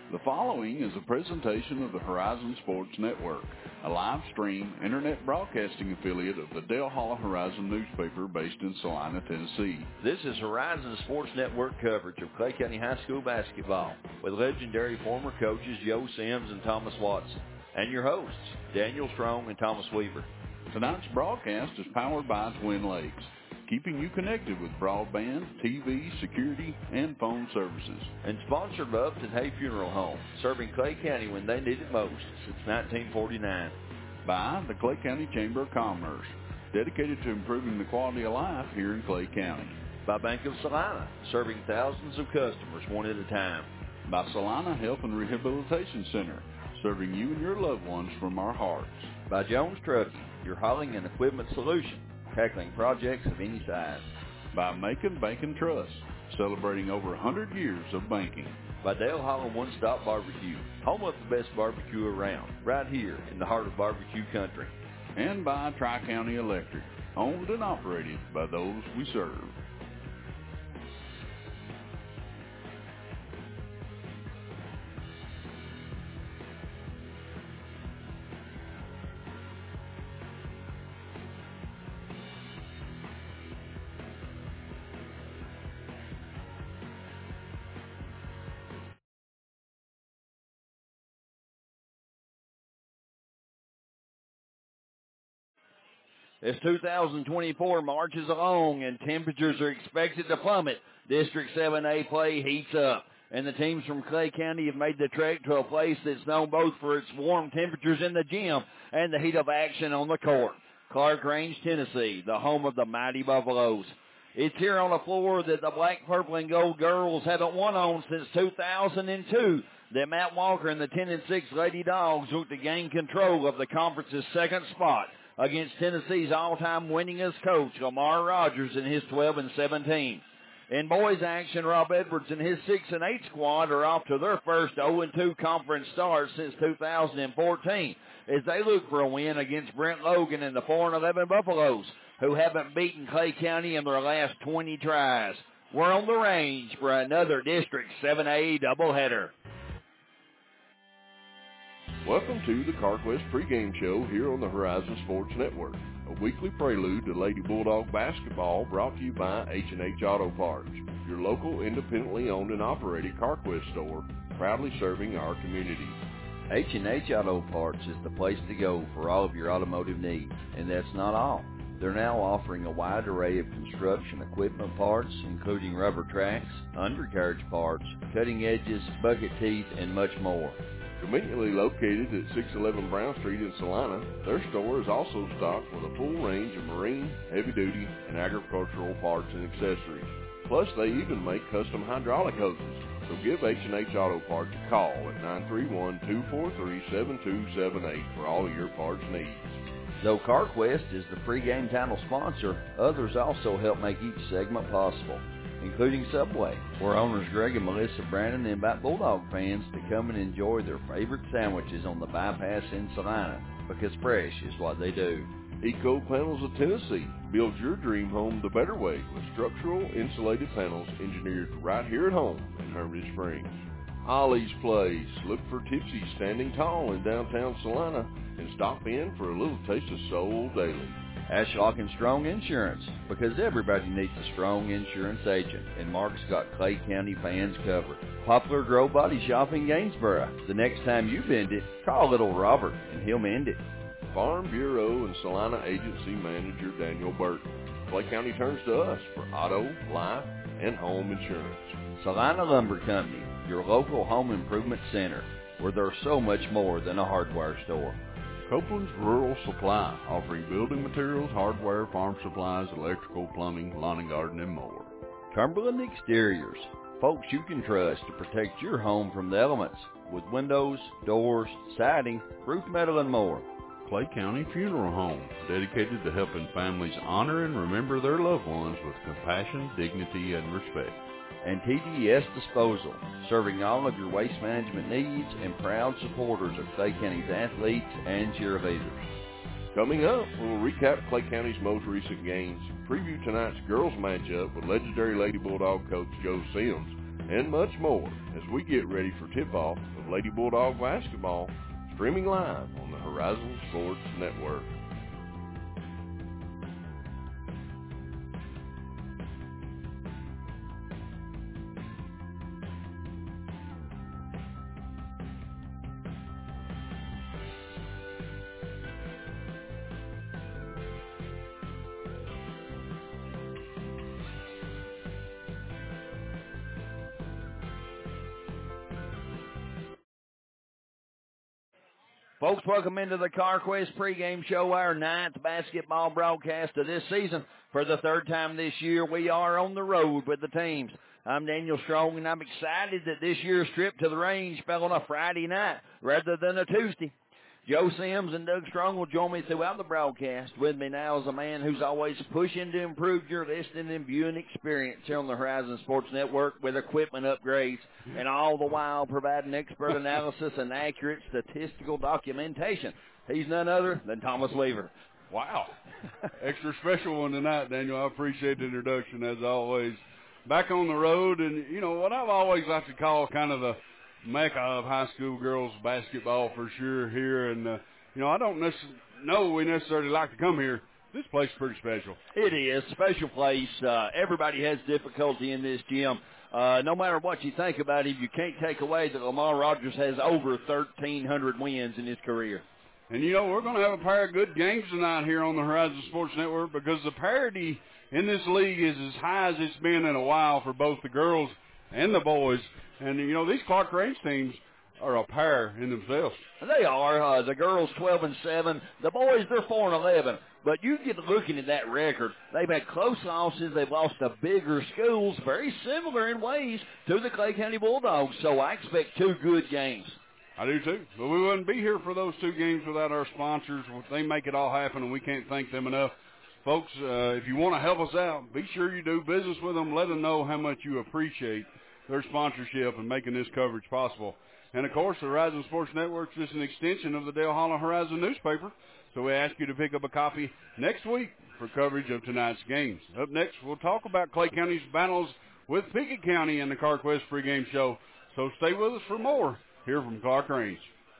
The following is a presentation of the Horizon Sports Network, a live stream internet broadcasting affiliate of the Dale Hollow Horizon newspaper based in Salina, Tennessee. This is Horizon Sports Network coverage of Clay County High School basketball with legendary former coaches Joe Sims and Thomas Watson, and your hosts, Daniel Strong and Thomas Weaver. Tonight's broadcast is powered by Twin Lakes, keeping you connected with broadband, TV, security, and phone services. And sponsored by Upton Hay Funeral Home, serving Clay County when they need it most since 1949. By the Clay County Chamber of Commerce, dedicated to improving the quality of life here in Clay County. By Bank of Salina, serving thousands of customers one at a time. By Salina Health and Rehabilitation Center, serving you and your loved ones from our hearts. By Jones Trucking, your hauling and equipment solution, tackling projects of any size. By Macon Bank and Trust, celebrating over 100 years of banking. By Dale Hollow One Stop Barbecue, home of the best barbecue around, right here in the heart of barbecue country. And by Tri-County Electric, owned and operated by those we serve. As 2024 marches along and temperatures are expected to plummet, District 7A play heats up. And the teams from Clay County have made the trek to a place that's known both for its warm temperatures in the gym and the heat of action on the court. Clark Range, Tennessee, the home of the mighty Buffaloes. It's here on a floor that the black, purple, and gold girls haven't won on since 2002 that Matt Walker and the 10-6 Lady Dogs look to gain control of the conference's second spot against Tennessee's all-time winningest coach, Lamar Rogers, and his 12-17. In boys action, Rob Edwards and his 6-8 squad are off to their first 0-2 conference start since 2014 as they look for a win against Brent Logan and the 4-11 Buffaloes, who haven't beaten Clay County in their last 20 tries. We're on the range for another District 7A doubleheader. Welcome to the CarQuest pregame show here on the Horizon Sports Network, a weekly prelude to Lady Bulldog basketball brought to you by H&H Auto Parts, your local independently owned and operated CarQuest store, proudly serving our community. H&H Auto Parts is the place to go for all of your automotive needs, and that's not all. They're now offering a wide array of construction equipment parts, including rubber tracks, undercarriage parts, cutting edges, bucket teeth, and much more. Conveniently located at 611 Brown Street in Salina, their store is also stocked with a full range of marine, heavy-duty, and agricultural parts and accessories. Plus, they even make custom hydraulic hoses. So give H&H Auto Parts a call at 931-243-7278 for all of your parts needs. Though CarQuest is the pregame title sponsor, others also help make each segment possible, including Subway, where owners Greg and Melissa Brandon invite Bulldog fans to come and enjoy their favorite sandwiches on the bypass in Salina, because fresh is what they do. Eco Panels of Tennessee builds your dream home the better way with structural insulated panels engineered right here at home in Hermitage Springs. Ollie's Place, look for Tipsy standing tall in downtown Salina and stop in for a little taste of soul daily. Ashlock and Strong Insurance, because everybody needs a strong insurance agent, and Mark's got Clay County fans covered. Poplar Grove Body Shop in Gainsboro. The next time you bend it, call little Robert, and he'll mend it. Farm Bureau and Salina Agency Manager Daniel Burton. Clay County turns to us for auto, life, and home insurance. Salina Lumber Company, your local home improvement center, where there's so much more than a hardware store. Copeland's Rural Supply, offering building materials, hardware, farm supplies, electrical, plumbing, lawn and garden, and more. Cumberland Exteriors, folks you can trust to protect your home from the elements with windows, doors, siding, roof metal, and more. Clay County Funeral Home, dedicated to helping families honor and remember their loved ones with compassion, dignity, and respect. And TDS Disposal, serving all of your waste management needs and proud supporters of Clay County's athletes and cheerleaders. Coming up, we'll recap Clay County's most recent games, preview tonight's girls matchup with legendary Lady Bulldog coach Joe Sims, and much more as we get ready for tip-off of Lady Bulldog basketball, streaming live on the Horizon Sports Network. Folks, welcome into the CarQuest pregame show, our 9th basketball broadcast of this season. For the 3rd time this year, we are on the road with the teams. I'm Daniel Strong, and I'm excited that this year's trip to the range fell on a Friday night rather than a Tuesday. Joe Sims and Doug Strong will join me throughout the broadcast. With me now is a man who's always pushing to improve your listening and viewing experience here on the Horizon Sports Network with equipment upgrades, and all the while providing expert analysis and accurate statistical documentation. He's none other than Thomas Weaver. Wow. Extra special one tonight, Daniel. I appreciate the introduction, as always. Back on the road, and, you know, what I've always liked to call kind of the mecca of high school girls basketball for sure here. And, you know, I don't know we necessarily like to come here. This place is pretty special. It is. Special place. Everybody has difficulty in this gym. No matter what you think about him, you can't take away that Lamar Rogers has over 1,300 wins in his career. And, you know, we're going to have a pair of good games tonight here on the Horizon Sports Network because the parity in this league is as high as it's been in a while for both the girls and the boys. And, you know, these Clark Range teams are a pair in themselves. They are. The girls 12-7. The boys, they're 4-11. But you get looking at that record. They've had close losses. They've lost to bigger schools, very similar in ways to the Clay County Bulldogs. So I expect 2 good games. I do too. But we wouldn't be here for those 2 games without our sponsors. They make it all happen, and we can't thank them enough. Folks, if you want to help us out, be sure you do business with them. Let them know how much you appreciate their sponsorship and making this coverage possible. And, of course, the Horizon Sports Network is just an extension of the Dale Hollow Horizon newspaper, so we ask you to pick up a copy next week for coverage of tonight's games. Up next, we'll talk about Clay County's battles with Pickett County in the CarQuest pregame show, so stay with us for more here from Clark Range.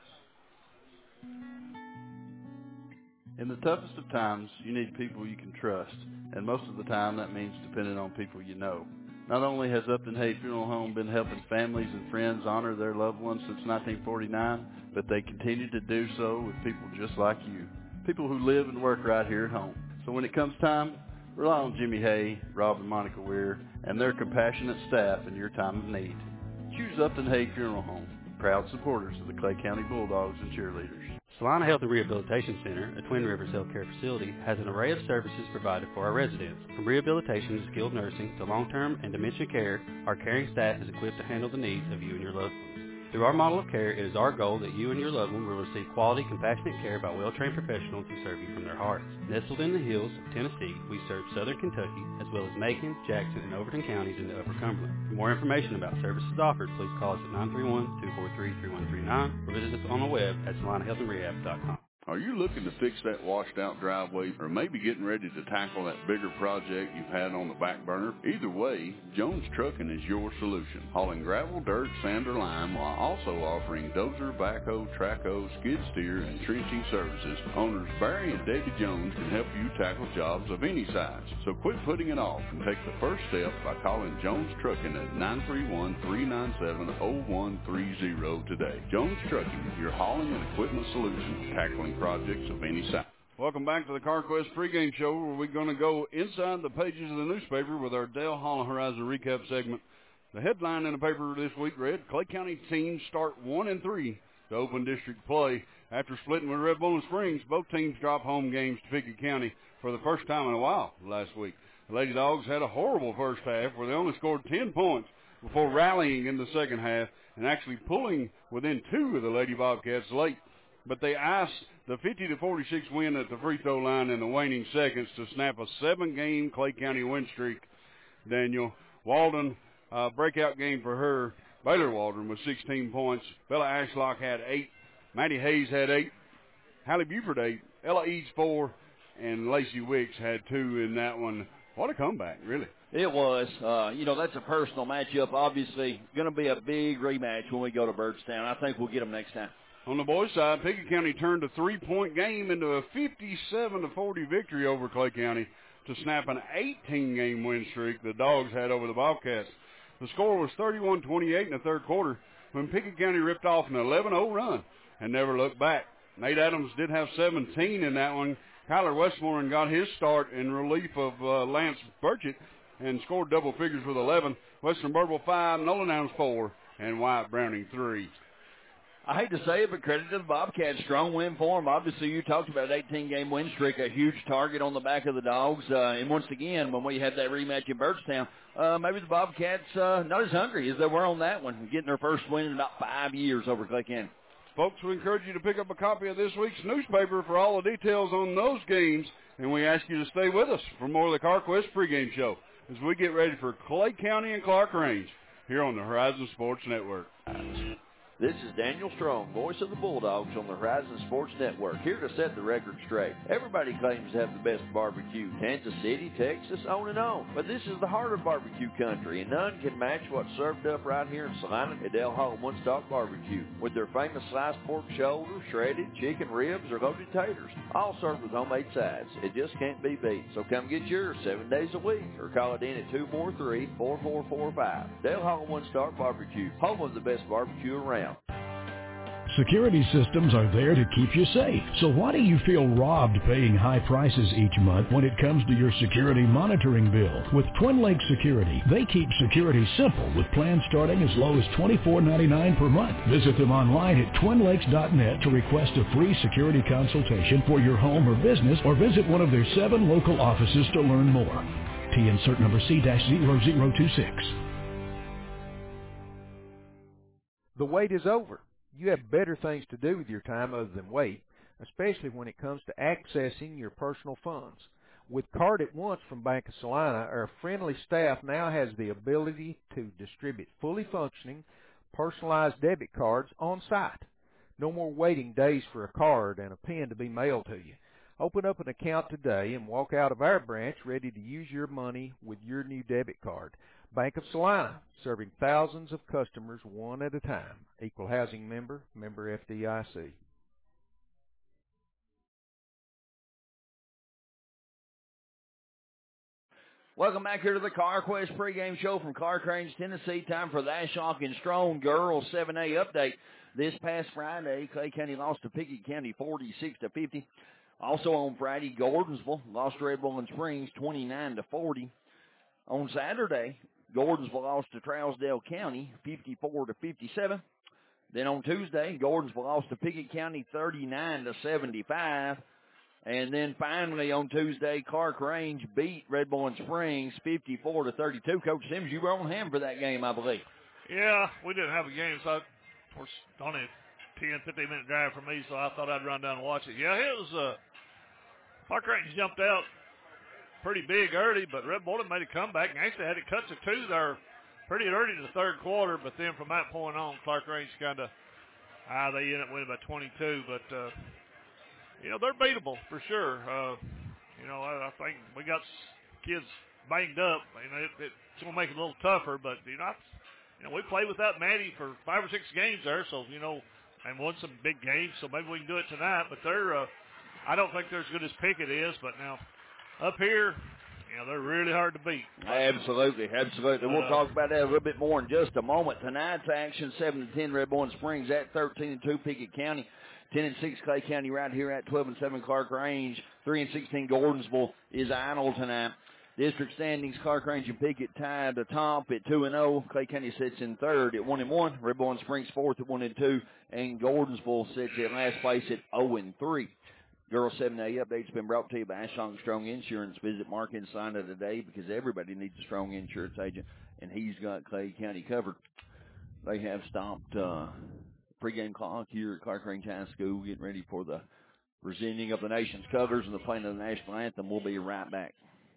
In the toughest of times, you need people you can trust, and most of the time that means depending on people you know. Not only has Upton Hay Funeral Home been helping families and friends honor their loved ones since 1949, but they continue to do so with people just like you, people who live and work right here at home. So when it comes time, rely on Jimmy Hay, Rob and Monica Weir, and their compassionate staff in your time of need. Choose Upton Hay Funeral Home, proud supporters of the Clay County Bulldogs and cheerleaders. Salina Health and Rehabilitation Center, a Twin Rivers healthcare facility, has an array of services provided for our residents. From rehabilitation to skilled nursing to long-term and dementia care, our caring staff is equipped to handle the needs of you and your loved ones. Through our model of care, it is our goal that you and your loved one will receive quality, compassionate care by well-trained professionals who serve you from their hearts. Nestled in the hills of Tennessee, we serve southern Kentucky, as well as Macon, Jackson, and Overton counties in the Upper Cumberland. For more information about services offered, please call us at 931-243-3139 or visit us on the web at salinahealthandrehab.com. Are you looking to fix that washed-out driveway or maybe getting ready to tackle that bigger project you've had on the back burner? Either way, Jones Trucking is your solution. Hauling gravel, dirt, sand, or lime while also offering dozer, backhoe, trackhoe, skid steer, and trenching services. Owners Barry and Debbie Jones can help you tackle jobs of any size. So quit putting it off and take the first step by calling Jones Trucking at 931-397-0130 today. Jones Trucking, your hauling and equipment solution, tackling projects of any size. Welcome back to the CarQuest pregame show, where we're going to go inside the pages of the newspaper with our Dale Hollow Horizon recap segment. The headline in the paper this week read, Clay County teams start 1-3 to open district play. After splitting with Red Bowling Springs, both teams drop home games to Pickett County for the first time in a while last week. The Lady Dogs had a horrible first half where they only scored 10 points before rallying in the second half and actually pulling within 2 of the Lady Bobcats late. But they iced the 50-46 win at the free throw line in the waning seconds to snap a 7-game Clay County win streak. Daniel Walden, breakout game for her. Baylor Waldron with 16 points. Bella Ashlock had 8. Maddie Hayes had 8. Hallie Buford 8. Ella Eads 4. And Lacey Wicks had 2 in that one. What a comeback, really. It was. That's a personal matchup. Obviously, going to be a big rematch when we go to Byrdstown. I think we'll get them next time. On the boys' side, Pickett County turned a 3-point game into a 57-40 victory over Clay County to snap an 18-game win streak the Dogs had over the Bobcats. The score was 31-28 in the third quarter when Pickett County ripped off an 11-0 run and never looked back. Nate Adams did have 17 in that one. Kyler Westmoreland got his start in relief of Lance Burchett and scored double figures with 11. Western Birdville 5, Nolan Adams 4, and Wyatt Browning 3. I hate to say it, but credit to the Bobcats. Strong win for them. Obviously, you talked about an 18-game win streak, a huge target on the back of the Dogs. And once again, when we had that rematch in Byrdstown, maybe the Bobcats not as hungry as they were on that one, getting their first win in about 5 years over Clay County. Folks, we encourage you to pick up a copy of this week's newspaper for all the details on those games, and we ask you to stay with us for more of the CarQuest pregame show as we get ready for Clay County and Clark Range here on the Horizon Sports Network. This is Daniel Strong, voice of the Bulldogs on the Horizon Sports Network, here to set the record straight. Everybody claims to have the best barbecue, Kansas City, Texas, on and on. But this is the heart of barbecue country, and none can match what's served up right here in Salina at Dale Hall One Stop Barbecue, with their famous sliced pork shoulder, shredded chicken ribs, or loaded taters, all served with homemade sides. It just can't be beat. So come get yours 7 days a week, or call it in at 243-4445. Dale Hall One Stop Barbecue, home of the best barbecue around. Security systems are there to keep you safe. So why do you feel robbed paying high prices each month when it comes to your security monitoring bill? With Twin Lakes Security, they keep security simple with plans starting as low as $24.99 per month. Visit them online at twinlakes.net to request a free security consultation for your home or business, or visit one of their 7 local offices to learn more. T insert number C-0026. The wait is over. You have better things to do with your time other than wait, especially when it comes to accessing your personal funds. With Card at Once from Bank of Salina, our friendly staff now has the ability to distribute fully functioning, personalized debit cards on site. No more waiting days for a card and a pen to be mailed to you. Open up an account today and walk out of our branch ready to use your money with your new debit card. Bank of Salina, serving thousands of customers one at a time. Equal housing member, member FDIC. Welcome back here to the CarQuest pregame show from Clark Range, Tennessee. Time for the Ashlock and Strong Girls 7A update. This past Friday, Clay County lost to Pickett County 46-50. Also on Friday, Gordonsville lost to Red Bowling Springs 29-40. On Saturday, Gordonsville lost to Trousdale County 54-57. Then on Tuesday, Gordonsville lost to Pickett County 39-75. And then finally on Tuesday, Clark Range beat Red Bowling Springs 54-32. Coach Sims, you were on hand for that game, I believe. Yeah, we didn't have a game, so of course only a 10, 15-minute drive for me, so I thought I'd run down and watch it. Yeah, it was Clark Range jumped out pretty big early, but Red Bowling made a comeback and actually had it cut to 2 there pretty early in the third quarter. But then from that point on, Clark Range kind of they ended up winning by 22. But they're beatable for sure. I think we got kids banged up. It's going to make it a little tougher. But we played without Maddie for 5 or 6 games there, so and won some big games. So maybe we can do it tonight. But they're I don't think they're as good as Pickett is. But now up here, they're really hard to beat. Absolutely. We'll talk about that a little bit more in just a moment. Tonight's action, 7-10 Red Bowling Springs at 13-2 Pickett County. 10-6 Clay County right here at 12-7 Clark Range. 3-16 Gordonsville is idle tonight. District standings, Clark Range and Pickett tied the top at 2-0. Clay County sits in third at 1-1. Red Bowling Springs fourth at 1-2. And Gordonsville sits in last place at 0-3. Girls 7A update's been brought to you by Ashlock Strong Insurance. Visit Mark in Salina today because everybody needs a strong insurance agent, and he's got Clay County covered. They have stopped pregame clock here at Clark Range High School, getting ready for the presenting of the nation's colors and the playing of the national anthem. We'll be right back.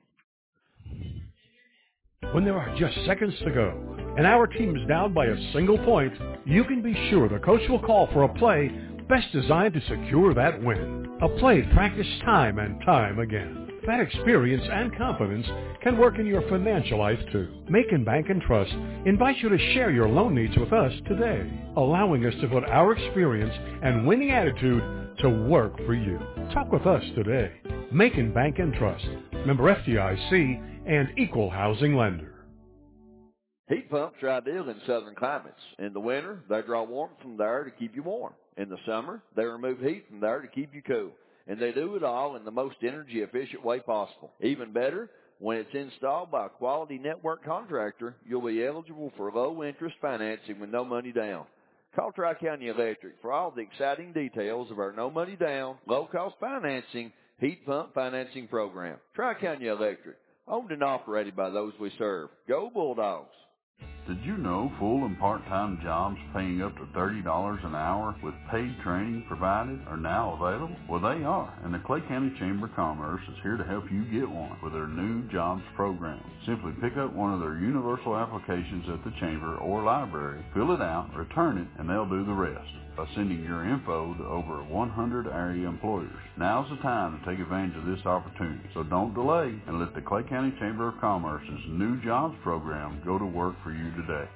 When there are just seconds to go and our team is down by a single point, you can be sure the coach will call for a play best designed to secure that win. A play practiced time and time again. That experience and confidence can work in your financial life too. Macon Bank and Trust invites you to share your loan needs with us today, allowing us to put our experience and winning attitude to work for you. Talk with us today. Macon Bank and Trust, member FDIC and equal housing lender. Heat pumps are ideal in southern climates. In the winter, they draw warmth from the air to keep you warm. In the summer, they remove heat from the air to keep you cool. And they do it all in the most energy-efficient way possible. Even better, when it's installed by a quality network contractor, you'll be eligible for low-interest financing with no money down. Call Tri-County Electric for all the exciting details of our no-money-down, low-cost financing heat pump financing program. Tri-County Electric, owned and operated by those we serve. Go Bulldogs! Did you know full and part-time jobs paying up to $30 an hour with paid training provided are now available? Well, they are, and the Clay County Chamber of Commerce is here to help you get one with their new jobs program. Simply pick up one of their universal applications at the Chamber or library, fill it out, return it, and they'll do the rest by sending your info to over 100 area employers. Now's the time to take advantage of this opportunity, so don't delay and let the Clay County Chamber of Commerce's new jobs program go to work for you today.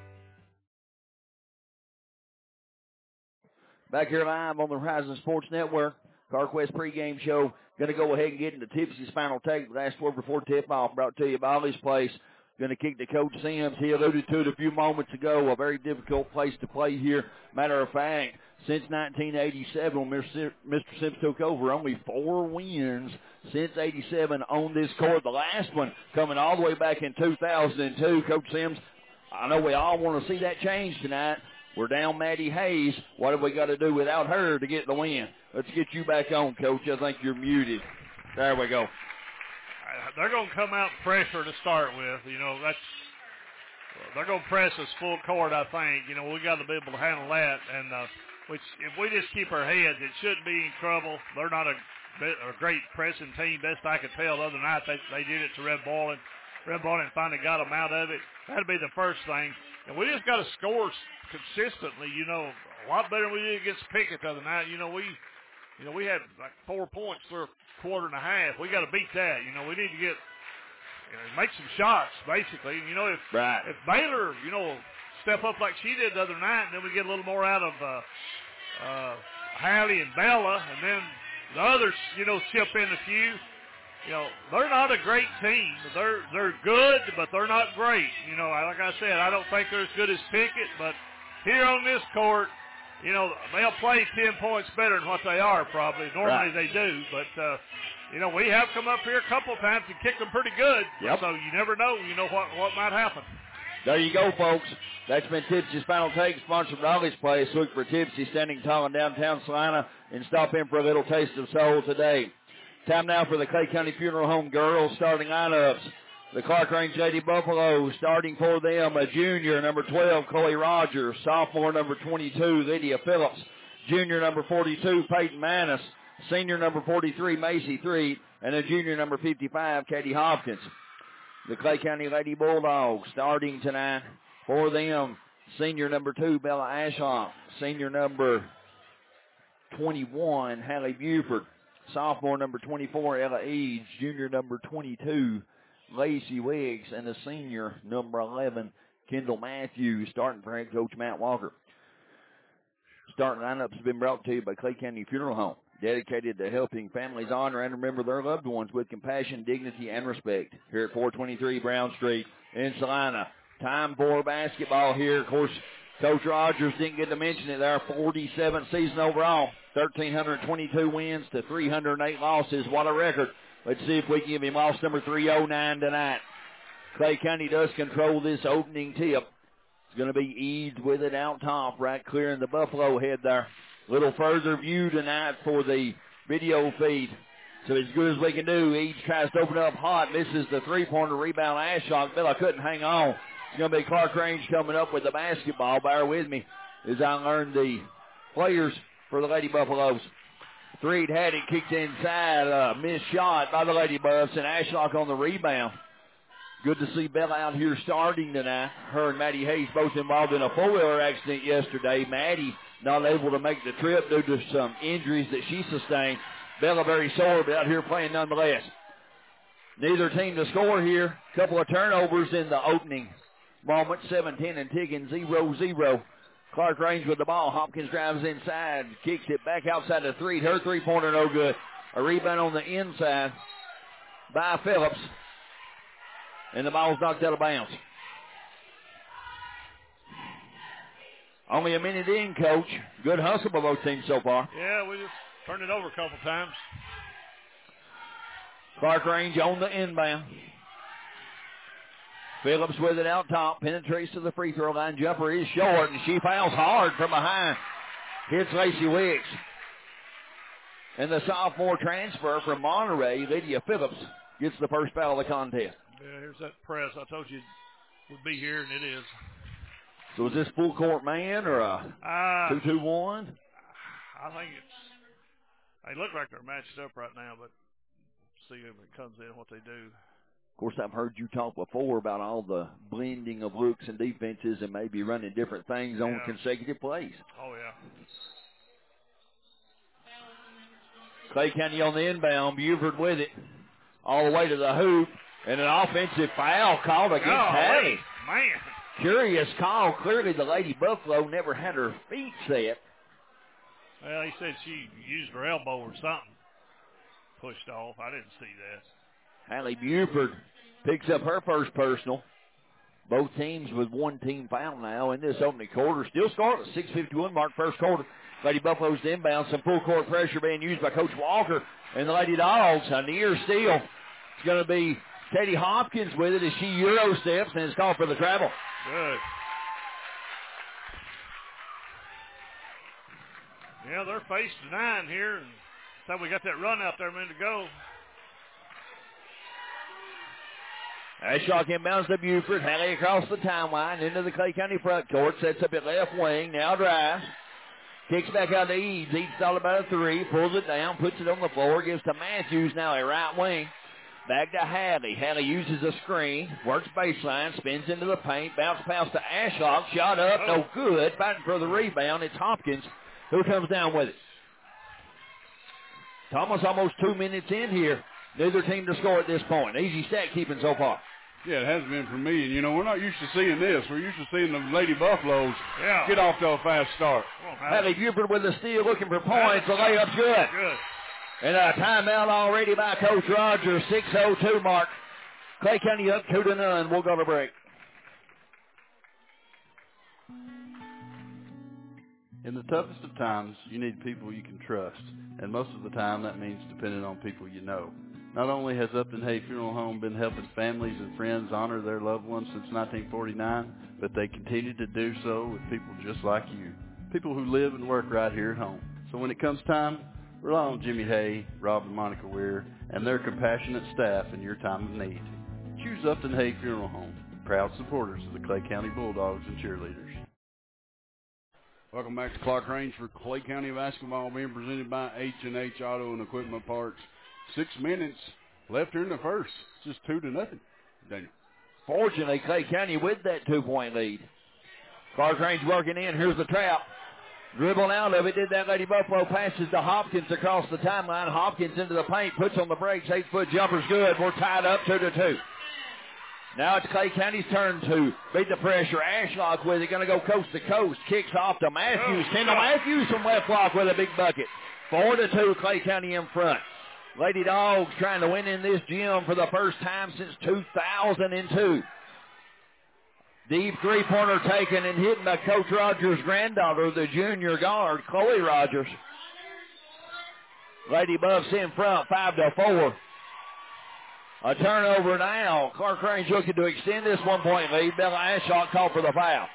Back here live on the Horizon Sports Network, CarQuest pregame show. Going to go ahead and get into Tipsy's final take. Last word before tip-off brought to you by Ollie's Place. Going to kick to Coach Sims. He alluded to it a few moments ago. A very difficult place to play here. Matter of fact, since 1987, when Mr. Sims took over, only 4 wins since 87 on this court. The last one coming all the way back in 2002. Coach Sims, I know we all want to see that change tonight. We're down Maddie Hayes. What have we got to do without her to get the win? Let's get you back on, Coach. I think you're muted. There we go. They're going to come out pressure to start with. You know, they're going to press us full court, I think. You know, we got to be able to handle that. And which, if we just keep our heads, it shouldn't be in trouble. They're not a great pressing team. Best I could tell the other night, they did it to Red Boylan. Red Boylan finally got them out of it. That'd be the first thing. And we just got to score consistently, you know, a lot better than we did against Pickett the other night. You know, we had like 4 points for a quarter and a half. We got to beat that. You know, we need to get, make some shots, basically. You know, if Baylor, you know, step up like she did the other night, and then we get a little more out of Hallie and Bella, and then the others, you know, chip in a few. You know, they're not a great team. They're good, but they're not great. You know, like I said, I don't think they're as good as Pickett, but here on this court, you know, they'll play 10 points better than what they are probably. Normally they do, but, you know, we have come up here a couple of times and kicked them pretty good. Yep. So you never know, you know, what might happen. There you go, folks. That's been Tipsy's Final Take, sponsored by Ollie's Place. Look for Tipsy standing tall in downtown Salina and stop in for a little taste of soul today. Time now for the Clay County Funeral Home girls starting lineups. The Clark Range Lady Buffaloes starting for them, a junior, number 12, Chloe Rogers, sophomore, number 22, Lydia Phillips, junior, number 42, Peyton Manis, senior, number 43, Macy Threet, and a junior, number 55, Katie Hopkins. The Clay County Lady Bulldogs starting tonight for them, senior, number 2, Bella Ashlock, senior, number 21, Hallie Buford, sophomore, number 24, Ella Eads, junior, number 22, Lacey Wiggs, and the senior, number 11, Kendall Matthews, starting for head coach Matt Walker. Starting lineups have been brought to you by Clay County Funeral Home, dedicated to helping families honor and remember their loved ones with compassion, dignity, and respect. Here at 423 Brown Street in Salina. Time for basketball here. Of course, Coach Rogers didn't get to mention it there. 47th season overall. 1,322 wins to 308 losses. What a record. Let's see if we can give him loss number 309 tonight. Clay County does control this opening tip. It's going to be Eads with it out top, right clearing the Buffalo head there. Little further view tonight for the video feed. So as good as we can do, Eads tries to open up hot. Misses the three-pointer rebound. Ashlock. Bella couldn't hang on. It's going to be Clark Range coming up with the basketball. Bear with me as I learn the players for the Lady Buffaloes. Threed had it kicked inside. Missed shot by the Lady Buffs, and Ashlock on the rebound. Good to see Bella out here starting tonight. Her and Maddie Hayes both involved in a four-wheeler accident yesterday. Maddie not able to make the trip due to some injuries that she sustained. Bella very sore, but out here playing nonetheless. Neither team to score here. Couple of turnovers in the opening moment. 7-10 and ticking, 0-0. Clark-Range with the ball. Hopkins drives inside, kicks it back outside the three. Her three-pointer no good. A rebound on the inside by Phillips. And the ball's knocked out of bounds. Only a minute in, Coach. Good hustle by both teams so far. Yeah, we just turned it over a couple times. Clark-Range on the inbound. Phillips with it out top. Penetrates to the free throw line. Jumper is short, and she fouls hard from behind. Hits Lacey Wicks. And the sophomore transfer from Monterey, Lydia Phillips, gets the first foul of the contest. Yeah, here's that press. I told you it would be here, and it is. So is this full court man or a 2-2-1? I think they look like they're matched up right now, but see if it comes in, what they do. Of course, I've heard you talk before about all the blending of looks and defenses and maybe running different things on consecutive plays. Oh, yeah. Clay County on the inbound. Buford with it all the way to the hoop. And an offensive foul called against Hattie. Man. Curious call. Clearly the Lady Buffalo never had her feet set. Well, he said she used her elbow or something. Pushed off. I didn't see that. Hallie Buford picks up her first personal. Both teams with one team foul now in this opening quarter. Still scoreless. 6:51 mark first quarter. Lady Buffalo's to inbound. Some full court pressure being used by Coach Walker. And the Lady Dogs, a near steal. It's going to be Katie Hopkins with it as she Euro steps and is called for the travel. Good. Yeah, they're faced 9 here. And so we got that run out there a minute ago. Ashlock inbounds to Buford. Hallie across the timeline into the Clay County front court. Sets up at left wing. Now drives. Kicks back out to Eads. Eads thought about a three. Pulls it down. Puts it on the floor. Gives to Matthews now a right wing. Back to Hallie. Hallie uses a screen. Works baseline. Spins into the paint. Bounce pass to Ashlock. Shot up. No good. Fighting for the rebound. It's Hopkins who comes down with it. Thomas almost 2 minutes in here. Neither team to score at this point. Easy stat keeping so far. Yeah, it has been for me. And, you know, we're not used to seeing this. We're used to seeing the Lady Buffaloes get off to a fast start. Hallie Buford with the steal looking for points. The layup's good. And a timeout already by Coach Rogers. 6:02 mark. Clay County up 2-0. We'll go to break. In the toughest of times, you need people you can trust. And most of the time, that means depending on people you know. Not only has Upton Hay Funeral Home been helping families and friends honor their loved ones since 1949, but they continue to do so with people just like you. People who live and work right here at home. So when it comes time, rely on Jimmy Hay, Rob and Monica Weir, and their compassionate staff in your time of need. Choose Upton Hay Funeral Home, proud supporters of the Clay County Bulldogs and cheerleaders. Welcome back to Clark-Range for Clay County basketball, being presented by H&H Auto and Equipment Parts. 6 minutes left here in the first. It's just 2-0. Daniel. Fortunately, Clay County with that 2-point lead. Clark-Range working in. Here's the trap. Dribble out of it. Did that Lady Buffalo. Passes to Hopkins across the timeline. Hopkins into the paint. Puts on the brakes. 8-foot jumper's good. We're tied up 2-2. Now it's Clay County's turn to beat the pressure. Ashlock with it. Going to go coast to coast. Kicks off to Matthews. Kendall Matthews from left block with a big bucket. 4-2. Clay County in front. Lady Dogs trying to win in this gym for the first time since 2002. Deep three-pointer taken and hit by Coach Rogers' granddaughter, the junior guard, Chloe Rogers. Lady Buffs in front, 5-4. A turnover now. Clark-Range looking to extend this 1-point lead. Bella Ashlock called for the foul.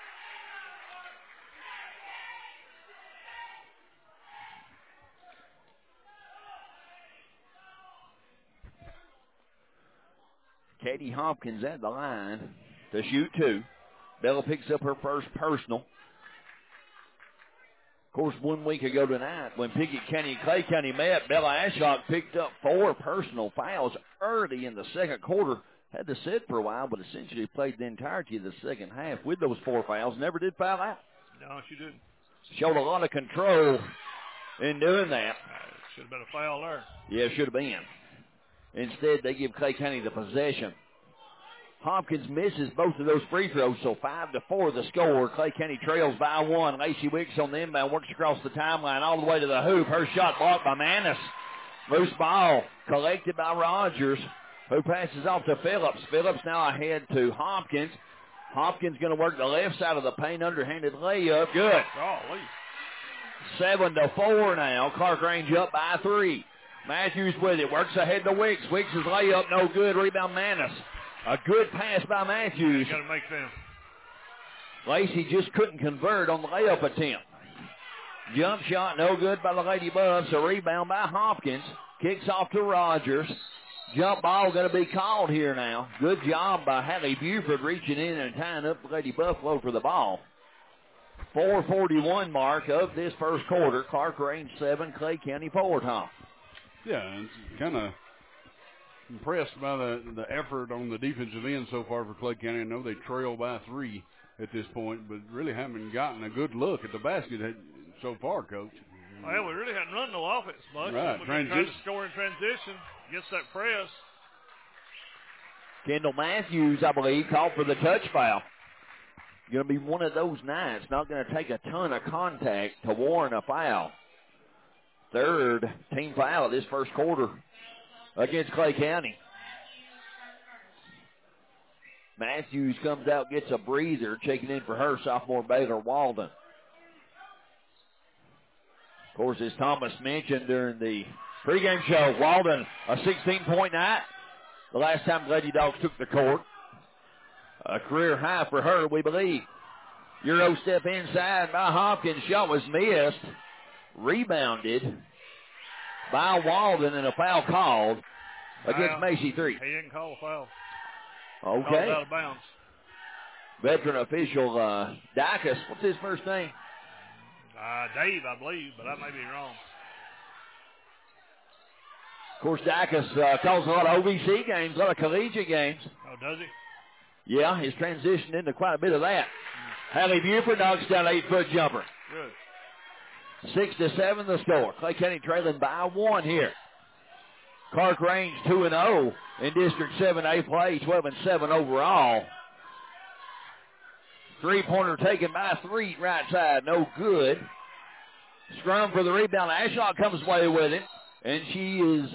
Katie Hopkins at the line to shoot 2. Bella picks up her first personal. Of course, 1 week ago tonight, when Pickett County and Clay County met, Bella Ashlock picked up 4 personal fouls early in the second quarter. Had to sit for a while, but essentially played the entirety of the second half with those 4 fouls. Never did foul out. No, she didn't. Showed a lot of control in doing that. Should have been a foul there. Yeah, it should have been. Instead, they give Clay County the possession. Hopkins misses both of those free throws, so 5-4 the score. Clay County trails by 1. Lacey Wicks on the inbound, works across the timeline all the way to the hoop. Her shot blocked by Manis. Loose ball collected by Rogers, who passes off to Phillips. Phillips now ahead to Hopkins. Hopkins going to work the left side of the paint, underhanded layup. Good. Golly. 7-4 now. Clark Range up by 3. Matthews with it, works ahead to Wicks. Wicks' layup, no good. Rebound Manis. A good pass by Matthews. Got to make them. Lacey just couldn't convert on the layup attempt. Jump shot, no good by the Lady Buffs. A rebound by Hopkins. Kicks off to Rogers. Jump ball going to be called here now. Good job by Hallie Buford reaching in and tying up the Lady Buffalo for the ball. 4:41 mark of this first quarter. Clark Range 7, Clay County 4, Tom. Yeah, it's kind of impressed by the effort on the defensive end so far for Clay County. I know they trail by 3 at this point, but really haven't gotten a good look at the basket so far, Coach. Well, we really hadn't run no offense much. Right, We've been trying to score in transition, gets that press. Kendall Matthews, I believe, called for the touch foul. Going to be one of those nights. Not going to take a ton of contact to warrant a foul. Third team foul of this first quarter against Clay County. Matthews comes out, gets a breather, checking in for her, sophomore Baylor Walden. Of course, as Thomas mentioned during the pregame show, Walden, a 16-point night. The last time Lady Dogs took the court. A career high for her, we believe. Euro step inside by Hopkins. Shot was missed. Rebounded by Walden and a foul called against Macy 3. He didn't call a foul. Okay. Called out of bounds. Veteran official Dacus. What's his first name? Dave, I believe, but I may be wrong. Of course, Dacus calls a lot of OVC games, a lot of collegiate games. Oh, does he? Yeah, he's transitioned into quite a bit of that. Hallie Buford knocks down an 8-foot jumper. Good. 6-7 the score. Clay County trailing by 1 here. Clark Range 2-0 in District 7A play, 12-7 overall. Three-pointer taken by 3 right side, no good. Scrum for the rebound. Ashlock comes away with it, and she is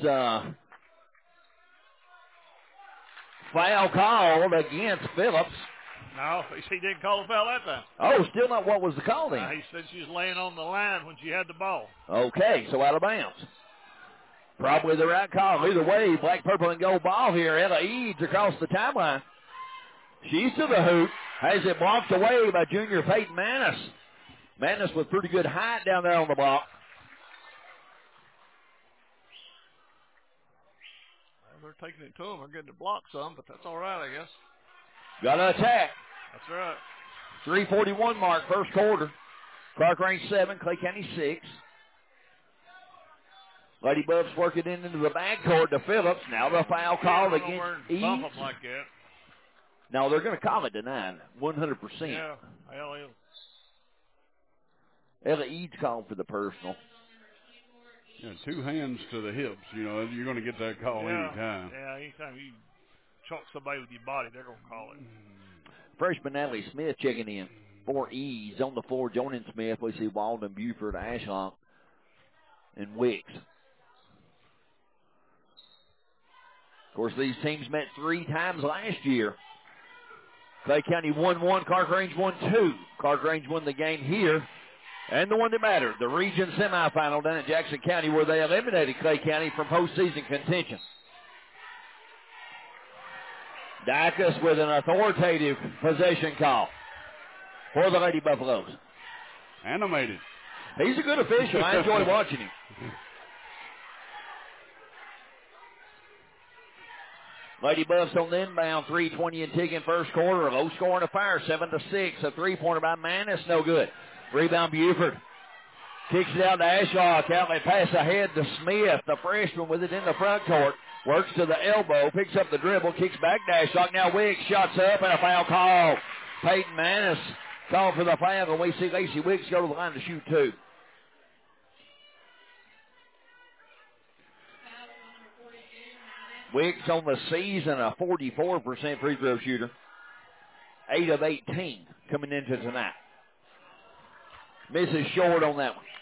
foul called against Phillips. No, he didn't call a foul that time. Oh, still not what was the call then? He said she was laying on the line when she had the ball. Okay, so out of bounds. Probably the right call. Either way, black, purple, and gold ball here. Ella Eads across the timeline. She's to the hoop. Has it blocked away by junior Peyton Manis. Manis with pretty good height down there on the block. Well, they're taking it to them. They're getting to block some, but that's all right, I guess. Got to attack. That's right. 3:41 mark, first quarter. Clark Range 7, Clay County 6. Lady Buffs working into the backcourt to Phillips. Now the foul called against Eads. Bump them like that. No, they're going to call it to 9, 100%. Yeah, Ella Eads called for the personal. Yeah, 2 hands to the hips. You know, you're going to get that call anytime. Yeah, anytime you choke somebody with your body, they're going to call it. Freshman Natalie Smith checking in for Eads. On the floor, joining Smith, we see Walden, Buford, Ashlock, and Wicks. Of course, these teams met 3 times last year. Clay County won 1, Clark Range won 2. Clark Range won the game here. And the one that mattered, the region semifinal down in Jackson County, where they eliminated Clay County from postseason contention. Dacus with an authoritative possession call for the Lady Buffaloes. Animated. He's a good official. I enjoy watching him. Lady Buffs on the inbound, 3:20 and ticking first quarter. A low scoring affair, 7-6. A three-pointer by Manis, no good. Rebound Buford. Kicks it out to Ashlock. Outlet pass ahead to Smith, the freshman with it in the front court. Works to the elbow, picks up the dribble, kicks back to Ashlock. Now Wicks shots up and a foul call. Peyton Manis called for the foul, and we see Lacey Wicks go to the line to shoot 2. Wicks on the season, a 44% free throw shooter. 8 of 18 coming into tonight. Misses short on that one.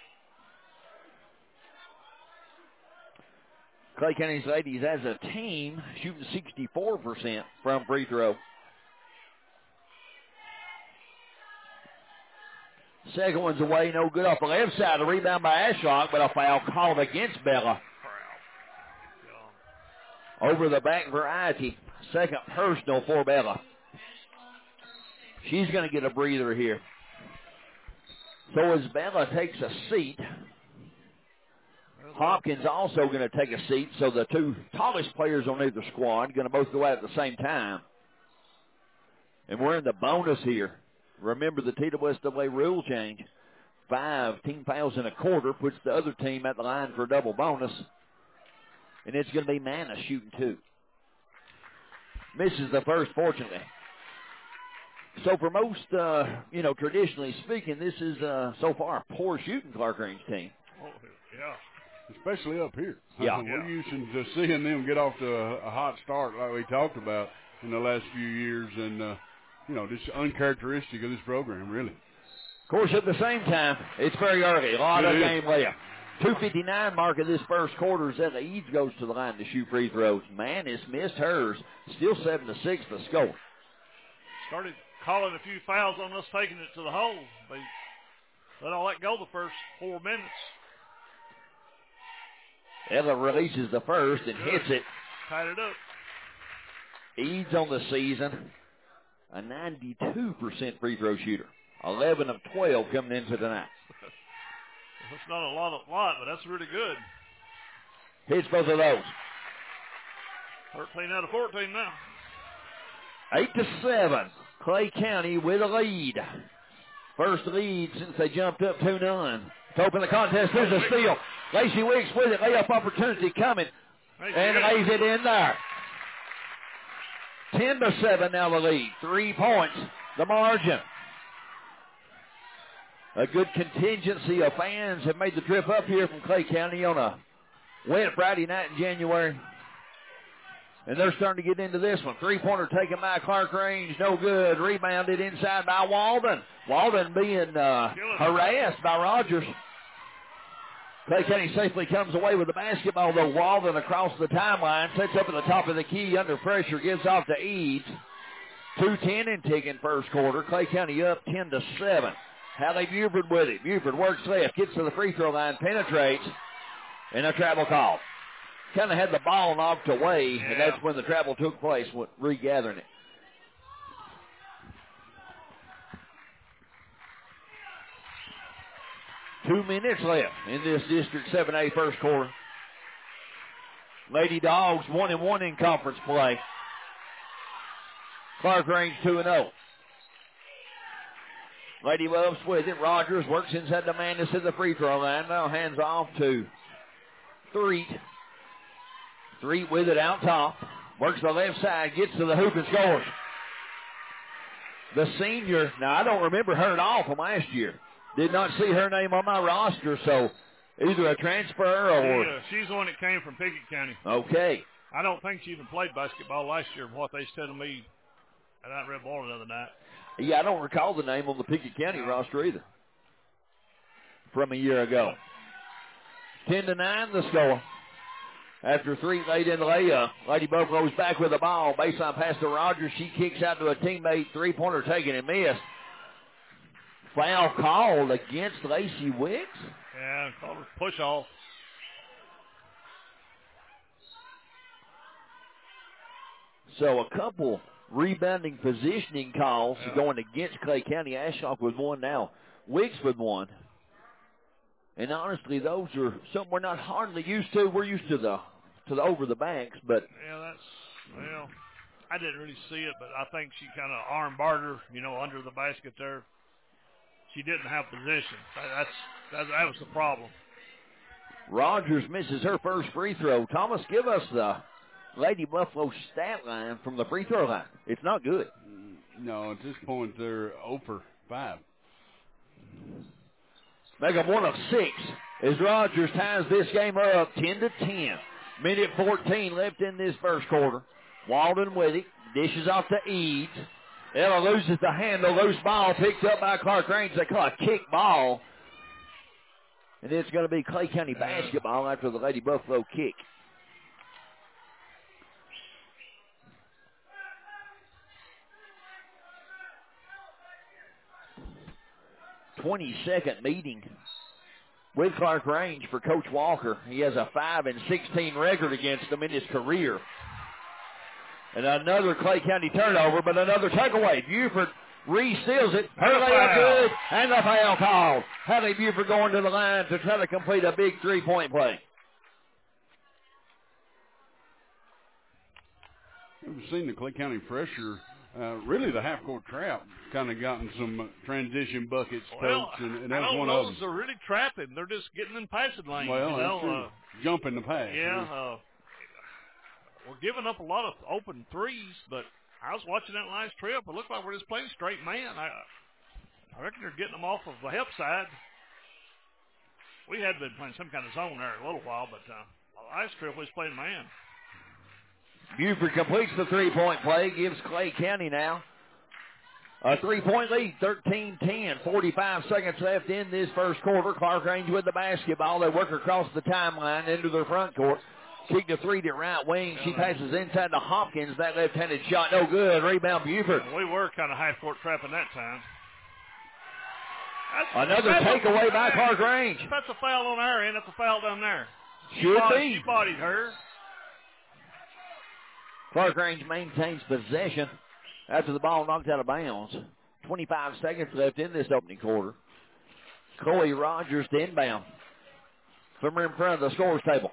Clay County's ladies as a team shooting 64% from free throw. Second one's away, no good off the left side. A rebound by Ashlock, but a foul called against Bella. Over the back variety. Second personal for Bella. She's going to get a breather here. So as Bella takes a seat, Hopkins also going to take a seat. So the two tallest players on either squad going to both go out at the same time. And we're in the bonus here. Remember the TWSAA rule change. 5 team fouls in a quarter puts the other team at the line for a double bonus. And it's going to be Manna shooting 2. Misses the first, fortunately. So for most, traditionally speaking, this is so far a poor shooting Clark Range team. Oh, yeah. Especially up here. Yeah. We're used to seeing them get off to a hot start like we talked about in the last few years, and, just uncharacteristic of this program, really. Of course, at the same time, it's very early. A lot of game left. 2:59 mark of this first quarter. Zeta Eads goes to the line to shoot free throws. Mannis missed hers. Still 7-6 the score. Started calling a few fouls on us taking it to the hole. They let all that go the first 4 minutes. Ella releases the first and hits it. Tied it up. Eads on the season, a 92% free throw shooter. 11 of 12 coming into tonight. That's not a lot, but that's really good. Hits both of those. 13 out of 14 now. 8-7. Clay County with a lead. First lead since they jumped up 2-0. To open the contest, there's a steal. Lacey Wicks with it. Layup opportunity coming. And lays it in there. 10-7 now the lead. 3 points, the margin. A good contingency of fans have made the trip up here from Clay County on a wet Friday night in January. And they're starting to get into this one. 3-pointer taken by Clark Range. No good. Rebounded inside by Walden. Walden being harassed by Rogers. Clay County safely comes away with the basketball, though. Walden across the timeline. Sets up at the top of the key under pressure. Gives off to Eads. 2:10 in ticking first quarter. Clay County up 10-7. Hallie Buford with it. Buford works left. Gets to the free throw line. Penetrates. And a travel call. Kind of had the ball knocked away, and that's when the travel took place, regathering it. Two minutes left in this District 7A first quarter. Lady Dogs 1-1 in conference play. Clark Range 2-0. Lady Loves with it. Rogers works inside the Mannis at the free throw line. Now hands off to Threet. Threet with it out top. Works the left side. Gets to the hoop and scores. The senior, now I don't remember her at all from last year. Did not see her name on my roster, so either a transfer or... Yeah, she's the one that came from Pickett County. Okay. I don't think she even played basketball last year from what they said to me at that Red Ball the other night. Yeah, I don't recall the name on the Pickett County roster either from a year ago. 10-9 the score. After Three laid in the layup, Lady Buffalo's back with the ball. Baseline pass to Rogers. She kicks out to a teammate. 3-pointer taken and missed. Foul called against Lacey Wicks. Yeah, called a push off. So a couple rebounding positioning calls going against Clay County. Ashlock with one now. Wicks with one. And honestly, those are something we're not hardly used to. We're used to the over the backs, but I didn't really see it, but I think she kind of arm barred her, under the basket there. She didn't have position. That was the problem. Rogers misses her first free throw. Thomas, give us the Lady Buffalo stat line from the free throw line. It's not good. No, at this point they're 0 for 5. Make them 1 of 6 as Rogers ties this game up 10-10. Minute 14 left in this first quarter. Walden with it. Dishes off to Eads. Ella loses the handle. Loose ball picked up by Clark Range. They call a kick ball. And it's going to be Clay County basketball after the Lady Buffalo kick. (22nd) meeting with Clark Range for Coach Walker. He has a 5-16 record against them in his career. And another Clay County turnover, but another takeaway. Buford re-steals it. Her layup good, and the foul called. Hallie Buford going to the line to try to complete a big three-point play. We've seen the Clay County pressure. Really, the half-court trap kind of gotten some transition buckets, Coach, and that was one of them. Those are really trapping. They're just getting in passing lanes. Well, that's true. Jumping the pass. Yeah. We're giving up a lot of open threes, but I was watching that last trip. It looked like we're just playing straight man. I reckon they're getting them off of the help side. We had been playing some kind of zone there a little while, but the last trip we was playing man. Buford completes the three-point play, gives Clay County now a three-point lead, 13-10, 45 seconds left in this first quarter. Clark Range with the basketball. They work across the timeline into their front court. Kick to three to right wing. She passes inside to Hopkins. That left-handed shot, no good. Rebound, Buford. We were kind of half-court trapping that time. Another takeaway by Clark Range. If that's a foul on our end, that's a foul down there. Should be. She bodied her. Clark Range maintains possession after the ball knocked out of bounds. 25 seconds left in this opening quarter. Chloe Rogers to inbound from in front of the scores table.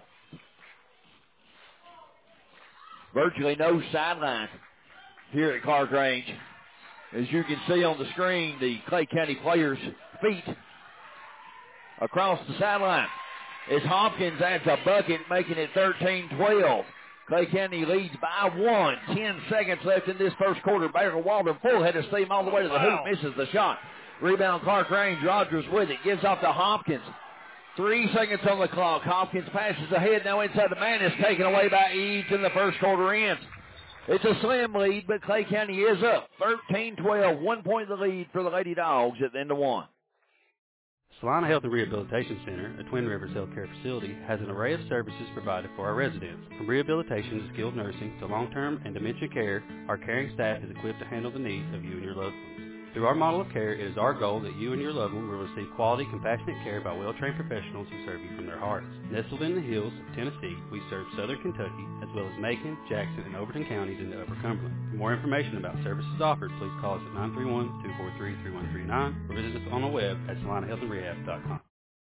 Virtually no sideline here at Clark Range. As you can see on the screen, the Clay County players' feet across the sideline. As Hopkins adds a bucket, making it 13-12. Clay County leads by 1. 10 seconds left in this first quarter. Baker Walden full head of steam all the way to the hoop. Misses the shot. Rebound Clark Range. Rogers with it. Gives off to Hopkins. 3 seconds on the clock. Hopkins passes ahead. Now inside the man is taken away by Eads, and the first quarter ends. It's a slim lead, but Clay County is up. 13-12. 1 point of the lead for the Lady Dogs at the end of one. Salina Health and Rehabilitation Center, a Twin Rivers Health Care facility, has an array of services provided for our residents. From rehabilitation to skilled nursing to long-term and dementia care, our caring staff is equipped to handle the needs of you and your loved ones. Through our model of care, it is our goal that you and your loved one will receive quality, compassionate care by well-trained professionals who serve you from their hearts. Nestled in the hills of Tennessee, we serve southern Kentucky, as well as Macon, Jackson, and Overton counties in the Upper Cumberland. For more information about services offered, please call us at 931-243-3139 or visit us on the web at salinahealthandrehab.com.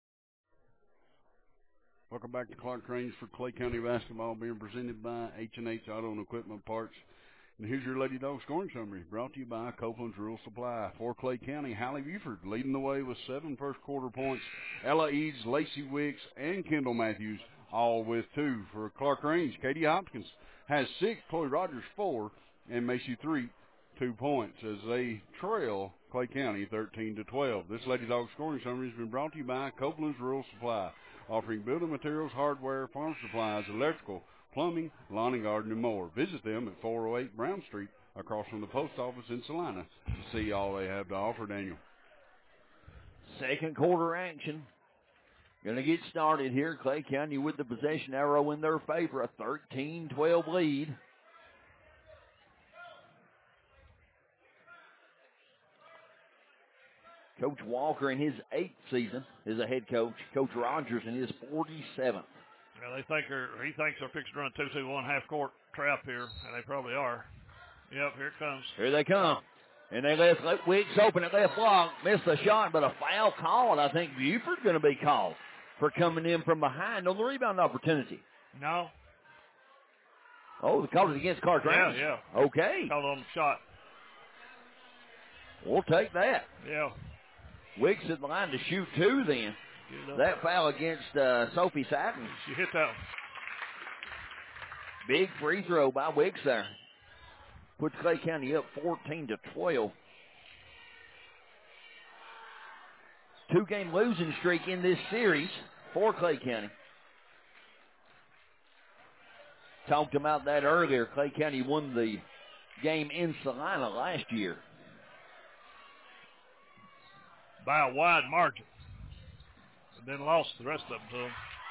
Welcome back to Clark Range for Clay County basketball, being presented by H&H Auto and Equipment Parts. And here's your Lady Dog scoring summary, brought to you by Copeland's Rural Supply. For Clay County, Hallie Buford leading the way with 7 first-quarter points. Ella Eads, Lacey Wicks, and Kendall Matthews all with 2. For Clark Range, Katie Hopkins has 6, Chloe Rogers 4, and Macy 3, 2 points as they trail Clay County 13-12. This Lady Dog scoring summary has been brought to you by Copeland's Rural Supply, offering building materials, hardware, farm supplies, electrical, plumbing, lawn and garden, and more. Visit them at 408 Brown Street, across from the post office in Salina, to see all they have to offer, Daniel. Second quarter action. Going to get started here. Clay County with the possession arrow in their favor, a 13-12 lead. Coach Walker in his 8th season is a head coach. Coach Rogers in his 47th. Yeah, he thinks they're fixing to run a 2-2-1 half-court trap here, and they probably are. Yep, here it comes. Here they come. And they left Wicks open at left block. Missed the shot, but a foul called. I think Buford's going to be called for coming in from behind on the rebound opportunity. No. Oh, they called it against Clark Range. Yeah. Okay. Called on the shot. We'll take that. Yeah. Wicks in the line to shoot 2 then. That foul against Sophie Satin. She hit that. Big free throw by Wicks there. Puts Clay County up 14-12. 2-game losing streak in this series for Clay County. Talked about that earlier. Clay County won the game in Salina last year. By a wide margin. And then lost the rest of them to them.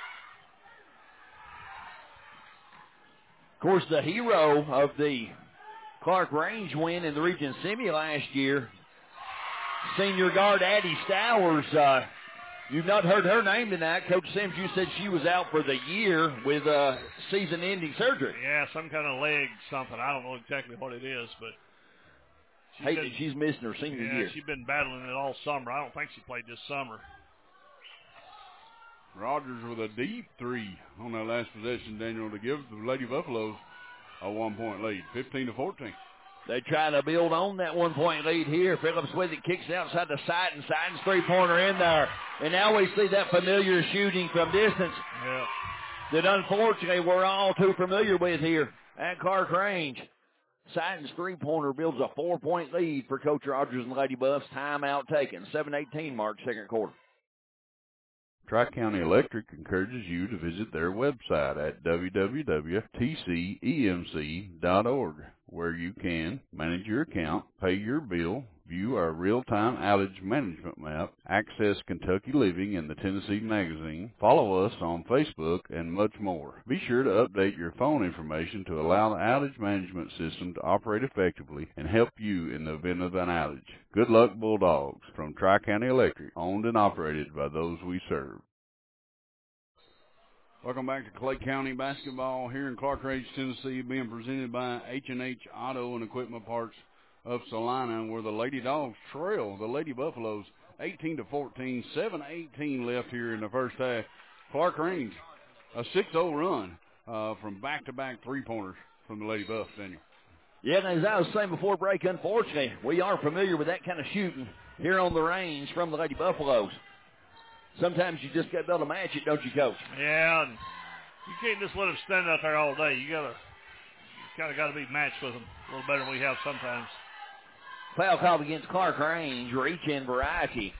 Of course, the hero of the Clark Range win in the region semi last year, senior guard Addie Stowers. You've not heard her name tonight. Coach Sims, you said she was out for the year with season-ending surgery. Yeah, some kind of leg something. I don't know exactly what it is, but she's missing her senior year. Yeah, she's been battling it all summer. I don't think she played this summer. Rogers with a deep three on that last possession, Daniel, to give the Lady Buffaloes a 1-point lead, 15-14. They try to build on that 1-point lead here. Phillips with it, kicks it outside the Sidon's three-pointer in there. And now we see that familiar shooting from distance that unfortunately we're all too familiar with here at Clark Range. Sidon's three-pointer builds a 4-point lead for Coach Rogers and Lady Buffs. Timeout taken. 7:18 mark, second quarter. Tri-County Electric encourages you to visit their website at www.tcemc.org, where you can manage your account, pay your bill, view our real-time outage management map, access Kentucky Living and the Tennessee Magazine, follow us on Facebook, and much more. Be sure to update your phone information to allow the outage management system to operate effectively and help you in the event of an outage. Good luck, Bulldogs, from Tri-County Electric, owned and operated by those we serve. Welcome back to Clay County basketball here in Clark Range, Tennessee, being presented by H&H Auto and Equipment Parts of Salina, where the Lady Dogs trail the Lady Buffaloes 18-14, 7:18 left here in the first half. Clark Range, a 6-0 run from back-to-back three-pointers from the Lady Buffs, Daniel. Yeah, and as I was saying before break, unfortunately, we are familiar with that kind of shooting here on the range from the Lady Buffaloes. Sometimes you just got to be able to match it, don't you, Coach? Yeah, and you can't just let them stand out there all day. You kind of got to be matched with them a little better than we have sometimes. Foul called against Clark Range, reach-in variety.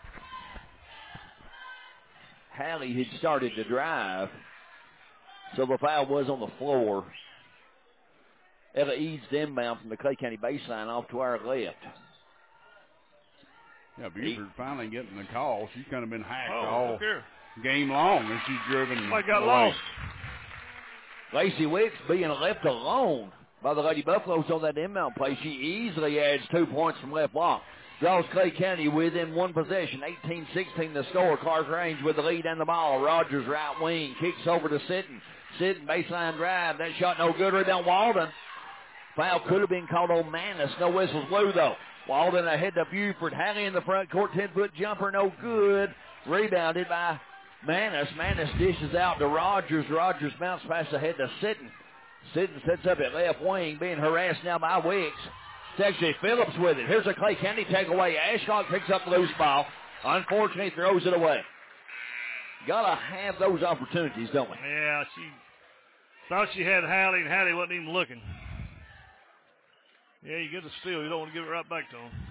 Hallie had started to drive, so the foul was on the floor. Ella Eads inbound from the Clay County baseline off to our left. Yeah, Buford finally getting the call. She's kind of been hacked all game long, and she's driven. I got lost. Lacey Wicks being left alone by the Lady Buffaloes on that inbound play. She easily adds 2 points from left block. Draws Clay County within one possession. 18-16 the score. Clark Range with the lead and the ball. Rogers right wing. Kicks over to Sitton. Sitton baseline drive. That shot no good. Rebound Walden. Foul could have been called on Manis. No whistles blew though. Walden ahead to Buford. Hallie in the front court. 10-foot jumper. No good. Rebounded by Manis. Manis dishes out to Rogers. Rogers bounce pass ahead to Sitton. Sitton sets up at left wing, being harassed now by Wicks. It's actually Phillips with it. Here's a Clay County takeaway. Ashcock picks up the loose ball. Unfortunately, throws it away. Gotta have those opportunities, don't we? Yeah, she thought she had Hallie, and Hallie wasn't even looking. Yeah, you get a steal. You don't want to give it right back to him.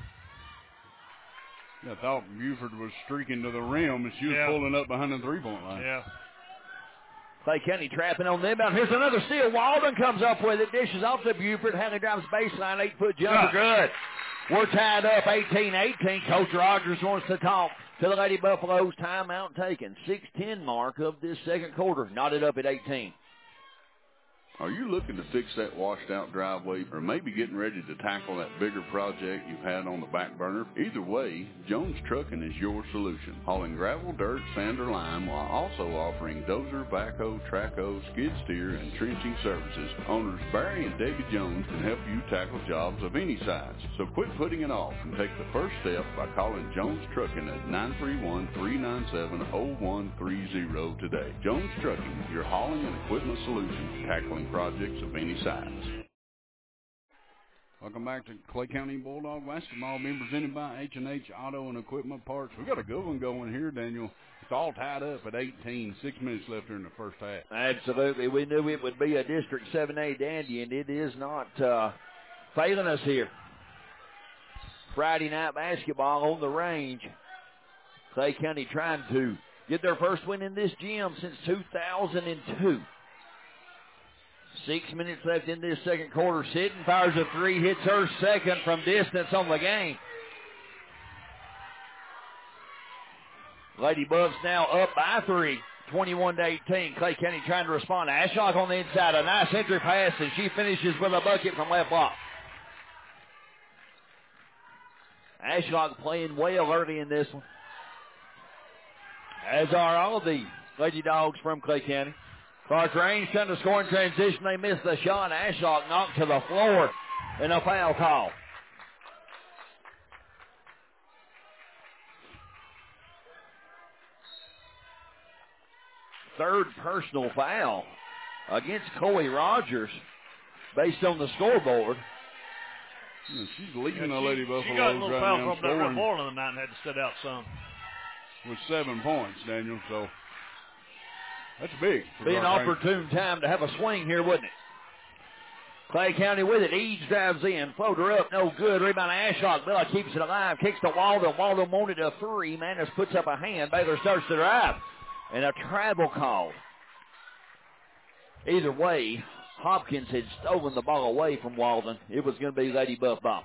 I thought Buford was streaking to the rim, and she was pulling up behind the three-point line. Yeah. Clay County trapping on them. Here's another steal. Walden comes up with it. Dishes off to Buford. Hallie drives baseline. 8-foot jumper. Good. We're tied up 18-18. Coach Rogers wants to talk to the Lady Buffaloes. Timeout taken. 6:10 mark of this second quarter. Knotted up at 18. Are you looking to fix that washed-out driveway, or maybe getting ready to tackle that bigger project you've had on the back burner? Either way, Jones Trucking is your solution. Hauling gravel, dirt, sand, or lime, while also offering dozer, backhoe, trackhoe, skid steer, and trenching services. Owners Barry and Debbie Jones can help you tackle jobs of any size. So quit putting it off and take the first step by calling Jones Trucking at 931-397-0130 today. Jones Trucking, your hauling and equipment solution, tackling projects of any size. Welcome back to Clay County Bulldog basketball, being presented by H&H Auto and Equipment Parts. We got a good one going here, Daniel. It's all tied up at 18. 6 minutes left here in the first half. Absolutely. We knew it would be a District 7A dandy, and it is not failing us here. Friday night basketball on the range. Clay County trying to get their first win in this gym since 2002. 6 minutes left in this second quarter. Sitton fires a three, hits her second from distance on the game. Lady Buffs now up by 3, 21-18. Clay County trying to respond. Ashlock on the inside, a nice entry pass, and she finishes with a bucket from left block. Ashlock playing well early in this one, as are all of the Lady Dogs from Clay County. Clark Range trying to score in transition. They missed the shot. Ashlock knocked to the floor, and a foul call. Third personal foul against Chloe Rogers based on the scoreboard. Yeah, she's leading the Lady Buffaloes she got a little right foul now, from that Red Bull the night and had to sit out some. With 7 points, Daniel, so that's big. Be an opportune time to have a swing here, wouldn't it? Clay County with it. Eads drives in. Floater up. No good. Rebound Ashlock. Bella keeps it alive. Kicks to Walden. Walden wanted a 3. Manis puts up a hand. Baylor starts to drive. And a travel call. Either way, Hopkins had stolen the ball away from Walden. It was going to be Lady Buff ball.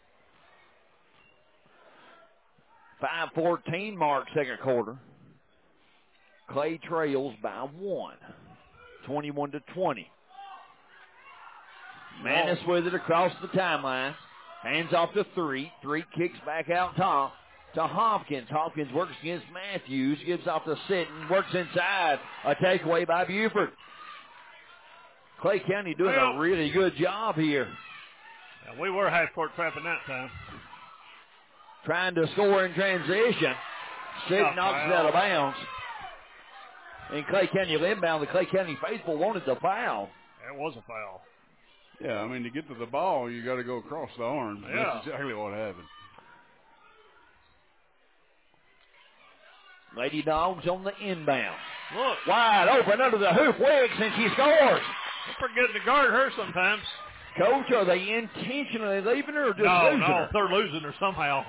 5:14 mark second quarter. Clay trails by 1. 21-20. Manis with it across the timeline. Hands off to 3. 3 kicks back out top to Hopkins. Hopkins works against Matthews. Gives off to Sitton. Works inside. A takeaway by Buford. Clay County doing a really good job here. Yeah, we were half-court trapping that time. Trying to score in transition. Sitton knocks it out of bounds. And Clay County will inbound. The Clay County faithful wanted the foul. It was a foul. Yeah, I mean, to get to the ball, you got to go across the arms. Yeah. That's exactly what happened. Lady Dogs on the inbound. Look. Wide open under the hoop. Wicks, and she scores. They're forgetting to guard her sometimes. Coach, are they intentionally leaving her or just losing her? No, they're losing her somehow.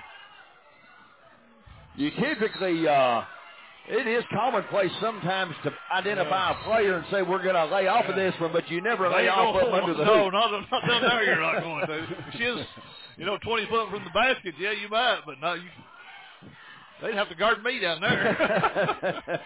You typically, it is commonplace sometimes to identify a player and say we're going to lay off of this one, but you never lay off of them under the hoop. No, not down there you're not going to. She is, 20 foot from the basket, yeah, you might, but no, they'd have to guard me down there.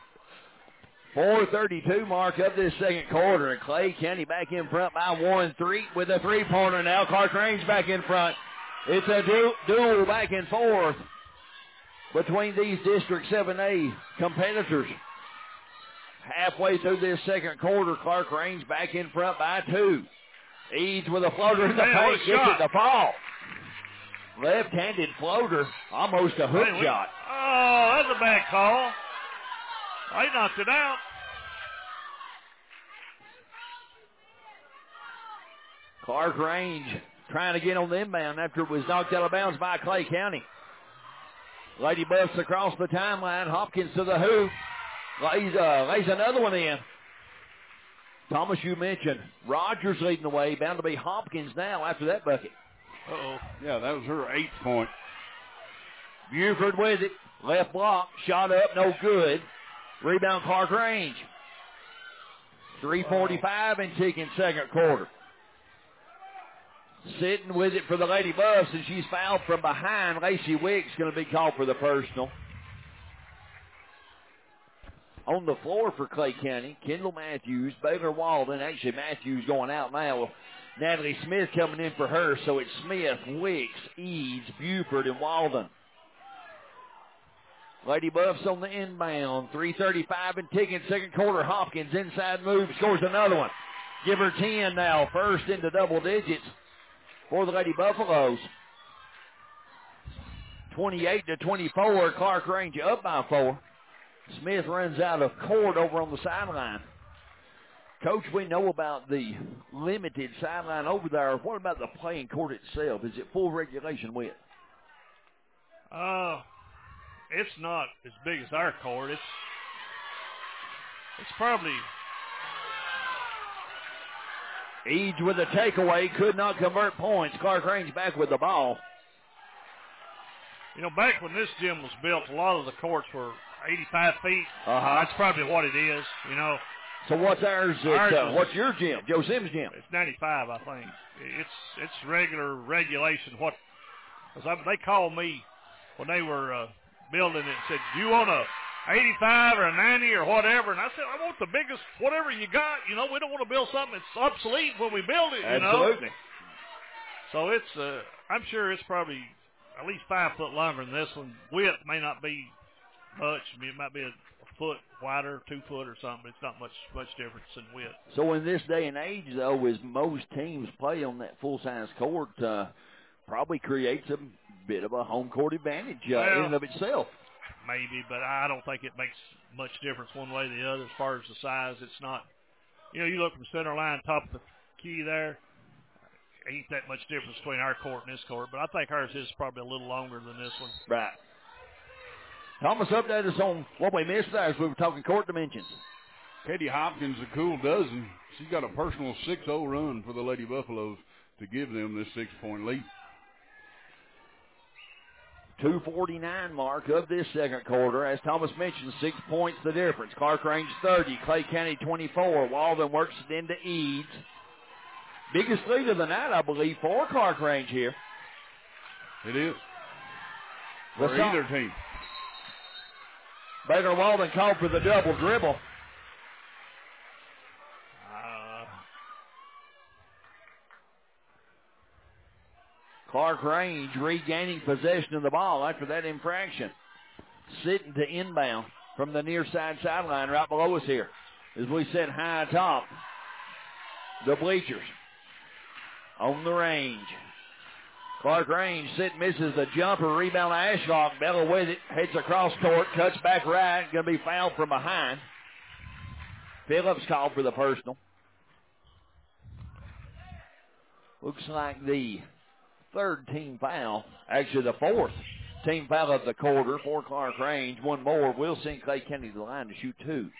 4:32 mark of this second quarter, and Clay County back in front by 1-3 with a three-pointer now. Clark Range back in front. It's a duel back and forth between these District 7A competitors. Halfway through this second quarter, Clark Range back in front by 2. Eads with a floater in the paint, gets it to fall. Left-handed floater, almost a hook shot. Oh, that's a bad call. They knocked it out. Clark Range trying to get on the inbound after it was knocked out of bounds by Clay County. Lady Buffs across the timeline. Hopkins to the hoop. Lays another one in. Thomas, you mentioned Rogers leading the way. Bound to be Hopkins now after that bucket. Uh-oh. Yeah, that was her 8th point. Buford with it. Left block. Shot up. No good. Rebound Clark Range. 3:45 and ticking second quarter. Sitting with it for the Lady Buffs, and she's fouled from behind. Lacey Wicks going to be called for the personal. On the floor for Clay County, Kendall Matthews, Baylor Walden. Actually, Matthews going out now. Natalie Smith coming in for her, so it's Smith, Wicks, Eads, Buford, and Walden. Lady Buffs on the inbound. 3:35 and ticking second quarter. Hopkins inside move, scores another one. Give her 10 now. First into double digits for the Lady Buffaloes. 28-24. Clark Range up by 4. Smith runs out of court over on the sideline. Coach, we know about the limited sideline over there. What about the playing court itself? Is it full regulation width? It's not as big as our court. It's probably... Eads with a takeaway, could not convert points. Clark Range back with the ball. Back when this gym was built, a lot of the courts were 85 feet. Uh-huh. That's probably what it is, So what's ours? What's your gym? Joe Sims' gym? It's 95, I think. It's regulation. Because they called me when they were building it and said, do you want a 85 or a 90 or whatever? And I said, I want the biggest whatever you got. You know, we don't want to build something that's obsolete when we build it, you know. Absolutely. So it's, I'm sure it's probably at least 5 foot longer than this one. Width may not be much. I mean, it might be a foot wider, 2 foot or something, but it's not much difference in width. So in this day and age, though, as most teams play on that full-size court, probably creates a bit of a home court advantage in and of itself. Maybe, but I don't think it makes much difference one way or the other as far as the size. It's not, you know, you look from center line, top of the key there, ain't that much difference between our court and this court, but I think ours is probably a little longer than this one. Right. Thomas, update us on what we missed there as we were talking court dimensions. Katie Hopkins, a cool dozen. She's got a personal 6-0 run for the Lady Buffaloes to give them this 6-point lead. 2:49 mark of this second quarter. As Thomas mentioned, 6 points the difference. Clark Range 30, Clay County 24. Walden works it into Eads. Biggest lead of the night, I believe, for Clark Range here. It is. For either team. Baker Walden called for the double dribble. Clark Range regaining possession of the ball after that infraction. Sitting to inbound from the near side sideline right below us here. As we sit high atop the bleachers on the range. Clark Range misses the jumper. Rebound Ashlock. Bella with it. Heads across court. Cuts back right. Going to be fouled from behind. Phillips called for the personal. Looks like the third team foul. Actually, the fourth team foul of the quarter for Clark Range. One more will send Clay County to the line to shoot 2.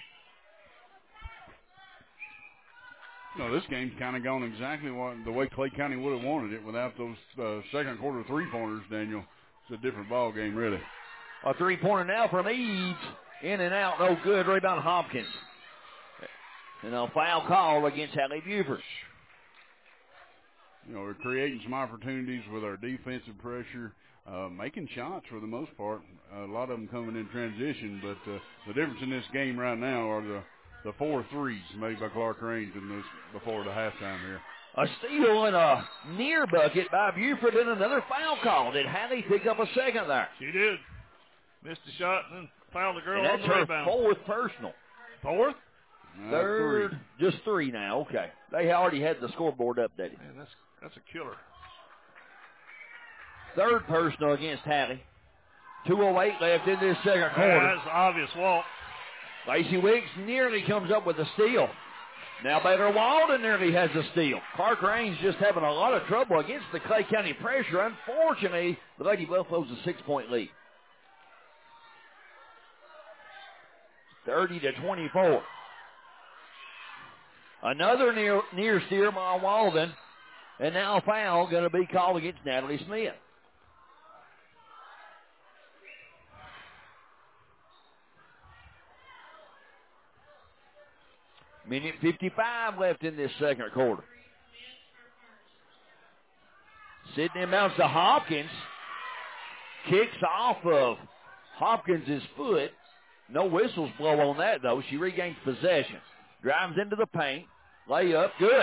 No, this game's kind of gone exactly the way Clay County would have wanted it without those second quarter three-pointers, Daniel. It's a different ball game, really. A three-pointer now from Eads. In and out, no good. Rebound Hopkins. And a foul call against Hallie Buford. You know, we're creating some opportunities with our defensive pressure, making shots for the most part. A lot of them coming in transition, but the difference in this game right now are the 4 threes made by Clark Range in this before the halftime here. A steal and a near bucket by Buford and another foul call. Did Hallie pick up a second there? She did. Missed the shot and then fouled the girl on the rebound. That's her fourth personal. Fourth? Third. 3. Just 3 now. Okay. They already had the scoreboard updated. Man, that's a killer. Third personal against Hallie. 2:08 left in this second quarter. That's an obvious walk. Lacey Wicks nearly comes up with a steal. Now Baylor Walden nearly has a steal. Clark Range just having a lot of trouble against the Clay County pressure. Unfortunately, the Lady Buffaloes a 6-point lead. 30-24. Another near steer by Walden. And now a foul going to be called against Natalie Smith. Minute 55 left in this second quarter. Sydney inbounds to Hopkins. Kicks off of Hopkins' foot. No whistles blow on that, though. She regains possession. Drives into the paint. Layup. Good.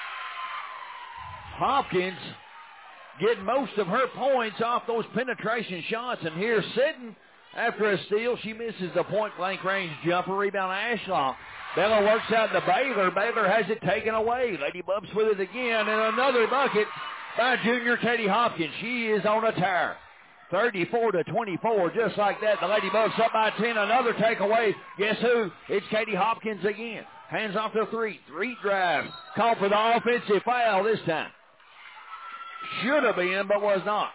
Hopkins getting most of her points off those penetration shots. And here sitting after a steal, she misses the point-blank range jumper. Rebound Ashlock. Bella works out to Baylor. Baylor has it taken away. Lady Bubs with it again. And another bucket by junior Katie Hopkins. She is on a tear. 34-24, just like that. The Lady Bugs up by 10. Another takeaway. Guess who? It's Katie Hopkins again. Hands off the 3. 3 drive. Called for the offensive foul this time. Should have been, but was not.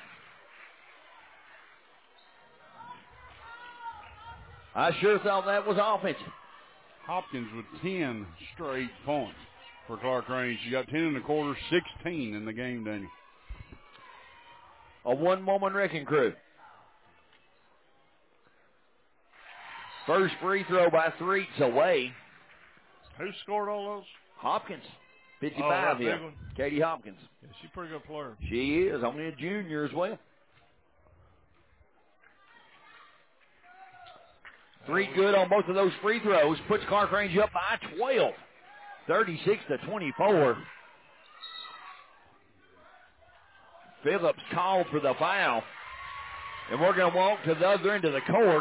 I sure thought that was offensive. Hopkins with 10 straight points for Clark Range. She got 10 in the quarter, 16 in the game, Daniel. A one-woman wrecking crew. First free throw by Threets away. Who scored all those? Hopkins, 55 that here. big one? Katie Hopkins. Yeah, she's a pretty good player. She is, only a junior as well. 3 good on both of those free throws. Puts Clark-Range up by 12. 36-24. Phillips called for the foul. And we're going to walk to the other end of the court.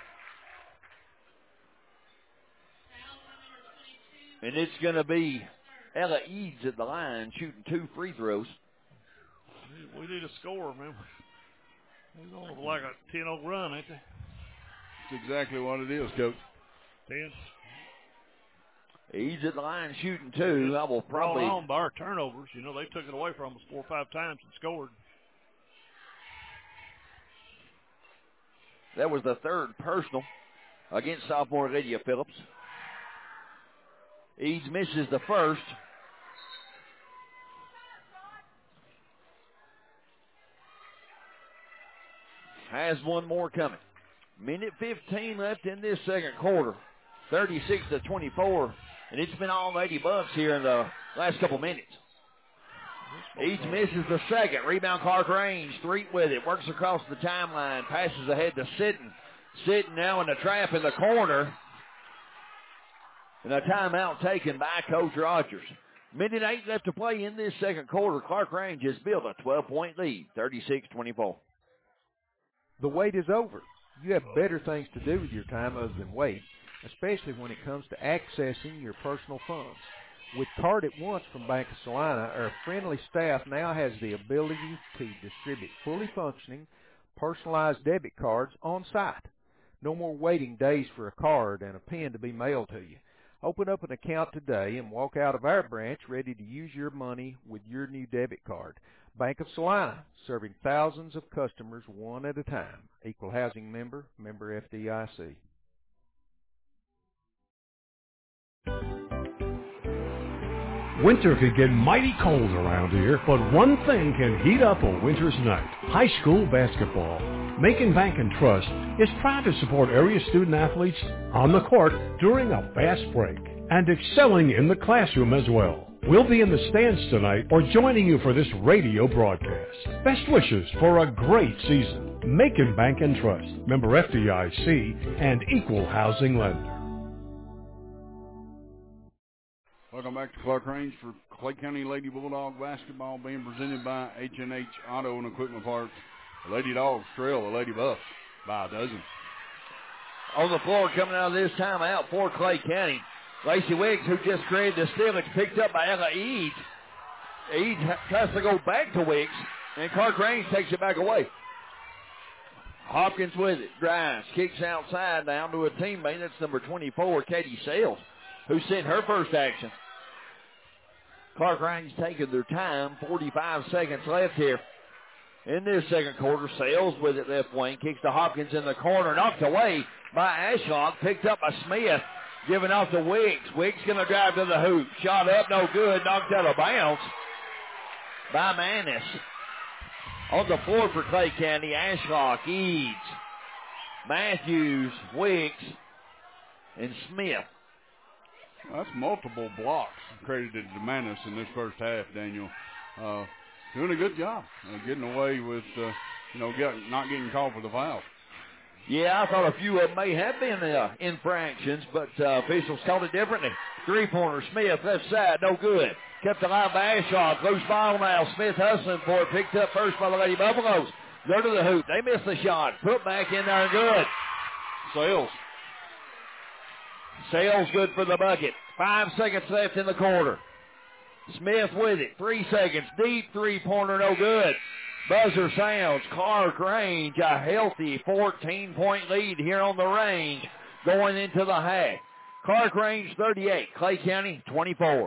And it's going to be Ella Eads at the line shooting 2 free throws. We need a score, man. They're going like a 10-0 run, ain't they? That's exactly what it is, Coach. 10. Eads at the line shooting 2. I will probably... Brought on by our turnovers. You know, they took it away from us 4 or 5 times and scored. That was the 3rd personal against sophomore Lydia Phillips. Eads misses the first. Has one more coming. Minute 15 left in this second quarter. 36-24. And it's been all Lady Bucks here in the last couple minutes. Eads misses the second. Rebound Clark-Range. Street with it. Works across the timeline. Passes ahead to Sitton. Sitton now in the trap in the corner. And a timeout taken by Coach Rogers. Minute 8 left to play in this second quarter. Clark-Range has built a 12-point lead. 36-24. The wait is over. You have better things to do with your time other than wait, especially when it comes to accessing your personal funds. With Card at Once from Bank of Salina, our friendly staff now has the ability to distribute fully functioning, personalized debit cards on site. No more waiting days for a card and a pen to be mailed to you. Open up an account today and walk out of our branch ready to use your money with your new debit card. Bank of Salina, serving thousands of customers one at a time. Equal housing member, member FDIC. Winter can get mighty cold around here, but one thing can heat up a winter's night. High school basketball. Macon Bank and Trust is proud to support area student athletes on the court during a fast break and excelling in the classroom as well. We'll be in the stands tonight or joining you for this radio broadcast. Best wishes for a great season. Macon Bank and Trust, member FDIC, and equal housing lender. Welcome back to Clark-Range for Clay County Lady Bulldog basketball being presented by H&H Auto and Equipment Parts. The Lady Dogs trail the Lady Buffs by a dozen. On the floor coming out of this timeout for Clay County. Lacey Wiggs, who just created the steal, it's picked up by Ella Eads. Eads tries to go back to Wiggs, and Clark-Range takes it back away. Hopkins with it, drives, kicks outside down to a teammate. That's number 24, Katie Sales, who sent her first action. Clark-Range taking their time, 45 seconds left here. In this second quarter, Sales with it left wing, kicks to Hopkins in the corner, knocked away by Ashlock, picked up by Smith, giving off to Wiggs. Wiggs going to drive to the hoop. Shot up, no good, knocked out of bounds by Manis. On the floor for Clay County, Ashlock, Eads, Matthews, Wiggs, and Smith. Well, that's multiple blocks credited to Manis in this first half, Daniel. Doing a good job, getting away with, not getting called for the foul. Yeah, I thought a few of them may have been infractions, but officials called it differently. Three-pointer, Smith, left side, no good. Kept alive by Ashlock. Loose ball now. Smith hustling for it. Picked up first by the Lady Buffaloes. Go to the hoop. They missed the shot. Put back in there, good. Sales good for the bucket. 5 seconds left in the quarter. Smith with it. 3 seconds. Deep three-pointer, no good. Buzzer sounds. Clark-Range, a healthy 14-point lead here on the range going into the half. Clark-Range 38, Clay County 24.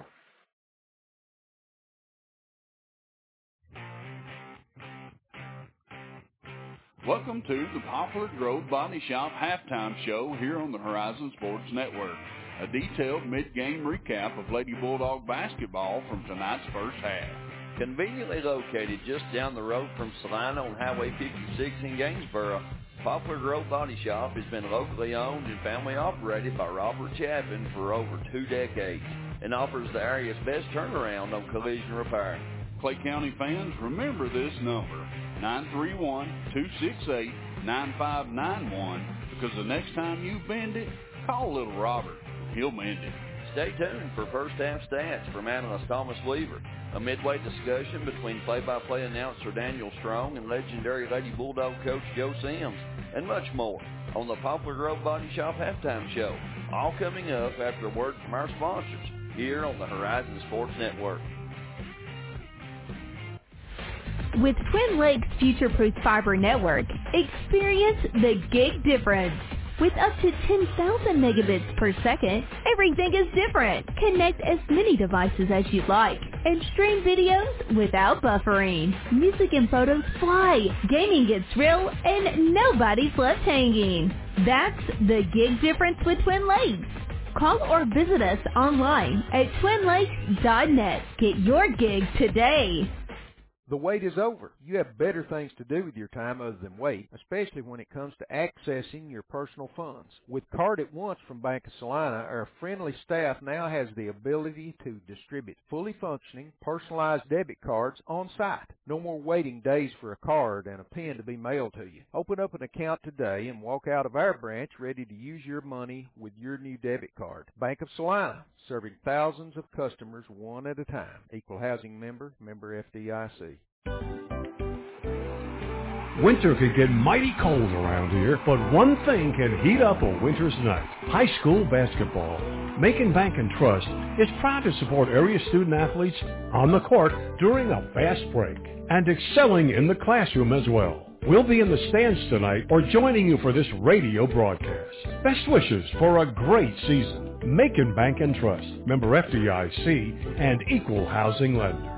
Welcome to the Poplar Grove Body Shop halftime show here on the Horizon Sports Network. A detailed mid-game recap of Lady Bulldog basketball from tonight's first half. Conveniently located just down the road from Salina on Highway 56 in Gainesboro, Poplar Grove Body Shop has been locally owned and family operated by Robert Chapin for over 2 decades and offers the area's best turnaround on collision repair. Clay County fans, remember this number, 931-268-9591, because the next time you bend it, call little Robert. He'll mend it. Stay tuned for first half stats from analyst Thomas Weaver, a midway discussion between play-by-play announcer Daniel Strong and legendary Lady Bulldog coach Joe Sims, and much more on the Poplar Grove Body Shop Halftime Show, all coming up after a word from our sponsors here on the Horizon Sports Network. With Twin Lakes Future-Proof Fiber Network, experience the gig difference. With up to 10,000 megabits per second, everything is different. Connect as many devices as you'd like and stream videos without buffering. Music and photos fly, gaming gets real, and nobody's left hanging. That's the gig difference with Twin Lakes. Call or visit us online at twinlakes.net. Get your gig today. The wait is over. You have better things to do with your time other than wait, especially when it comes to accessing your personal funds. With Card at Once from Bank of Salina, our friendly staff now has the ability to distribute fully functioning, personalized debit cards on site. No more waiting days for a card and a PIN to be mailed to you. Open up an account today and walk out of our branch ready to use your money with your new debit card. Bank of Salina, serving thousands of customers one at a time. Equal housing member, member FDIC. Winter can get mighty cold around here, but one thing can heat up a winter's night. High school basketball. Macon Bank and Trust is proud to support area student athletes on the court during a fast break and excelling in the classroom as well. We'll be in the stands tonight or joining you for this radio broadcast. Best wishes for a great season. Macon Bank and Trust, member FDIC and equal housing lender.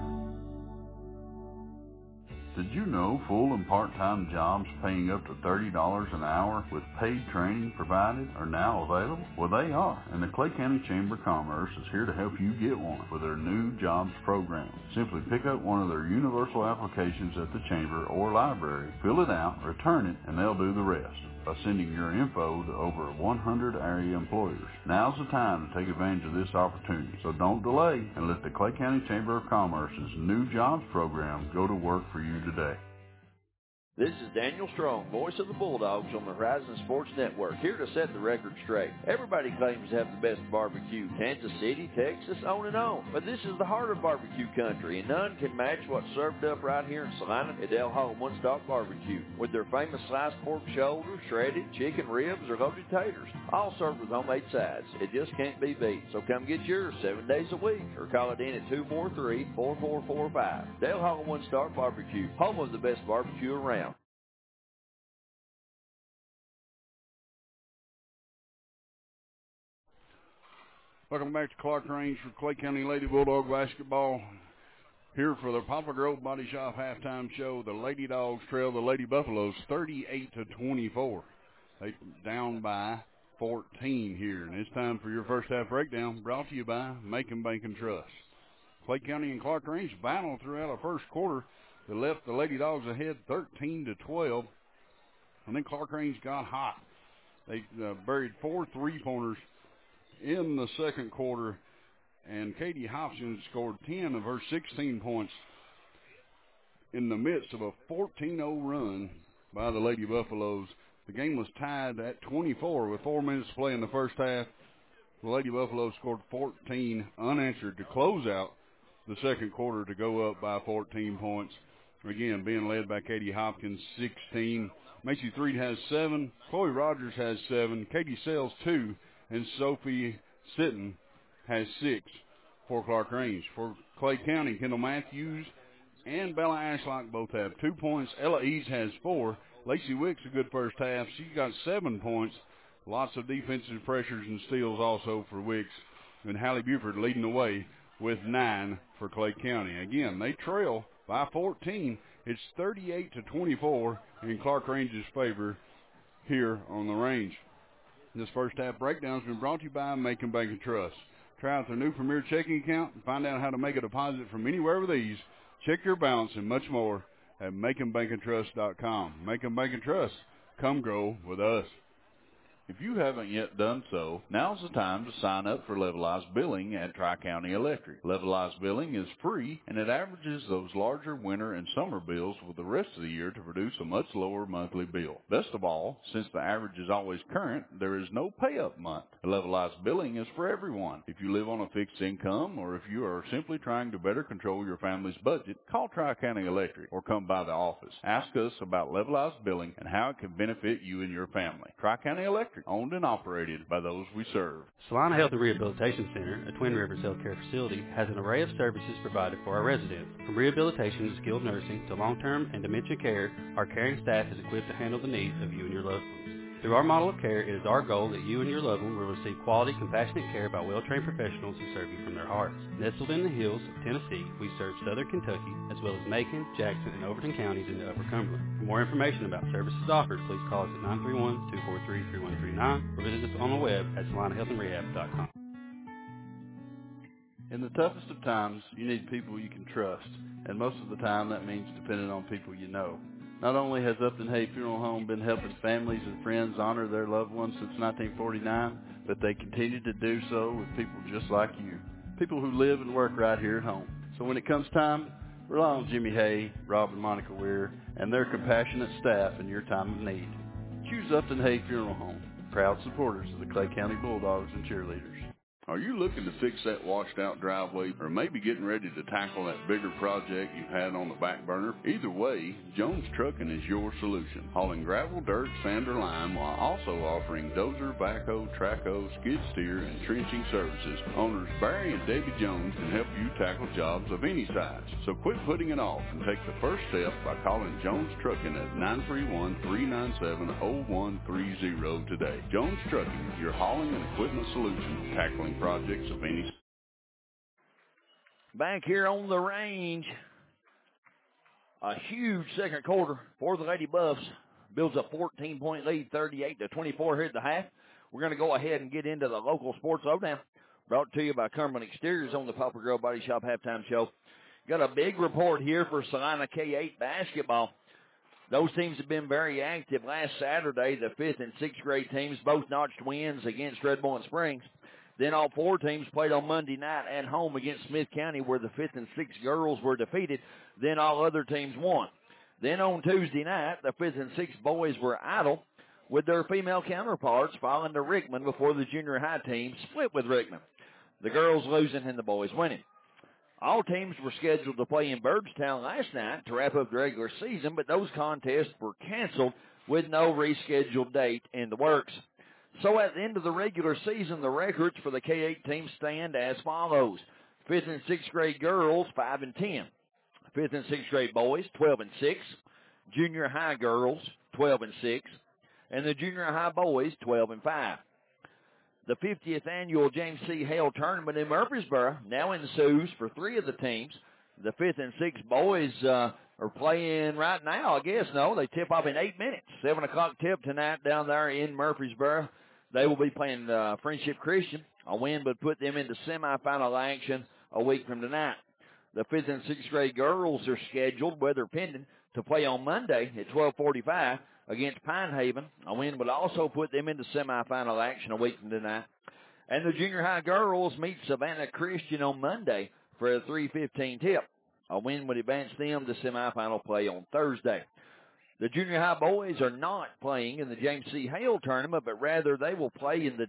Did you know full and part-time jobs paying up to $30 an hour with paid training provided are now available? Well, they are, and the Clay County Chamber of Commerce is here to help you get one with their new jobs program. Simply pick up one of their universal applications at the Chamber or library, fill it out, return it, and they'll do the rest by sending your info to over 100 area employers. Now's the time to take advantage of this opportunity, so don't delay and let the Clay County Chamber of Commerce's new jobs program go to work for you today. This is Daniel Strong, voice of the Bulldogs on the Horizon Sports Network, here to set the record straight. Everybody claims to have the best barbecue, Kansas City, Texas, on and on. But this is the heart of barbecue country, and none can match what's served up right here in Salina at Del Home One Stop Barbecue, with their famous sliced pork shoulder, shredded chicken ribs, or loaded taters, all served with homemade sides. It just can't be beat. So come get yours 7 days a week, or call it in at 243-4445. Del Home One Stop Barbecue, home of the best barbecue around. Welcome back to Clark Range for Clay County Lady Bulldog basketball. Here for the Poplar Grove Body Shop halftime show, the Lady Dogs trail the Lady Buffaloes 38-24. They down by 14 here, and it's time for your first half breakdown, brought to you by Macon Bank and Trust. Clay County and Clark Range battled throughout the first quarter that left the Lady Dogs ahead 13-12, and then Clark Range got hot. They buried 4 3-pointers in the second quarter, and Katie Hopkins scored 10 of her 16 points in the midst of a 14-0 run by the Lady Buffaloes. The game was tied at 24 with 4 minutes to play in the first half. The Lady Buffaloes scored 14 unanswered to close out the second quarter to go up by 14 points. Again, being led by Katie Hopkins, 16. Macy Threed has 7. Chloe Rogers has 7. Katie Sells 2. And Sophie Sitton has 6 for Clark Range. For Clay County, Kendall Matthews and Bella Ashlock both have 2 points. Ella Eads has 4. Lacey Wicks a good first half. She got 7 points. Lots of defensive pressures and steals also for Wicks. And Hallie Buford leading the way with 9 for Clay County. Again, they trail by 14. It's 38-24 in Clark Range's favor here on the range. This first half breakdown has been brought to you by Macon Bank and Trust. Try out their new Premier checking account and find out how to make a deposit from anywhere with ease. Check your balance and much more at MaconBankandTrust.com. Macon Bank and Trust, come grow with us. If you haven't yet done so, now's the time to sign up for Levelized Billing at Tri-County Electric. Levelized Billing is free, and it averages those larger winter and summer bills with the rest of the year to produce a much lower monthly bill. Best of all, since the average is always current, there is no pay-up month. Levelized Billing is for everyone. If you live on a fixed income, or if you are simply trying to better control your family's budget, call Tri-County Electric or come by the office. Ask us about Levelized Billing and how it can benefit you and your family. Tri-County Electric, owned and operated by those we serve. Salina Health and Rehabilitation Center, a Twin Rivers healthcare facility, has an array of services provided for our residents. From rehabilitation to skilled nursing to long-term and dementia care, our caring staff is equipped to handle the needs of you and your loved ones. Through our model of care, it is our goal that you and your loved one will receive quality, compassionate care by well-trained professionals who serve you from their hearts. Nestled in the hills of Tennessee, we serve southern Kentucky, as well as Macon, Jackson, and Overton counties in the Upper Cumberland. For more information about services offered, please call us at 931-243-3139 or visit us on the web at salinahealthandrehab.com. In the toughest of times, you need people you can trust, and most of the time that means depending on people you know. Not only has Upton Hay Funeral Home been helping families and friends honor their loved ones since 1949, but they continue to do so with people just like you, people who live and work right here at home. So when it comes time, rely on Jimmy Hay, Rob and Monica Weir, and their compassionate staff in your time of need. Choose Upton Hay Funeral Home, proud supporters of the Clay County Bulldogs and cheerleaders. Are you looking to fix that washed-out driveway or maybe getting ready to tackle that bigger project you've had on the back burner? Either way, Jones Trucking is your solution. Hauling gravel, dirt, sand, or lime while also offering dozer, backhoe, trackhoe, skid steer, and trenching services. Owners Barry and Debbie Jones can help you tackle jobs of any size. So quit putting it off and take the first step by calling Jones Trucking at 931-397-0130 today. Jones Trucking, your hauling and equipment solution, tackling projects of any. Back here on the range, a huge second quarter for the Lady Buffs. Builds a 14-point lead, 38-24 here at the half. We're going to go ahead and get into the local sports lowdown. Brought to you by Cumberland Exteriors on the Poplar Grove Body Shop Halftime Show. Got a big report here for Salina K-8 basketball. Those teams have been very active. Last Saturday, the 5th and 6th grade teams both notched wins against Redbourne Springs. Then all four teams played on Monday night at home against Smith County, where the 5th and 6th girls were defeated. Then all other teams won. Then on Tuesday night, the 5th and 6th boys were idle with their female counterparts, falling to Rickman before the junior high team split with Rickman. The girls losing and the boys winning. All teams were scheduled to play in Birdstown last night to wrap up the regular season, but those contests were canceled with no rescheduled date in the works. So at the end of the regular season, the records for the K-8 team stand as follows. 5th and 6th grade girls, 5-10. 5th and 6th grade boys, 12-6. Junior high girls, 12-6. And the junior high boys, 12-5. The 50th annual James C. Hale Tournament in Murfreesboro now ensues for three of the teams. The 5th and 6th boys are playing right now, I guess. No, they tip off in 8 minutes. 7 o'clock tip tonight down there in Murfreesboro. They will be playing Friendship Christian. A win would put them into semifinal action a week from tonight. The 5th and 6th grade girls are scheduled, weather pending, to play on Monday at 12:45 against Pine Haven. A win would also put them into semifinal action a week from tonight. And the junior high girls meet Savannah Christian on Monday for a 3:15 tip. A win would advance them to semifinal play on Thursday. The junior high boys are not playing in the James C. Hale tournament, but rather they will play in the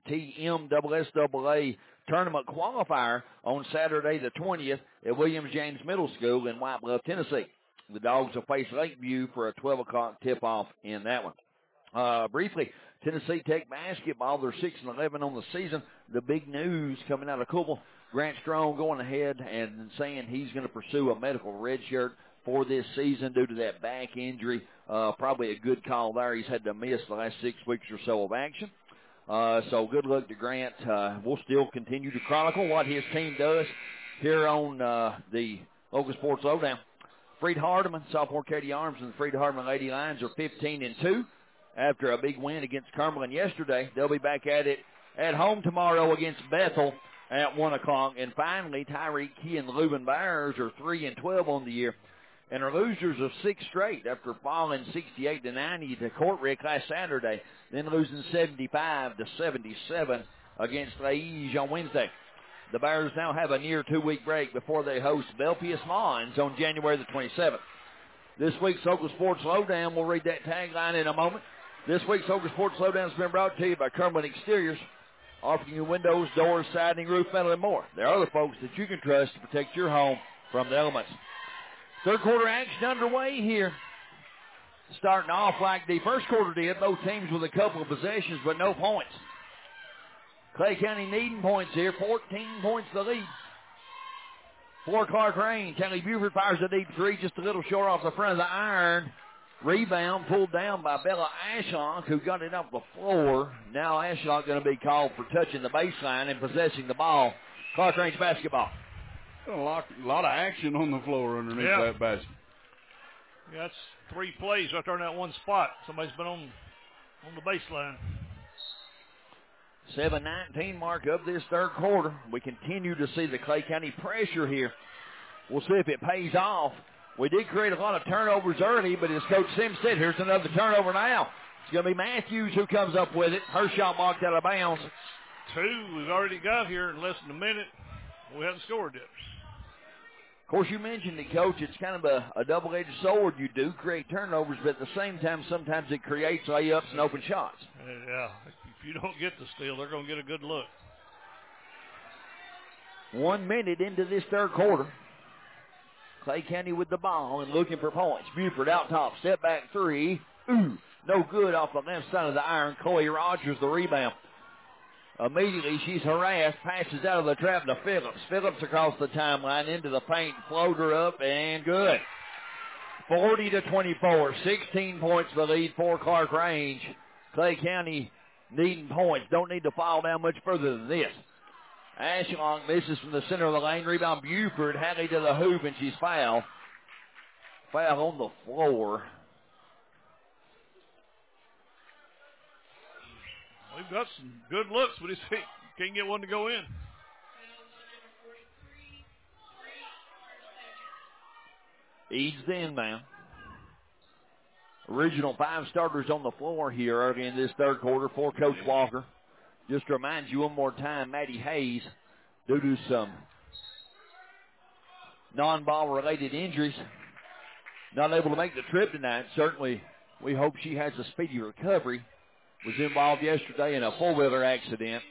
TMSSAA tournament qualifier on Saturday the 20th at Williams James Middle School in White Bluff, Tennessee. The Dogs will face Lakeview for a 12 o'clock tip-off in that one. Briefly, Tennessee Tech basketball, they're 6-11 on the season. The big news coming out of Coupal, Grant Strong going ahead and saying he's going to pursue a medical red shirt for this season due to that back injury. Probably a good call there. He's had to miss the last 6 weeks or so of action. So good luck to Grant. We'll still continue to chronicle what his team does here on the Local Sports Lowdown. Freed Hardeman, sophomore Katie Arms, and the Freed Hardeman Lady Lions are 15-2 after a big win against Cumberland yesterday. They'll be back at it at home tomorrow against Bethel at 1 o'clock. And finally, Tyreek Key and the Leuven Bears are 3-12 on the year and are losers of 6 straight after falling 68-90 to Courtwright last Saturday, then losing 75-77 against Laige on Wednesday. The Bears now have a near 2-week break before they host Belpius Mons on January the 27th. This week's Local Sports Lowdown, we'll read that tagline in a moment. This week's Local Sports Lowdown has been brought to you by Cumberland Exteriors, offering you windows, doors, siding, roof metal, and more. There are other folks that you can trust to protect your home from the elements. Third quarter action underway here. Starting off like the first quarter did, both teams with a couple of possessions but no points. Clay County needing points here, 14 points the lead. For Clark Range, Kelly Buford fires a deep three, just a little short off the front of the iron. Rebound pulled down by Bella Ashlock, who got it off the floor. Now Ashlock going to be called for touching the baseline and possessing the ball. Clark Range basketball. A lot of action on the floor underneath that basket. Yeah, that's 3 plays right there in that one spot. Somebody's been on the baseline. 7:19 mark of this third quarter. We continue to see the Clay County pressure here. We'll see if it pays off. We did create a lot of turnovers early, but as Coach Sims said, here's another turnover now. It's going to be Matthews who comes up with it. Her shot blocked out of bounds. 2 we've already got here in less than a minute. We haven't scored yet. Of course, you mentioned it, Coach. It's kind of a double-edged sword. You do create turnovers, but at the same time, sometimes it creates layups and open shots. Yeah, if you don't get the steal, they're going to get a good look. 1 minute into this third quarter. Clay County with the ball and looking for points. Buford out top, step back 3. Ooh, no good off the left side of the iron. Chloe Rogers the rebound. Immediately she's harassed, passes out of the trap to Phillips. Phillips across the timeline into the paint, floater up and good. 40-24, 16 points the lead for Clark Range. Clay County needing points, don't need to fall down much further than this. Ashlock misses from the center of the lane. Rebound Buford. Hadley to the hoop, and she's fouled. Foul on the floor. We've got some good looks, but he can't get one to go in. Eads the inbound. Original 5 starters on the floor here early in this third quarter for Coach Walker. Just to remind you one more time, Maddie Hayes, due to some non-ball related injuries, not able to make the trip tonight. Certainly, we hope she has a speedy recovery. Was involved yesterday in a four-wheeler accident.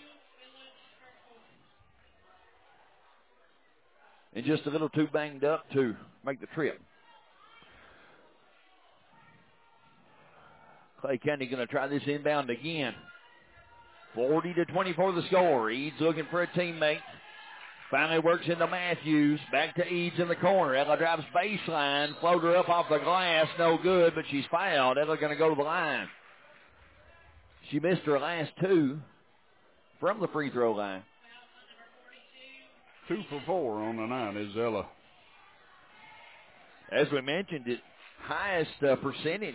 And just a little too banged up to make the trip. Clay County going to try this inbound again. 40-24 the score. Eads looking for a teammate. Finally works into Matthews. Back to Eads in the corner. Ella drives baseline. Floater up off the glass. No good, but she's fouled. Ella going to go to the line. She missed her last 2 from the free throw line. 2 for 4 on the night is Ella. As we mentioned, it highest percentage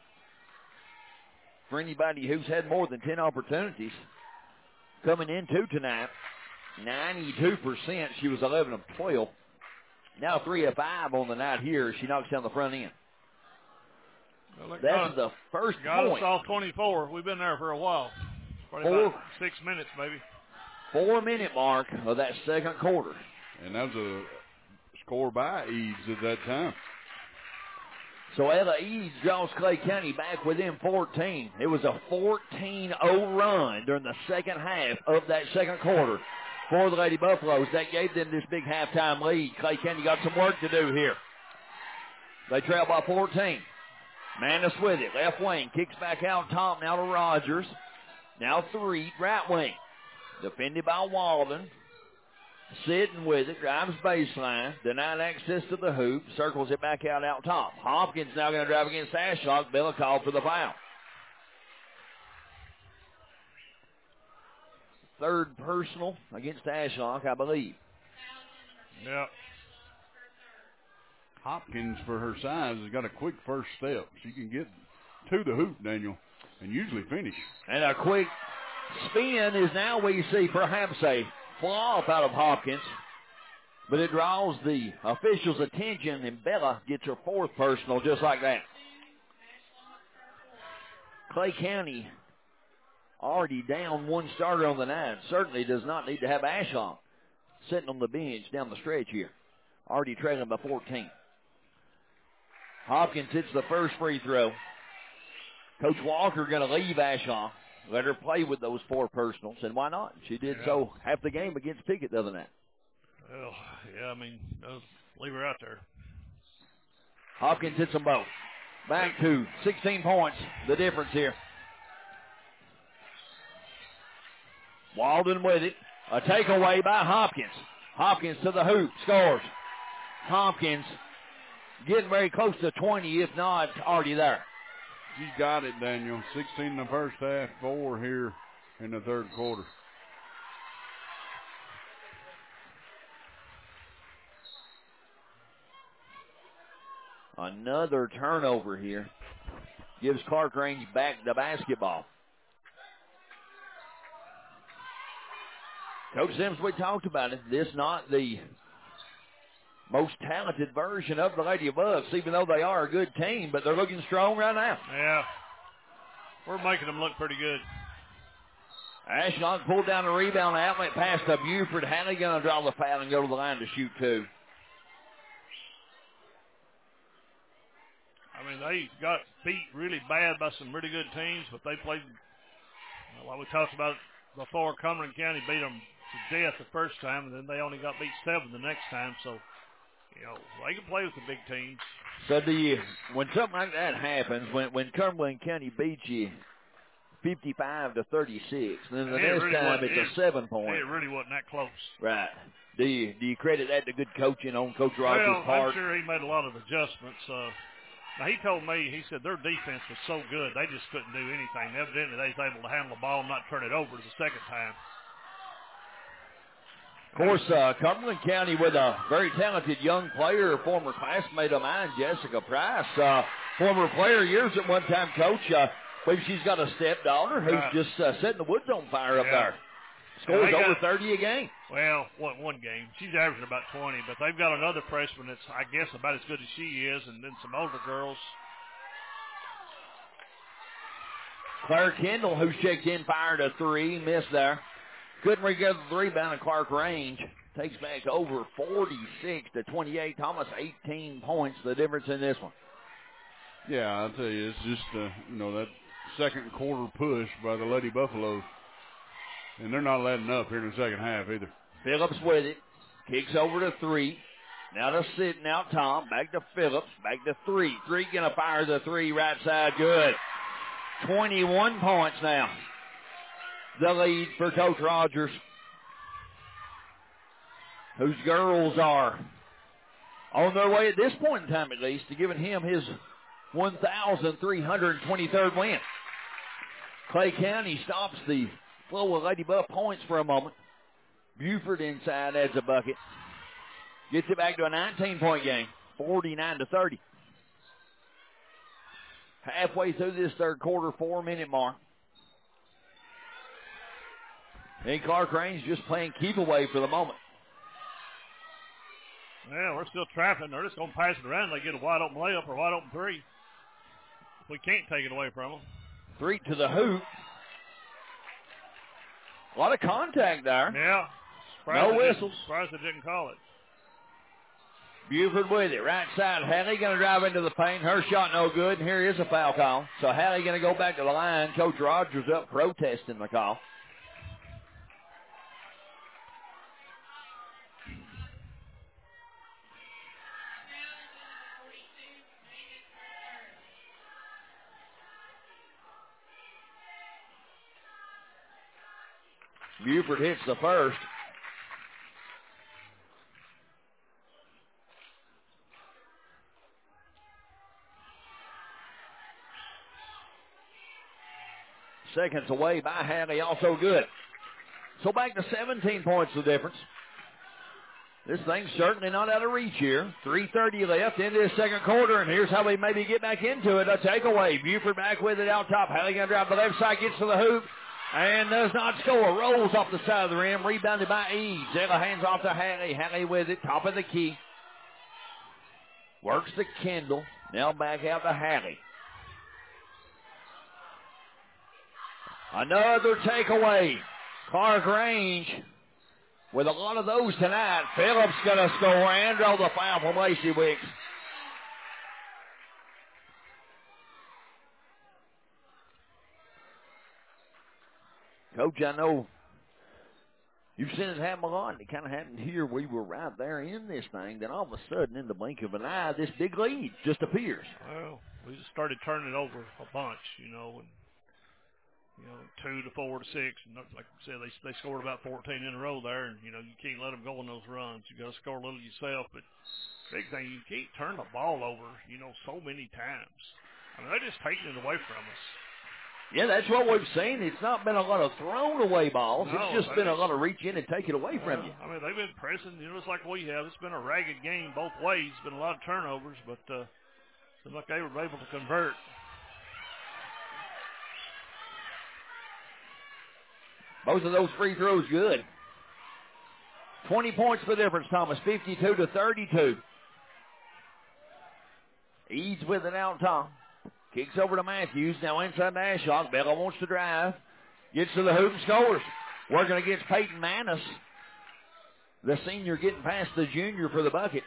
for anybody who's had more than 10 opportunities coming into tonight. 92%. She was 11 of 12. Now 3 of 5 on the night here. She knocks down the front end. Well, that's the first got point. Got us all 24. We've been there for a while. Probably about 6 minutes maybe. 4-minute mark of that second quarter. And that was a score by Eads at that time. So Ella Eads draws Clay County back within 14. It was a 14-0 run during the second half of that second quarter for the Lady Buffaloes. That gave them this big halftime lead. Clay County got some work to do here. They trail by 14. Manis with it. Left wing. Kicks back out top now to Rogers. Now 3. Right wing. Defended by Walden. Sitting with it. Drives baseline. Denied access to the hoop. Circles it back out top. Hopkins now going to drive against Ashlock. Bella called for the foul. Third personal against Ashlock, I believe. Yeah. Hopkins, for her size, has got a quick first step. She can get to the hoop, Daniel, and usually finish. And a quick spin is now we see perhaps a flop out of Hopkins. but it draws the officials' attention, and Bella gets her 4th personal just like that. Clay County already down 1 starter on the 9. Certainly does not need to have Ashlon sitting on the bench down the stretch here. Already trailing by 14. Hopkins hits the first free throw. Coach Walker going to leave Ashlon. Let her play with those 4 personals, and why not? She did so half the game against Pickett the other night. Well, yeah, I mean, leave her out there. Hopkins hits them both. Back to 16 points, the difference here. Walden with it. A takeaway by Hopkins. Hopkins to the hoop, scores. Hopkins getting very close to 20, if not already there. You got it, Daniel. 16 in the first half, 4 here in the third quarter. Another turnover here. Gives Clark Range back the basketball. Coach Sims, we talked about it. This not the most talented version of the Lady Bucks, even though they are a good team, but they're looking strong right now. Yeah. We're making them look pretty good. Ashlon pulled down a rebound outlet pass to Buford. Hannah going to draw the foul and go to the line to shoot 2. I mean, they got beat really bad by some really good teams, but they played, like we talked about before, Cumberland County beat them to death the first time, and then they only got beat 7 the next time. So, you know, they can play with the big teams. So when something like that happens, when Cumberland County beats you 55-36, then the next time it's a 7-point. It really wasn't that close. Right. Do you credit that to good coaching on Coach Rogers' part? I'm sure he made a lot of adjustments. Now, he told me, he said their defense was so good, they just couldn't do anything. Evidently, they was able to handle the ball and not turn it over the second time. Of course, Cumberland County with a very talented young player, a former classmate of mine, Jessica Price. Former player years at one time, Coach. I believe she's got a stepdaughter who's just setting the woods on fire up there. Scores over 30 a game. Well, one game. She's averaging about 20, but they've got another freshman that's, I guess, about as good as she is, and then some older girls. Claire Kendall, who's checked in, fired a 3, missed there. Couldn't recover the rebound, and Clark Range takes back over 46-28. Thomas, 18 points, the difference in this one. Yeah, I'll tell you, it's just, that second quarter push by the Lady Buffaloes. And they're not letting up here in the second half either. Phillips with it. Kicks over to 3. Now to Sid, now Tom. Back to Phillips. Back to 3. 3 going to fire the 3 right side. Good. 21 points now. The lead for Coach Rogers, whose girls are on their way at this point in time at least to giving him his 1,323rd win. Clay County stops the flow of Lady Buff points for a moment. Buford inside adds a bucket. Gets it back to a 19-point game, 49-30. Halfway through this third quarter, 4-minute mark. And Clark Range just playing keep away for the moment. Yeah, we're still trapping. They're just going to pass it around. They get a wide open layup or wide open 3. We can't take it away from them. 3 to the hoop. A lot of contact there. Yeah. No whistles. Surprised they didn't call it. Buford with it. Right side. Halley going to drive into the paint. Her shot no good. And here is a foul call. So Halley going to go back to the line. Coach Rogers up protesting the call. Buford hits the first. Seconds away by Halley, also good. So back to 17 points the difference. This thing's certainly not out of reach here. 3:30 left into the second quarter, and here's how we maybe get back into it. A takeaway. Buford back with it out top. Halley going to drive the left side, gets to the hoop. And does not score. Rolls off the side of the rim. Rebounded by Eads. Ella hands off to Hallie. Hallie with it. Top of the key. Works to Kendall. Now back out to Hallie. Another takeaway. Clark Range with a lot of those tonight. Phillips going to score and draw the foul from Lacey Wicks. Coach, I know you've seen it happen a lot. It kind of happened here. We were right there in this thing. Then all of a sudden, in the blink of an eye, this big lead just appears. Well, we just started turning it over a bunch, and 2 to 4 to 6. And like I said, they scored about 14 in a row there, and, you can't let them go on those runs. You got to score a little yourself. But big thing, you can't turn the ball over, so many times. I mean, they're just taking it away from us. Yeah, that's what we've seen. It's not been a lot of thrown away balls. No, it's just been a lot of reach in and take it away from you. I mean, they've been pressing, just like we have. It's been a ragged game both ways. It's been a lot of turnovers, but seemed like they were able to convert. Both of those free throws good. 20 points for the difference, Thomas. 52 to 32. Eads with it out top. Kicks over to Matthews. Now inside to Ashlock. Bella wants to drive. Gets to the hoop and scores. Working against Peyton Manis. The senior getting past the junior for the bucket.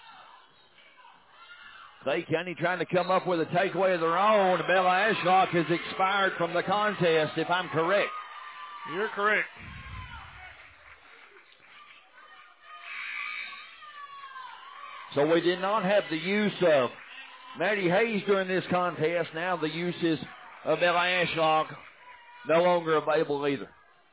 Clay County trying to come up with a takeaway of their own. Bella Ashlock has expired from the contest, if I'm correct. You're correct. So we did not have the use of Maddie Hayes during this contest. Now the uses of Bella Ashlock no longer available either.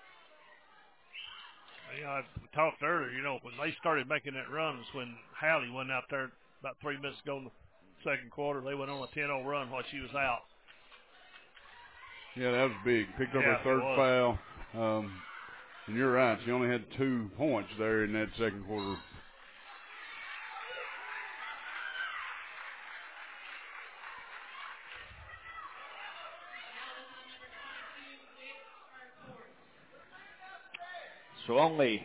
I talked earlier, when they started making that run was when Hallie went out there about 3 minutes ago in the second quarter. They went on a 10-0 run while she was out. Yeah, that was big. Picked up her third foul. And you're right. She only had 2 points there in that second quarter. So only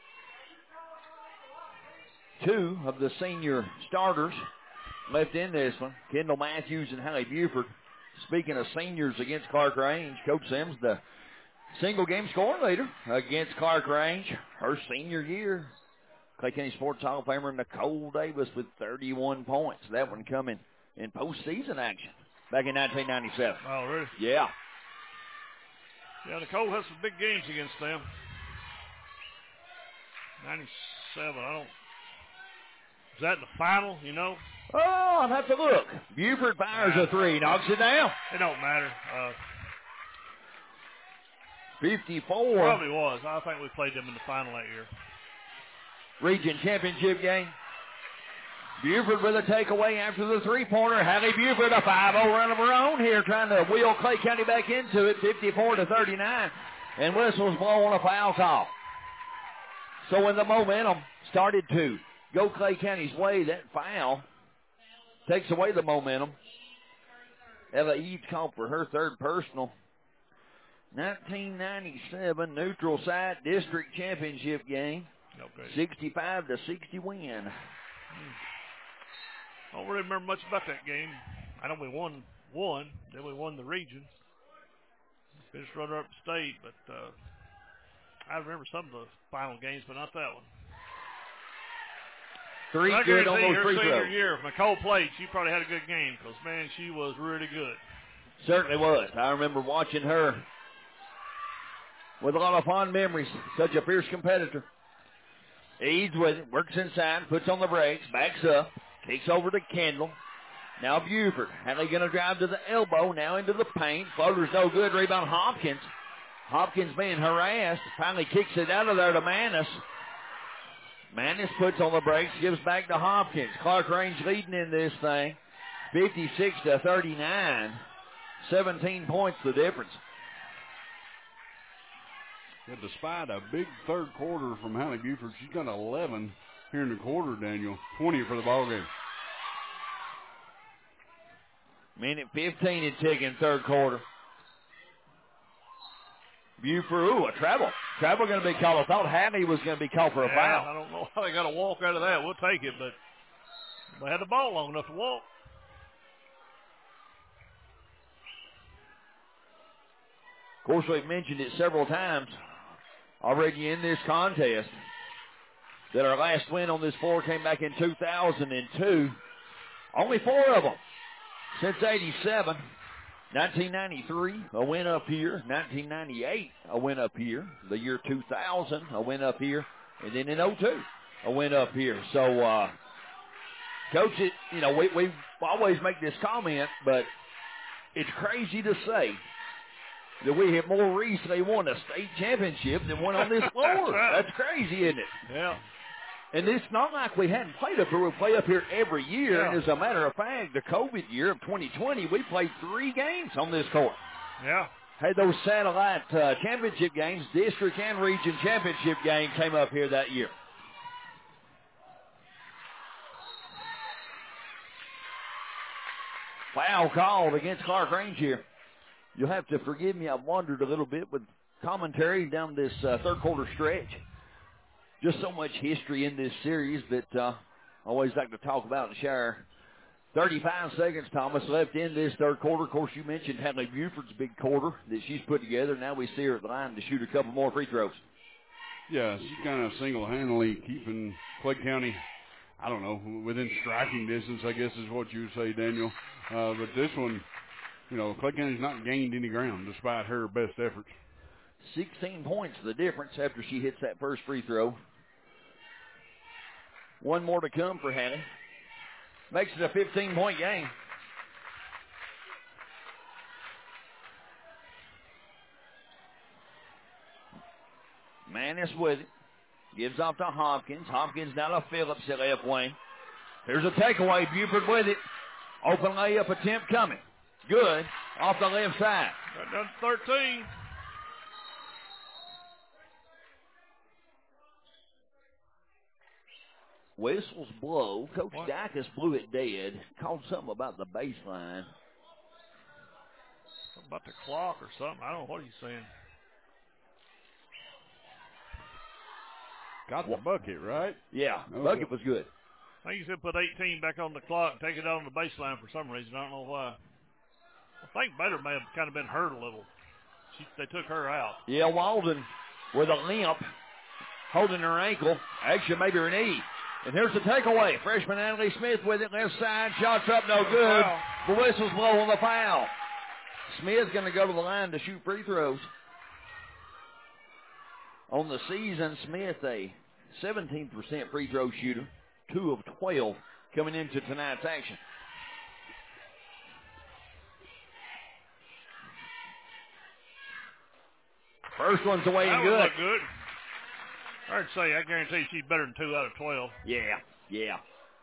2 of the senior starters left in this one. Kendall Matthews and Hallie Buford. Speaking of seniors against Clark Range, Coach Sims, the single game scoring leader against Clark Range, her senior year. Clay County Sports Hall of Famer Nicole Davis with 31 points. That one coming in postseason action back in 1997. Oh, really? Yeah. Yeah, Nicole has some big games against them. 97, is that the final, Oh, I'll have to look. Buford fires a 3, knocks it down. It don't matter. 54. Probably was. I think we played them in the final that year. Region championship game. Buford with a takeaway after the three-pointer. Hallie Buford, a 5-0 run of her own here, trying to wheel Clay County back into it, 54 to 39. And whistles blow on a foul call. So when the momentum started to go Clay County's way, that foul takes away the momentum. Ella Eads called for her third personal. 1997 neutral site district championship game. Okay. 65-60 win. I don't really remember much about that game. I know we won one, then we won the region. Finished runner-up state, but I remember some of the final games, but not that one. 3 good on those free throws. Senior year, if Nicole played, she probably had a good game because, man, she was really good. Certainly was. I remember watching her with a lot of fond memories. Such a fierce competitor. Eads with it, works inside, puts on the brakes, backs up, kicks over to Kendall. Now Buford. Hallie going to drive to the elbow, now into the paint. Floater's no good. Rebound Hopkins. Hopkins being harassed. Finally kicks it out of there to Manis. Manis puts on the brakes, gives back to Hopkins. Clark Range leading in this thing. 56-39. 17 points the difference. Yeah, despite a big third quarter from Hallie Buford, she's got 11 here in the quarter, Daniel. 20 for the ball game. Minute 15 and ticking third quarter. Buford, a travel. Travel going to be called. I thought Hadley was going to be called for a foul. I don't know how they got to walk out of that. We'll take it, but they had the ball long enough to walk. Of course, we've mentioned it several times already in this contest that our last win on this floor came back in 2002. Only 4 of them since 87. 1993, a win up here. 1998, a win up here. The year 2000, a win up here. And then in 02, a win up here. So, Coach, we always make this comment, but it's crazy to say that we have more recently won a state championship than one on this floor. That's crazy, isn't it? Yeah. And it's not like we hadn't played up here. We play up here every year. Yeah. And as a matter of fact, the COVID year of 2020, we played 3 games on this court. Yeah. Had those satellite championship games, district and region championship game came up here that year. Foul called against Clark Range here. You'll have to forgive me. I've wandered a little bit with commentary down this third quarter stretch. Just so much history in this series that I always like to talk about and share. 35 seconds, Thomas, left in this third quarter. Of course, you mentioned Hadley Buford's big quarter that she's put together. Now we see her at the line to shoot a couple more free throws. Yeah, she's kind of single-handedly keeping Clay County, I don't know, within striking distance, I guess is what you would say, Daniel. But this one, Clay County's not gained any ground despite her best efforts. 16 points the difference after she hits that first free throw. 1 more to come for Hadley. Makes it a 15-point game. Manis with it. Gives off to Hopkins. Hopkins now to Phillips at left wing. Here's a takeaway. Buford with it. Open layup attempt coming. Good. Off the left side. Got done 13. Whistles blow. Coach Dacus blew it dead. Called something about the baseline. Something about the clock or something. I don't know what he's saying. Got the bucket, right? Yeah, the bucket was good. I think he said put 18 back on the clock and take it out on the baseline for some reason. I don't know why. I think Bader may have kind of been hurt a little. They took her out. Yeah, Walden with a limp, holding her ankle. Actually, maybe her knee. And here's the takeaway. Freshman Natalie Smith with it, left side. Shots up, no good. The whistle's blow on the foul. Smith's going to go to the line to shoot free throws. On the season, Smith, a 17% free throw shooter. 2 of 12 coming into tonight's action. First one's away and good. That good. I'd say, I guarantee she's better than 2 out of 12. Yeah.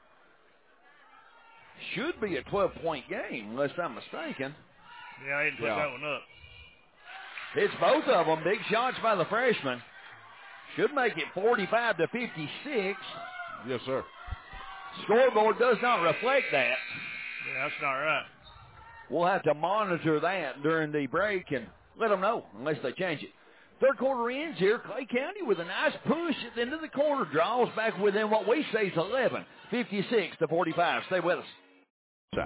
Should be a 12-point game, unless I'm mistaken. Yeah, I didn't put that one up. Hits both of them. Big shots by the freshman. Should make it 45-56. Yes, sir. Scoreboard does not reflect that. Yeah, that's not right. We'll have to monitor that during the break and let them know unless they change it. Third quarter ends here. Clay County with a nice push at the end of the quarter. Draws back within what we say is 11. 56-45. Stay with us.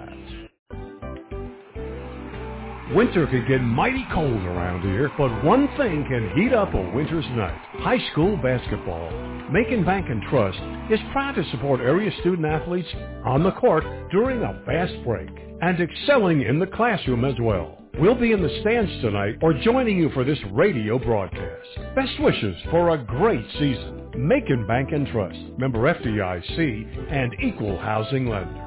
Winter can get mighty cold around here, but one thing can heat up a winter's night. High school basketball. Macon Bank and Trust is proud to support area student athletes on the court during a fast break and excelling in the classroom as well. We'll be in the stands tonight or joining you for this radio broadcast. Best wishes for a great season. Macon Bank and Trust, member FDIC and equal housing lender.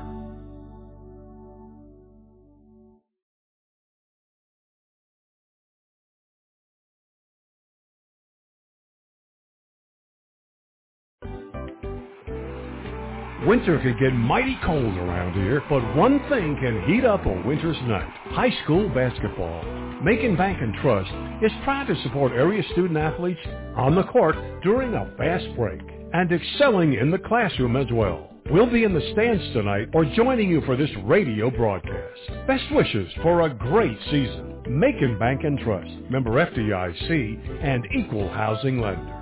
Winter can get mighty cold around here, but one thing can heat up a winter's night. High school basketball. Macon Bank and Trust is proud to support area student athletes on the court during a fast break and excelling in the classroom as well. We'll be in the stands tonight or joining you for this radio broadcast. Best wishes for a great season. Macon Bank and Trust, member FDIC, and equal housing lender.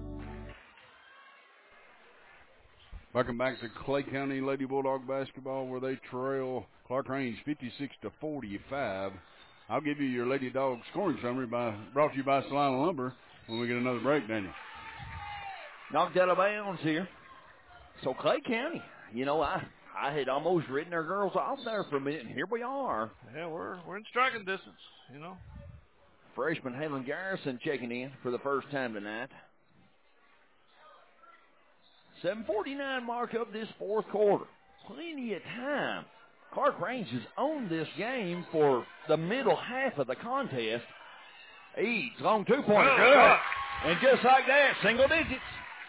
Welcome back to Clay County Lady Bulldog basketball, where they trail Clark Range 56-45. I'll give you your Lady Dog scoring summary brought to you by Salina Lumber when we get another break, Daniel. Knocked out of bounds here. So Clay County, you know, I had almost written our girls off there for a minute, and here we are. Yeah, we're in striking distance, you know. Freshman Helen Garrison checking in for the first time tonight. 7:49 mark of this fourth quarter. Plenty of time. Clark Range has owned this game for the middle half of the contest. Eads, long two-pointer, good. And just like that, single digits.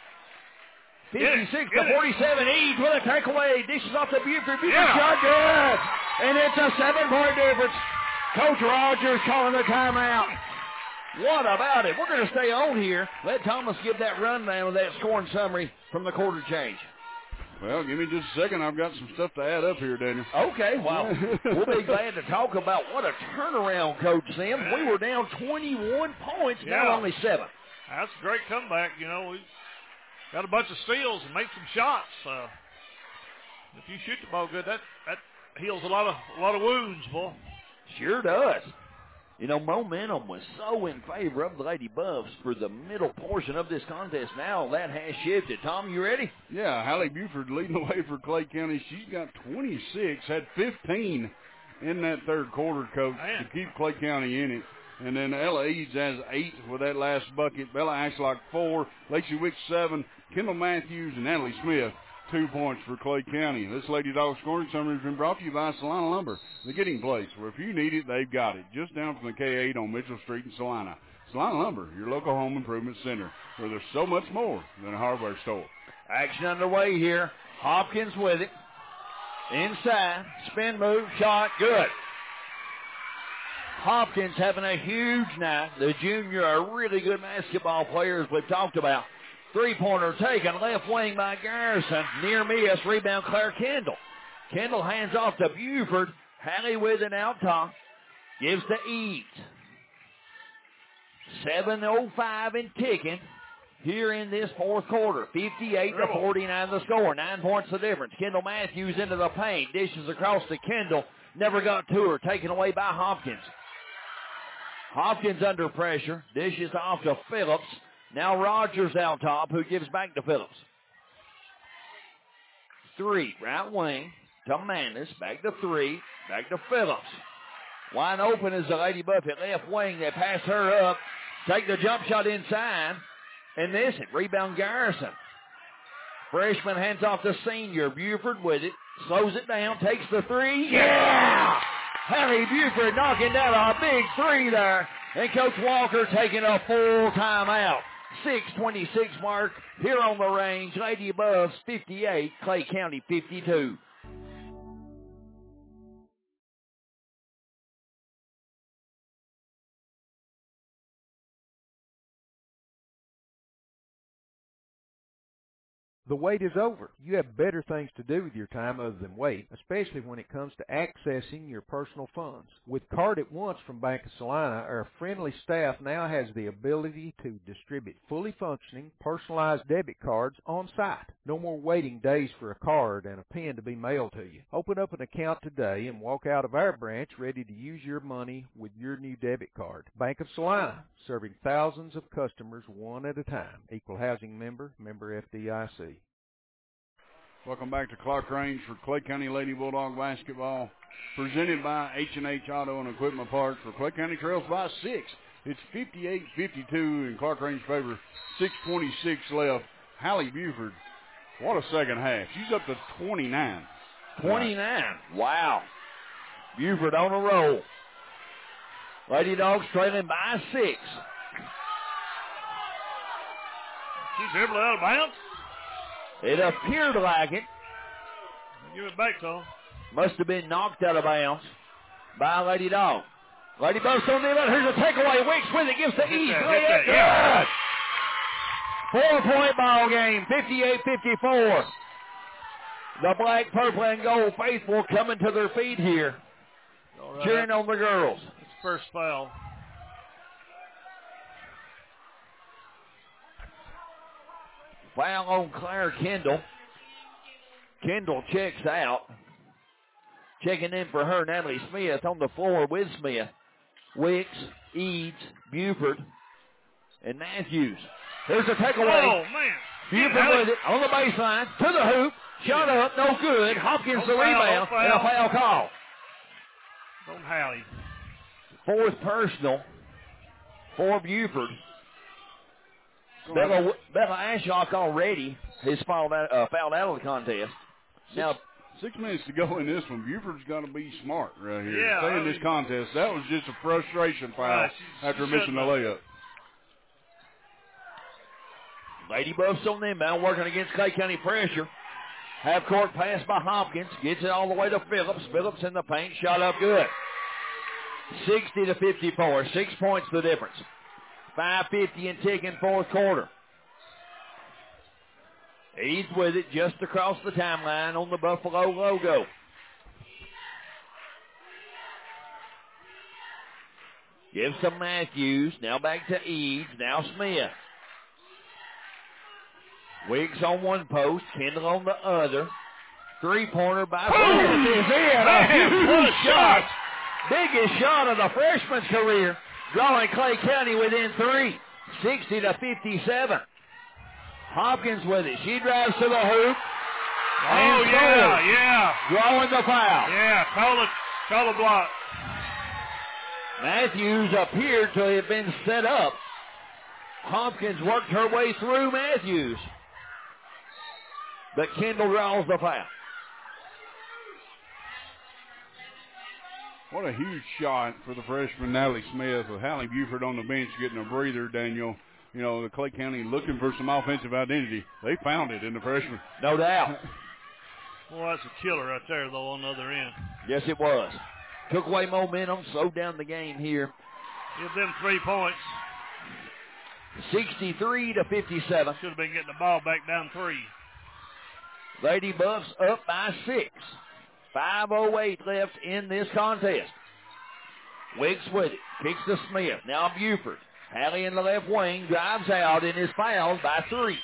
56-47, Eads with a takeaway. Dishes off the Buford. Buford shot, good. And it's a 7-point difference. Coach Rogers calling the timeout. What about it? We're going to stay on here. Let Thomas give that rundown of that scoring summary from the quarter change. Well, give me just a second. I've got some stuff to add up here, Daniel. Okay, well, we'll be glad to talk about what a turnaround, Coach Sims. We were down 21 points, now only 7. That's a great comeback. You know, we got a bunch of steals and made some shots. If you shoot the ball good, that heals a lot of wounds, boy. Sure does. You know, momentum was so in favor of the Lady Buffs for the middle portion of this contest. Now that has shifted. Tom, you ready? Yeah, Hallie Buford leading the way for Clay County. She's got 26, had 15 in that third quarter, Coach, to keep Clay County in it. And then Ella Eads has 8 with that last bucket. Bella Ashlock 4, Lacey Wicks 7, Kendall Matthews and Natalie Smith 2 points for Clay County. This Lady Dog scoring summary has been brought to you by Salina Lumber, the getting place, where if you need it, they've got it. Just down from the K8 on Mitchell Street in Salina. Salina Lumber, your local home improvement center, where there's so much more than a hardware store. Action underway here. Hopkins with it. Inside. Spin move. Shot. Good. Hopkins having a huge night. The junior, a really good basketball player, as we've talked about. Three-pointer taken, left wing by Garrison. Near miss, rebound Claire Kendall. Kendall hands off to Buford. Hallie with it out top. Gives to Eads. 7:05 and ticking here in this fourth quarter. 58-49 the score. 9 points the difference. Kendall Matthews into the paint. Dishes across to Kendall. Never got to her. Taken away by Hopkins. Hopkins under pressure. Dishes off to Phillips. Now Rogers out top, who gives back to Phillips. 3, right wing to Manis. Back to 3. Back to Phillips. Wide open is the Lady Buffett left wing. They pass her up. Take the jump shot inside. And miss it. Rebound Garrison. Freshman hands off to senior. Buford with it. Slows it down. Takes the 3. Yeah! Hallie Buford knocking down a big 3 there. And Coach Walker taking a full timeout. 6:26 mark here on the range. Lady Buffs 58, Clay County 52. The wait is over. You have better things to do with your time other than wait, especially when it comes to accessing your personal funds. With Card at Once from Bank of Salina, our friendly staff now has the ability to distribute fully functioning, personalized debit cards on site. No more waiting days for a card and a pen to be mailed to you. Open up an account today and walk out of our branch ready to use your money with your new debit card. Bank of Salina, serving thousands of customers one at a time. Equal housing member, member FDIC. Welcome back to Clark Range for Clay County Lady Bulldog basketball, presented by H&H Auto and Equipment Parts. For Clay County trails by 6. It's 58-52 in Clark Range favor. 6:26 left. Hallie Buford, what a second half. She's up to 29. 29. Wow. Buford on a roll. Lady Dogs trailing by 6. She's dribbled out of bounds. It appeared like it. Give it back, Tom. Must have been knocked out of bounds by Lady Dog. Lady Buffs on the other. Here's a takeaway. Wicks with it. Gives to East. Good. 4-point ball game. 58-54. The black, purple, and gold faithful coming to their feet here, cheering on the girls. It's first foul. Foul on Claire Kendall. Kendall checks out. Checking in for her, Natalie Smith on the floor with Smith. Wicks, Eads, Buford, and Matthews. Here's a takeaway. Oh, man. Buford with it on the baseline, to the hoop. Shot up, no good. Hopkins the rebound, and a foul call. Don't Hallie. Fourth personal for Buford. Bella Ashlock already has fouled out of the contest. Now, 6 minutes to go in this one. Buford's got to be smart right here. Yeah, Stay in this contest. That was just a frustration foul after missing the layup. Lady Buffs on them now, working against Clay County pressure. Half court pass by Hopkins. Gets it all the way to Phillips. Phillips in the paint. Shot up good. 60-54. 6 points the difference. 5:50 and ticking fourth quarter. Eads with it just across the timeline on the Buffalo logo. Gives to Matthews. Now back to Eads. Now Smith. Wiggs on one post. Kendall on the other. Three-pointer by Phillips is in. A huge shot. Biggest shot of the freshman's career. Drawing Clay County within 3. 60-57. Hopkins with it. She drives to the hoop. Oh, yeah. Drawing the foul. Yeah, call the block. Matthews appeared to have been set up. Hopkins worked her way through Matthews. But Kendall draws the foul. What a huge shot for the freshman Natalie Smith with Hallie Buford on the bench getting a breather, Daniel. You know, the Clay County looking for some offensive identity. They found it in the freshman. No doubt. Well, that's a killer right there, though, on the other end. Yes, it was. Took away momentum, slowed down the game here. Give them 3 points. 63-57. Should have been getting the ball back down 3. Lady Buffs up by 6. 5:08 left in this contest. Wiggs with it. Kicks to Smith. Now Buford. Hallie in the left wing. Drives out and is fouled by 3.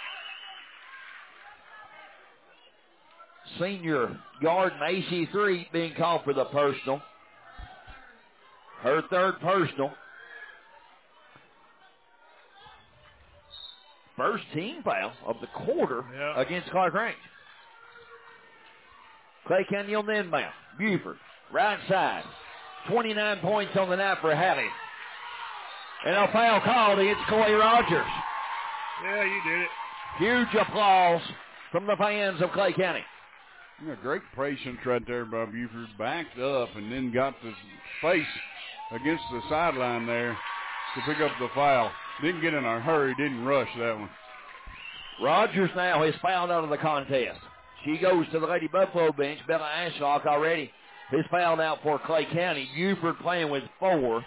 Senior guard Macy 3 being called for the personal. Her third personal. First team foul of the quarter against Clark Range. Clay County on the inbound. Buford, right side. 29 points on the night for Hallie. And a foul called against Chloe Rogers. Yeah, you did it. Huge applause from the fans of Clay County. Yeah, great patience right there by Buford. Backed up and then got the space against the sideline there to pick up the foul. Didn't get in a hurry, didn't rush that one. Rogers now is fouled out of the contest. She goes to the Lady Buffalo bench. Bella Ashlock already is fouled out for Clay County. Buford playing with 4.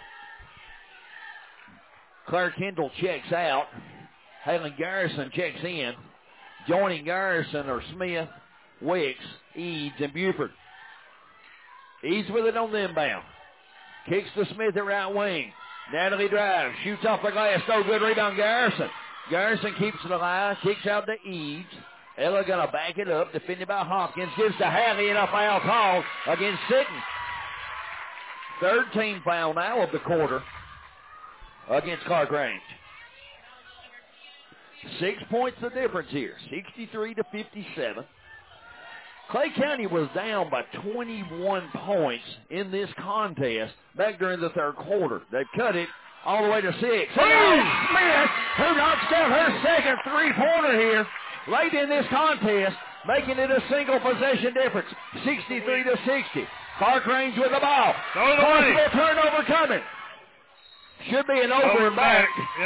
Claire Kendall checks out. Halen Garrison checks in. Joining Garrison are Smith, Wicks, Eads, and Buford. Eads with it on the inbound. Kicks to Smith at right wing. Natalie drives, shoots off the glass, no good, rebound Garrison. Garrison keeps it alive, kicks out to Eads. Ella going to back it up, defended by Hopkins, gives to Hallie, and a foul call against Sitton. Third team foul now of the quarter against Clark Range. 6 points the difference here, 63-57. Clay County was down by 21 points in this contest back during the third quarter. They've cut it all the way to 6. Smith, who knocks down her second three-pointer here late in this contest, making it a single possession difference, 63-60. Clark Range with the ball. Possible turnover coming. Should be an over and back.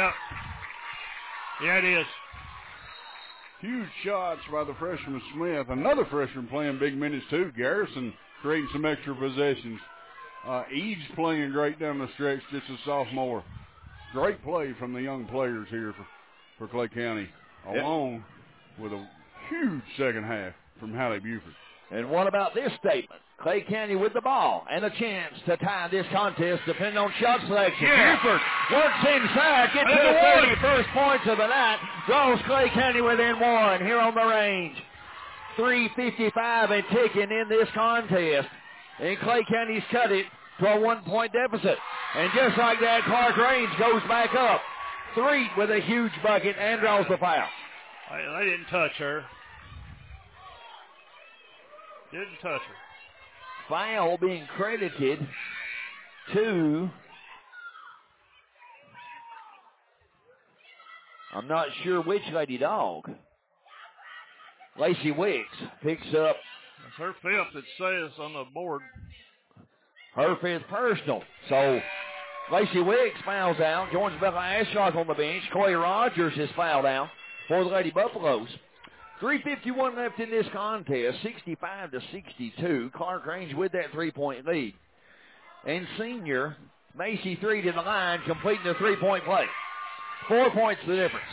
Yeah, it is. Huge shots by the freshman Smith. Another freshman playing big minutes too. Garrison creating some extra possessions. Eads playing great down the stretch, just a sophomore. Great play from the young players here for Clay County, along with a huge second half. from Hallie Buford. And what about this statement? Clay County with the ball and a chance to tie this contest depending on shot selection. Yeah. Buford works inside, gets to the 31st points of the night, draws Clay County within one here on the range. 3:55 and ticking in this contest. And Clay County's cut it to a 1-point deficit. And just like that, Clark Range goes back up. Threet with a huge bucket and draws the foul. They didn't touch her. Didn't touch her. Foul being credited to, I'm not sure which Lady Dog. Lacey Wicks picks up. That's her fifth, it says on the board. Her fifth personal. So Lacey Wicks fouls out. Joins Bella Ashlock on the bench. Chloe Rogers is fouled out for the Lady Buffaloes. 3:51 left in this contest, 65-62. Clark Range with that 3-point lead. And senior Macy Threet to the line, completing the 3-point play. 4 points the difference.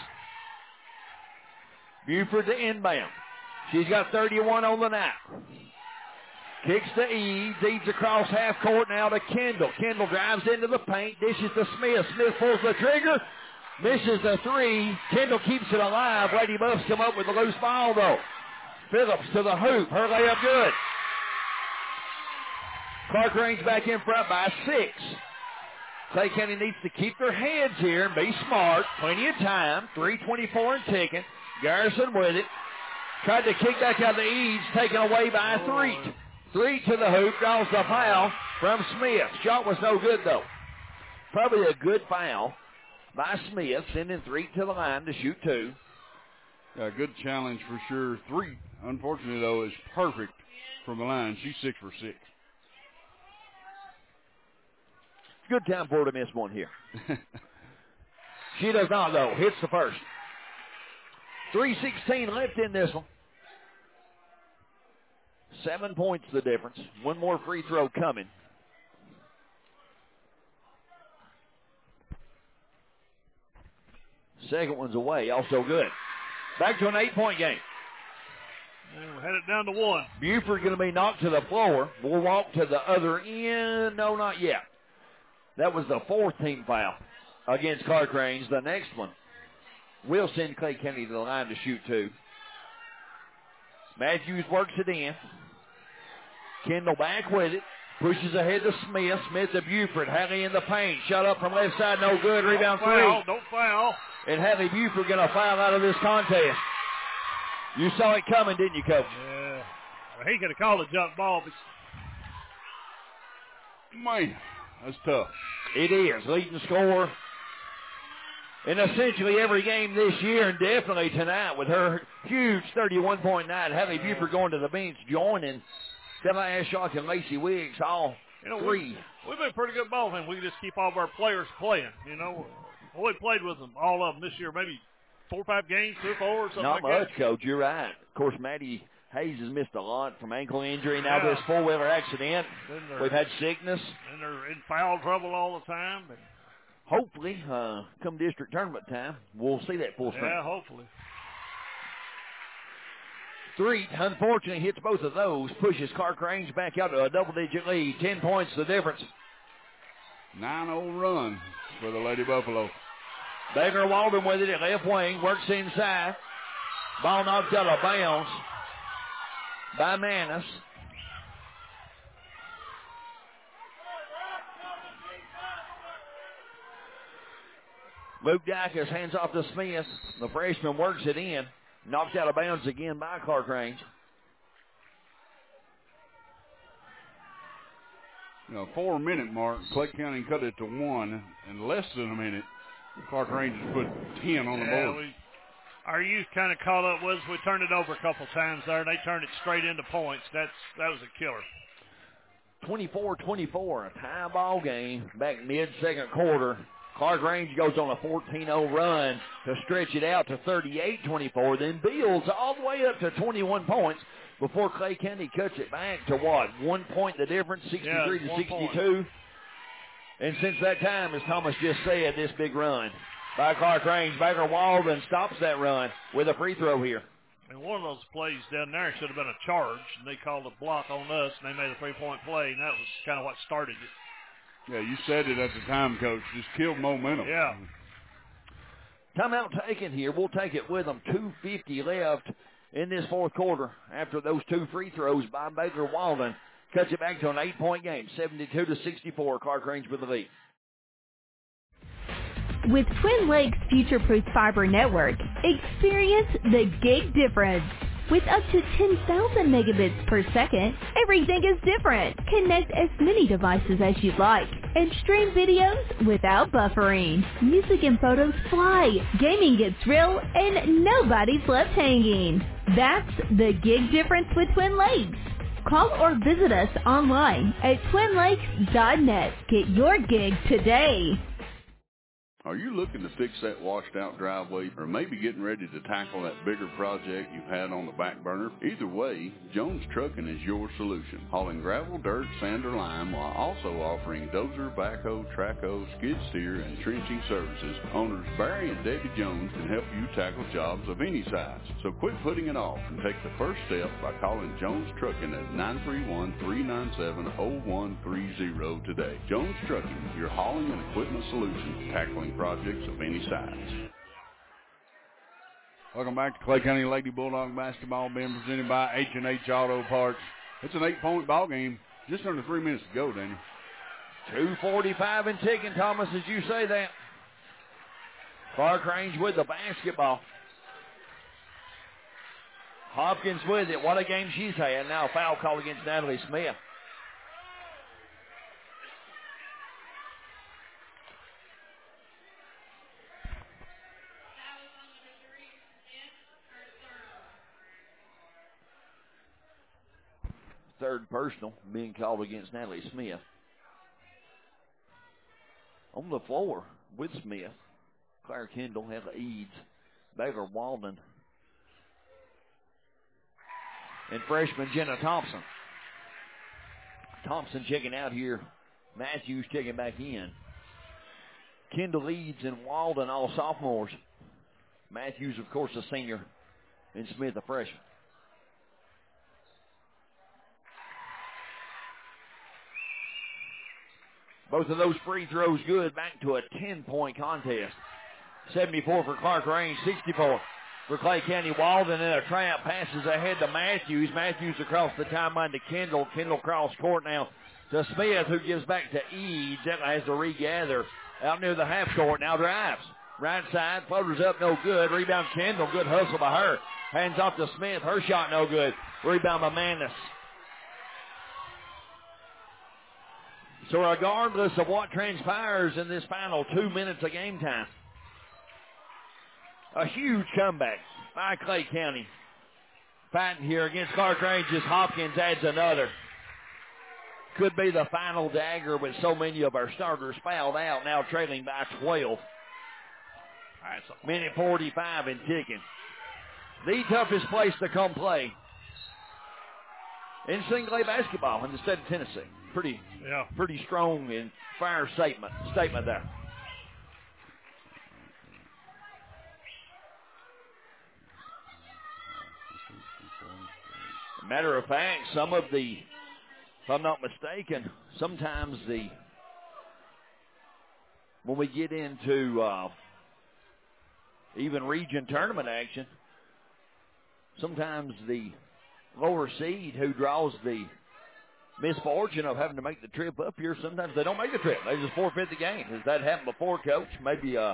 Buford to inbound. She's got 31 on the night. Kicks to Eads. Eads across half court now to Kendall. Kendall drives into the paint, dishes to Smith. Smith pulls the trigger. Misses the three. Kendall keeps it alive. Lady Buffs come up with a loose ball, though. Phillips to the hoop. Her layup good. Clark Range back in front by 6. Clay County needs to keep their heads here and be smart. Plenty of time. 3:24 and ticking. Garrison with it. Tried to kick back out the Eads. Taken away by Threet. Threet to the hoop. Draws the foul from Smith. Shot was no good, though. Probably a good foul by Smith, sending Threet to the line to shoot 2. A good challenge for sure. Threet, unfortunately, though, is perfect from the line. She's 6 for 6. Good time for her to miss one here. She does not, though. Hits the first. 3:16 left in this one. 7 points the difference. One more free throw coming. Second one's away, also good. Back to an 8-point game. And we're headed down to 1. Buford going to be knocked to the floor. We'll walk to the other end. No, not yet. That was the 4th team foul against Clark Range. The next one will send Clay County to the line to shoot 2. Matthews works it in. Kendall back with it. Pushes ahead to Smith. Smith to Buford. Hallie in the paint. Shot up from left side. No good. Rebound 3. Don't foul. And Hallie Buford going to foul out of this contest. You saw it coming, didn't you, Coach? Yeah. Well, he could have called a jump ball. But Man, that's tough. It is. Leading scorer in essentially every game this year, and definitely tonight with her huge 31-point night. Hallie Buford going to the bench, joining Stella Ashlock and Lacey Wiggs, all 3. We've been pretty good ball team. We can just keep all of our players playing. You know, we played with them, all of them this year, maybe 4 or 5 games, 3 or 4 or something Not like much, that. Coach. You're right. Of course, Maddie Hayes has missed a lot from ankle injury. Now this 4-wheeler accident. We've had sickness. And they're in foul trouble all the time. But hopefully, come district tournament time, we'll see that full strength. Yeah, hopefully. Threet, unfortunately, hits both of those, pushes Clark Range back out to a double-digit lead. 10 points the difference. 9-0 run for the Lady Buffalo. Baker Walden with it at left wing, works inside. Ball knocked out of bounds by Manis. Luke Dacus hands off to Smith. The freshman works it in. Knocked out of bounds again by Clark Range. 4-minute mark. Clay County cut it to 1 in less than a minute. Clark Range has put 10 on the board. Our youth kind of caught up with us. We turned it over a couple times there, and they turned it straight into points. That was a killer. 24-24, a tie ball game back mid-second quarter. Clark Range goes on a 14-0 run to stretch it out to 38-24, then builds all the way up to 21 points before Clay County cuts it back to what? 1 point the difference, 63-62. And since that time, as Thomas just said, this big run by Clark Range. Baker Walden stops that run with a free throw here. And one of those plays down there should have been a charge, and they called a block on us, and they made a three-point play, and that was kind of what started it. Yeah, you said it at the time, Coach. Just killed momentum. Yeah. Timeout taken here. We'll take it with them. 2:50 left in this fourth quarter after those 2 free throws by Baker Walden. Cuts it back to an 8-point game, 72-64. Clark Range with the lead. With Twin Lakes Future-Proof Fiber Network, experience the gig difference. With up to 10,000 megabits per second, everything is different. Connect as many devices as you'd like and stream videos without buffering. Music and photos fly, gaming gets real, and nobody's left hanging. That's the gig difference with Twin Lakes. Call or visit us online at twinlakes.net. Get your gig today. Are you looking to fix that washed-out driveway or maybe getting ready to tackle that bigger project you've had on the back burner? Either way, Jones Trucking is your solution. Hauling gravel, dirt, sand, or lime while also offering dozer, backhoe, trackhoe, skid steer, and trenching services. Owners Barry and Debbie Jones can help you tackle jobs of any size. So quit putting it off and take the first step by calling Jones Trucking at 931-397-0130 today. Jones Trucking, your hauling and equipment solution, tackling projects of any size. Welcome back to Clay County Lady Bulldog basketball, being presented by H&H Auto Parts. It's an 8-point ball game. Just under 3 minutes to go, Danny. 2:45 and ticking, Thomas, as you say that. Clark Range with the basketball. Hopkins with it. What a game she's had. Now a foul call against Natalie Smith. Third personal being called against Natalie Smith. On the floor with Smith, Claire Kendall, Heather Eads, Baker Walden, and freshman Jenna Thompson. Thompson checking out here. Matthews checking back in. Kendall, Eads, and Walden all sophomores. Matthews, of course, a senior, and Smith a freshman. Both of those free throws good. Back to a 10-point contest. 74 for Clark Range, 64 for Clay County. Walden in a trap, passes ahead to Matthews. Matthews across the timeline to Kendall. Kendall cross court now to Smith, who gives back to Eads. That has to regather out near the half court. Now drives. Right side, floaters up, no good. Rebound Kendall, good hustle by her. Hands off to Smith, her shot no good. Rebound by Manis. So regardless of what transpires in this final 2 minutes of game time, a huge comeback by Clay County. Fighting here against Clark Range as Hopkins adds another. Could be the final dagger, but so many of our starters fouled out, now trailing by 12. Minute 45 and ticking. The toughest place to come play in single A basketball in the state of Tennessee. Pretty strong and fire statement there. Matter of fact, some of the, if I'm not mistaken, sometimes when we get into even region tournament action, sometimes the lower seed who draws the misfortune of having to make the trip up here, sometimes they don't make the trip. They just forfeit the game. Has that happened before, Coach? Maybe It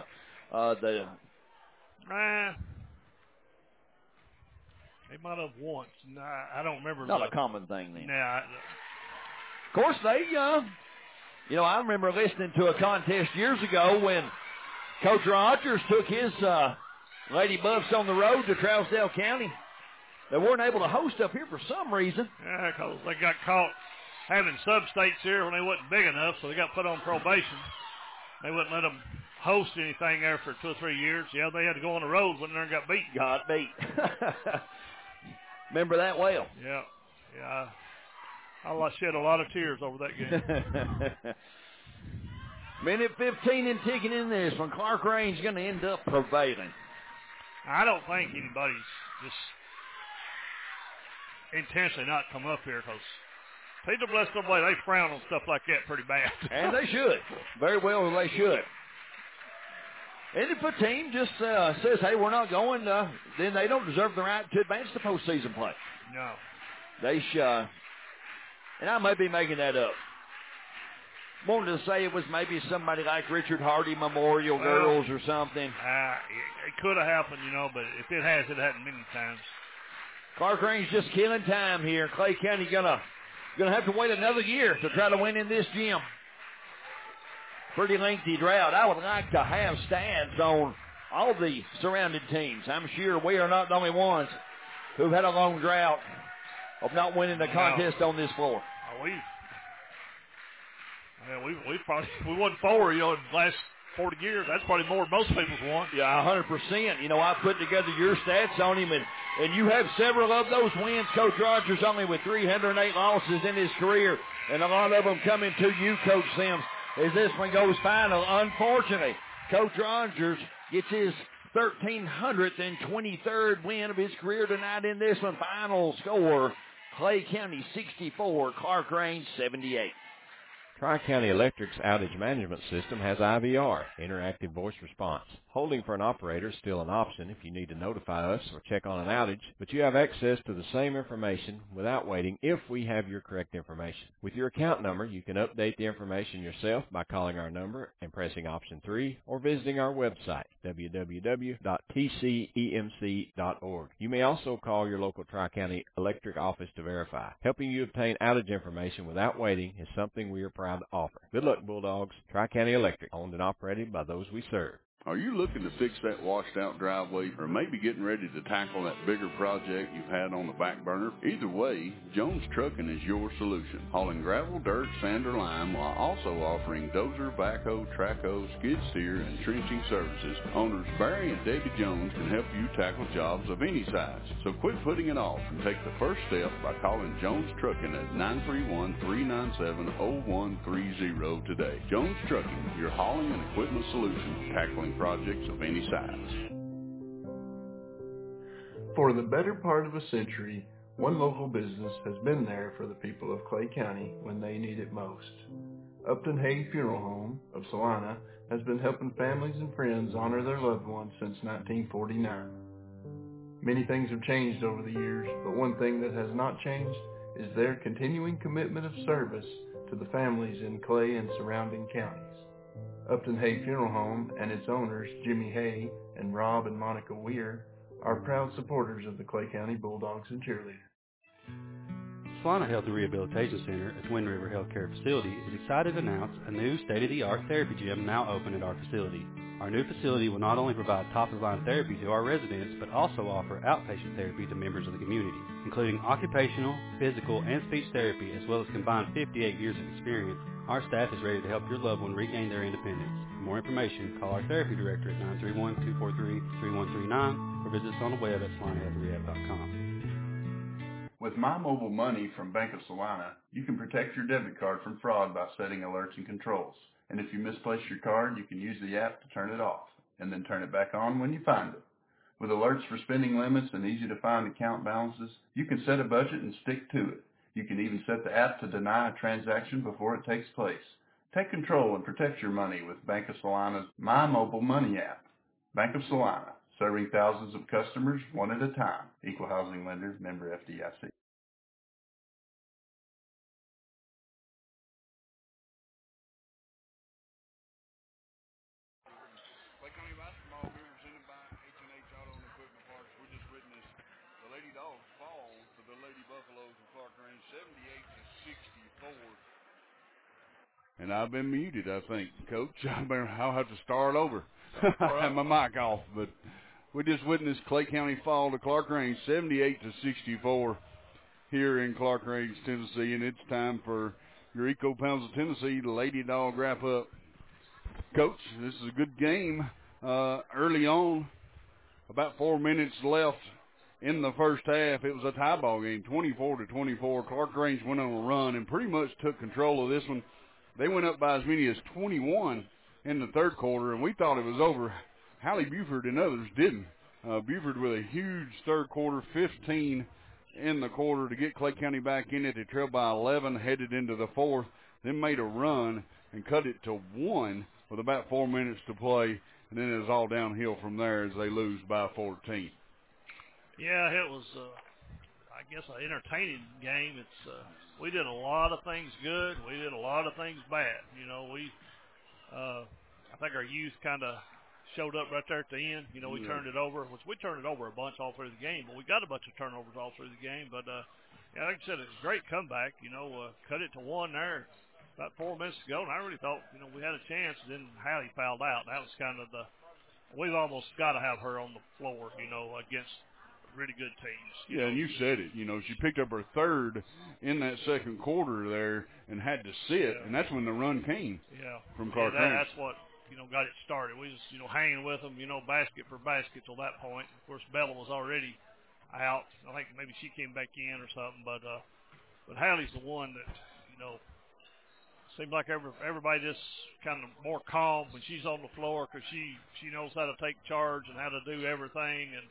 might have once. No, I don't remember. Not a common thing then. Nah. Of course, they, I remember listening to a contest years ago when Coach Rogers took his Lady Buffs on the road to Trousdale County. They weren't able to host up here for some reason. Yeah, because they got caught having sub-states here when they wasn't big enough, so they got put on probation. They wouldn't let them host anything there for 2 or 3 years. Yeah, they had to go on the road when they got beat. Got beat. Remember that well. Yeah. I shed a lot of tears over that game. Minute 15 and ticking in this one. Clark Range is going to end up prevailing. I don't think anybody's just intentionally not come up here because PWSAA, they frown on stuff like that pretty bad. And they should. Very well, they should. And if a team just says, hey, we're not going, then they don't deserve the right to advance to postseason play. No. They should. And I may be making that up. Wanted to say it was maybe somebody like Richard Hardy Memorial Girls or something. It could have happened, but if it has, it hasn't many times. Clark Range just killing time here. Clay County gonna have to wait another year to try to win in this gym. Pretty lengthy drought. I would like to have stats on all the surrounding teams. I'm sure we are not the only ones who've had a long drought of not winning the contest on this floor. We won 4, in the last 40 years. That's probably more than most people's won. Yeah, 100%. I put together your stats on him, and you have several of those wins. Coach Rogers only with 308 losses in his career, and a lot of them coming to you, Coach Sims, as this one goes final. Unfortunately, Coach Rogers gets his 1,323rd win of his career tonight in this one. Final score, Clay County 64, Clark Range 78. Tri-County Electric's outage management system has IVR, interactive voice response. Holding for an operator is still an option if you need to notify us or check on an outage, but you have access to the same information without waiting if we have your correct information. With your account number, you can update the information yourself by calling our number and pressing option 3 or visiting our website, www.tcemc.org. You may also call your local Tri-County Electric office to verify. Helping you obtain outage information without waiting is something we are proud to offer. Good luck, Bulldogs. Tri-County Electric, owned and operated by those we serve. Are you looking to fix that washed-out driveway or maybe getting ready to tackle that bigger project you've had on the back burner? Either way, Jones Trucking is your solution. Hauling gravel, dirt, sand, or lime while also offering dozer, backhoe, trackhoe, skid steer, and trenching services. Owners Barry and Debbie Jones can help you tackle jobs of any size. So quit putting it off and take the first step by calling Jones Trucking at 931-397-0130 today. Jones Trucking, your hauling and equipment solution, tackling projects of any size. For the better part of a century, one local business has been there for the people of Clay County when they need it most. Upton Hague Funeral Home of Salina has been helping families and friends honor their loved ones since 1949. Many things have changed over the years, but one thing that has not changed is their continuing commitment of service to the families in Clay and surrounding counties. Upton Hay Funeral Home and its owners, Jimmy Hay and Rob and Monica Weir, are proud supporters of the Clay County Bulldogs and Cheerleaders. Salina Health and Rehabilitation Center, a Twin River Healthcare facility, is excited to announce a new state-of-the-art therapy gym now open at our facility. Our new facility will not only provide top-of-the-line therapy to our residents, but also offer outpatient therapy to members of the community, including occupational, physical, and speech therapy, as well as combined 58 years of experience. Our staff is ready to help your loved one regain their independence. For more information, call our therapy director at 931-243-3139 or visit us on the web at salinahealthrehab.com. With My Mobile Money from Bank of Salina, you can protect your debit card from fraud by setting alerts and controls. And if you misplace your card, you can use the app to turn it off and then turn it back on when you find it. With alerts for spending limits and easy-to-find account balances, you can set a budget and stick to it. You can even set the app to deny a transaction before it takes place. Take control and protect your money with Bank of Salina's My Mobile Money app. Bank of Salina, serving thousands of customers one at a time. Equal housing lender, member FDIC. Clay County basketball here presented by H&H Auto and Equipment Parts. We just witnessed the Lady Dogs fall to the Lady Buffaloes of Clark Range 78-64. And I've been muted, I think, Coach. I'll have to start over. I have my mic off, but we just witnessed Clay County fall to Clark Range 78-64 here in Clark Range, Tennessee, and it's time for your Eco Pounds of Tennessee Lady Dog wrap up. Coach, this is a good game. Early on, about 4 minutes left in the first half. It was a tie ball game, 24-24. Clark Range went on a run and pretty much took control of this one. They went up by as many as 21 in the third quarter, and we thought it was over. Hallie Buford and others didn't. Buford with a huge third quarter, 15 in the quarter to get Clay County back in it. They trailed by 11, headed into the fourth, then made a run and cut it to 1 with about 4 minutes to play, and then it was all downhill from there as they lose by 14. Yeah, it was, I guess, an entertaining game. It's we did a lot of things good. We did a lot of things bad. You know, I think our youth kind of showed up right there at the end. You know, we turned it over, which we turned it over a bunch all through the game, but we got a bunch of turnovers all through the game. But, yeah, like I said, it was a great comeback. You know, cut it to 1 there about 4 minutes ago, and I really thought, you know, we had a chance. And then Hallie fouled out. That was kind of we've almost got to have her on the floor, you know, against really good teams. Yeah, and you said it. You know, she picked up her third in that second quarter there and had to sit, and that's when the run came from Clark Range. That's what, you know, got it started. We was, you know, hanging with them, you know, basket for basket till that point. Of course, Bella was already out. I think maybe she came back in or something, but Hallie's the one that, you know, seemed like everybody just kind of more calm when she's on the floor because she knows how to take charge and how to do everything. And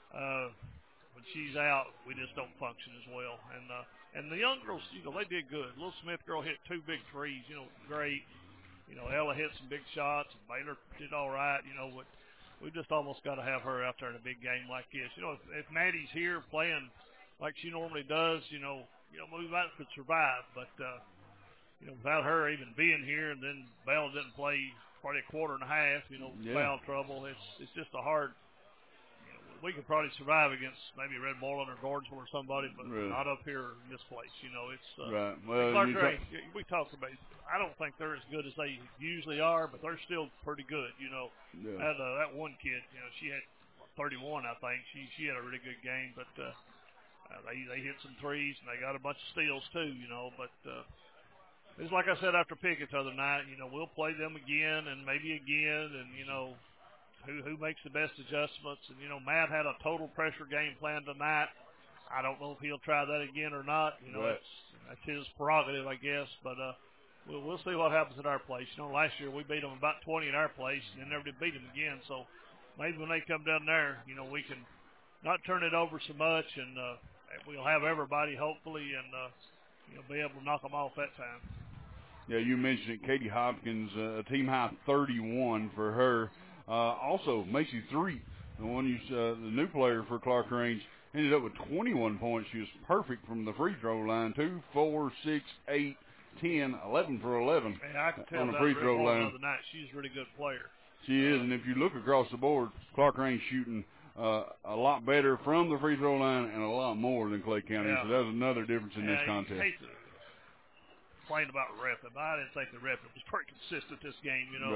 when she's out, we just don't function as well. And the young girls, you know, they did good. Little Smith girl hit 2 big threes, you know, great. You know, Ella hit some big shots. And Baylor did all right, you know, but we just almost got to have her out there in a big game like this. You know, if Maddie's here playing like she normally does, you know, we might could survive, but you know, without her even being here, and then Bell didn't play probably a quarter and a half, you know, foul trouble. It's just a hard. You know, we could probably survive against maybe Red Moreland or Gordonsville or somebody, but not up here in this place. You know, it's right. Well, we talked about. I don't think they're as good as they usually are, but they're still pretty good. You know, that one kid, you know, she had 31, I think. She had a really good game, but they hit some threes and they got a bunch of steals too. You know, but. It's like I said after Pickett the other night, you know, we'll play them again and maybe again, and, you know, who makes the best adjustments. And, you know, Matt had a total pressure game plan tonight. I don't know if he'll try that again or not. You know, that's his prerogative, I guess. But we'll see what happens at our place. You know, last year we beat them about 20 at our place and then never did beat them again. So maybe when they come down there, you know, we can not turn it over so much, and we'll have everybody hopefully and, you know, be able to knock them off that time. Yeah, you mentioned it. Katie Hopkins, a team high 31 for her. Also, Macy 3, the new player for Clark Range, ended up with 21 points. She was perfect from the free throw line. 2, 4, 6, 8, 10, 11 for 11 I can tell on the free throw line. The other night. She's a really good player. She is, and if you look across the board, Clark Range shooting a lot better from the free throw line and a lot more than Clay County. So that was another difference in this contest. Complained about ref, but I didn't think the ref was pretty consistent this game. You know,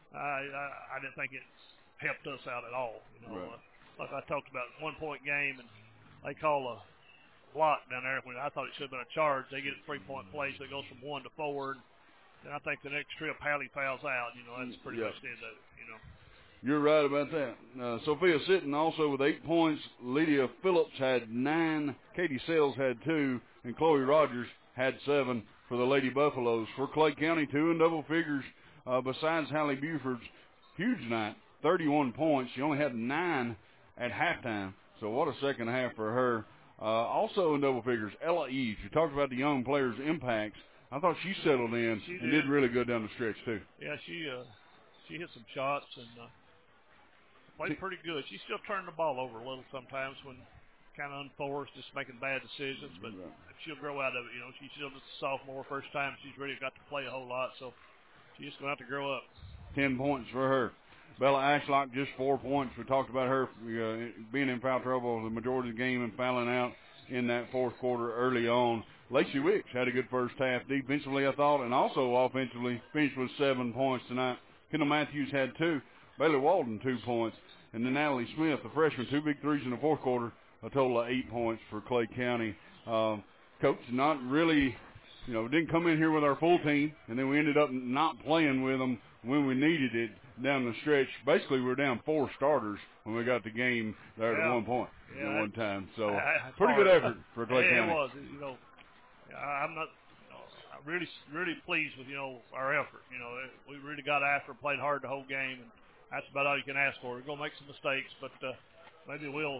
I didn't think it helped us out at all. You know, like I talked about, 1-point game, and they call a block down there when I thought it should have been a charge. They get a 3-point play, so it goes from 1 to 4. And I think the next trip Hallie fouls out. You know, that's pretty much the end of it. You know. You're right about that. Sophia Sitton also with 8 points. Lydia Phillips had 9. Katie Sells had 2, and Chloe Rogers had 7. For the Lady Buffaloes. For Clay County, 2 in double figures, besides Hallie Buford's huge night, 31 points. She only had 9 at halftime, so what a second half for her. Also in double figures, Ella Eves. You talked about the young players' impacts. I thought she settled in and did really good down the stretch, too. Yeah, she hit some shots and played pretty good. She still turned the ball over a little sometimes when kind of unforced, just making bad decisions, but she'll grow out of it. You know, she's still just a sophomore, first time she's really got to play a whole lot, so she's just going to have to grow up. 10 points for her. Bella Ashlock, just 4 points. We talked about her being in foul trouble the majority of the game and fouling out in that fourth quarter early on. Lacey Wicks had a good first half defensively, I thought, and also offensively finished with 7 points tonight. Kendall Matthews had 2. Bailey Walden, 2 points. And then Natalie Smith, the freshman, 2 big threes in the fourth quarter. A total of 8 points for Clay County. Coach not really, you know, didn't come in here with our full team, and then we ended up not playing with them when we needed it down the stretch. Basically, we were down 4 starters when we got the game there at 1 point at one time. So pretty good effort for Clay County. It was. You know, I'm not really pleased with, you know, our effort. You know, we really got after, played hard the whole game, and that's about all you can ask for. We're going to make some mistakes, but maybe we'll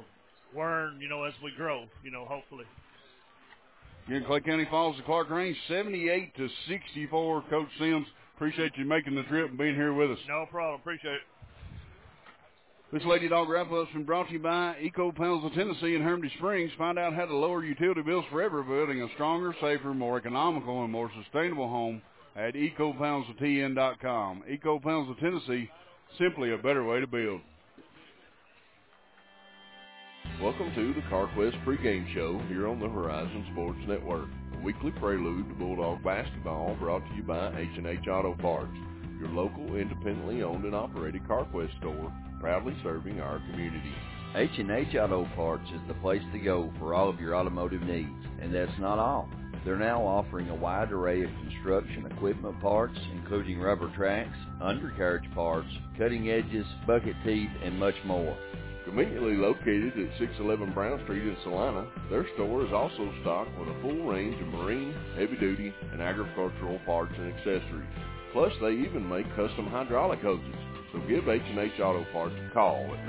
learn, as we grow, hopefully. Again, Clay County falls to Clark Range 78-64. Coach Sims, appreciate you making the trip and being here with us. No problem. Appreciate it. This Lady Dog wrap-up has been brought to you by Eco Panels of Tennessee and Hermitage Springs. Find out how to lower utility bills forever, building a stronger, safer, more economical, and more sustainable home at ecopanelsofTN.com. Eco Panels of Tennessee, simply a better way to build. Welcome to the CarQuest pregame show here on the Horizon Sports Network, a weekly prelude to Bulldog basketball brought to you by H&H Auto Parts, your local independently owned and operated CarQuest store, proudly serving our community. H&H Auto Parts is the place to go for all of your automotive needs, and that's not all. They're now offering a wide array of construction equipment parts, including rubber tracks, undercarriage parts, cutting edges, bucket teeth, and much more. Conveniently located at 611 Brown Street in Salina, their store is also stocked with a full range of marine, heavy-duty, and agricultural parts and accessories. Plus, they even make custom hydraulic hoses. So give H&H Auto Parts a call at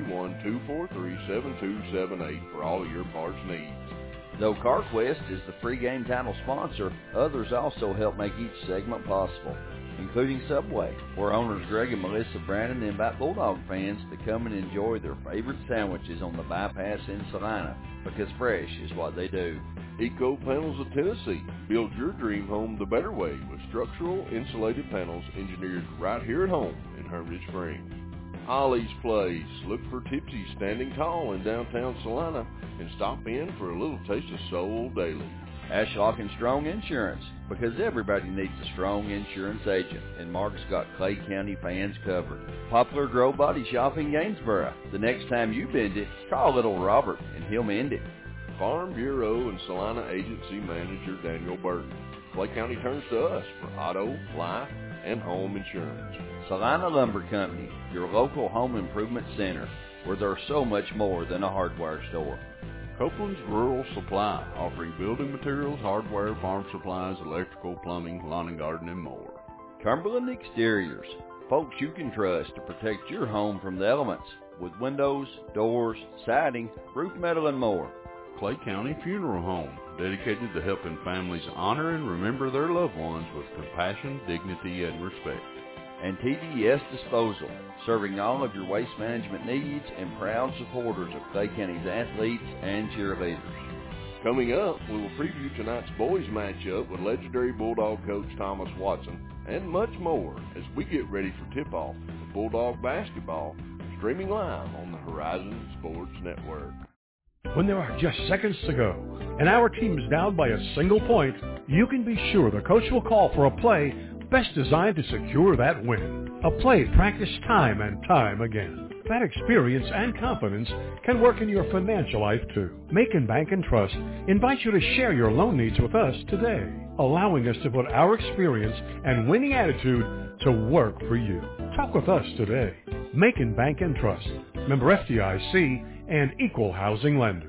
931-243-7278 for all of your parts needs. Though CarQuest is the pregame title sponsor, others also help make each segment possible, including Subway, where owners Greg and Melissa Brandon invite Bulldog fans to come and enjoy their favorite sandwiches on the bypass in Salina, because fresh is what they do. Eco Panels of Tennessee. Build your dream home the better way with structural insulated panels engineered right here at home in Hermitage Springs. Ollie's Place. Look for Tipsy standing tall in downtown Salina and stop in for a little taste of soul daily. Ashlock and Strong Insurance, because everybody needs a strong insurance agent, and Mark's got Clay County fans covered. Poplar Grove Body Shop in Gainsboro. The next time you bend it, call little Robert and he'll mend it. Farm Bureau and Salina Agency Manager Daniel Burton. Clay County turns to us for auto, life, and home insurance. Salina Lumber Company, your local home improvement center, where there's so much more than a hardware store. Copeland's Rural Supply, offering building materials, hardware, farm supplies, electrical, plumbing, lawn and garden, and more. Cumberland Exteriors, folks you can trust to protect your home from the elements, with windows, doors, siding, roof metal, and more. Clay County Funeral Home, dedicated to helping families honor and remember their loved ones with compassion, dignity, and respect. And TDS Disposal, serving all of your waste management needs and proud supporters of Clay County's athletes and cheerleaders. Coming up, we will preview tonight's boys matchup with legendary Bulldog coach Thomas Watson and much more as we get ready for tip-off of Bulldog basketball, streaming live on the Horizon Sports Network. When there are just seconds to go and our team is down by a single point, you can be sure the coach will call for a play best designed to secure that win. A play practiced time and time again. That experience and confidence can work in your financial life too. Macon Bank and Trust invites you to share your loan needs with us today, allowing us to put our experience and winning attitude to work for you. Talk with us today. Macon Bank and Trust, member FDIC and equal housing lender.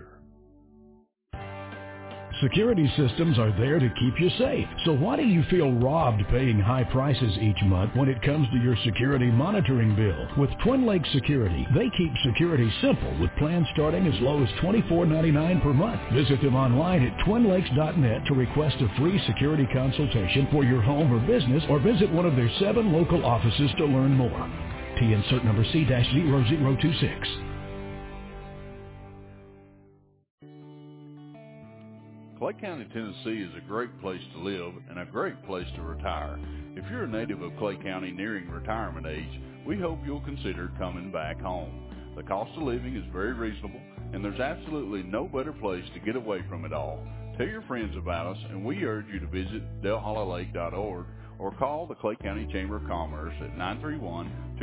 Security systems are there to keep you safe. So why do you feel robbed paying high prices each month when it comes to your security monitoring bill? With Twin Lakes Security, they keep security simple with plans starting as low as $24.99 per month. Visit them online at twinlakes.net to request a free security consultation for your home or business, or visit one of their 7 local offices to learn more. TN cert number C-0026. Clay County, Tennessee is a great place to live and a great place to retire. If you're a native of Clay County nearing retirement age, we hope you'll consider coming back home. The cost of living is very reasonable, and there's absolutely no better place to get away from it all. Tell your friends about us, and we urge you to visit delhollylake.org or call the Clay County Chamber of Commerce at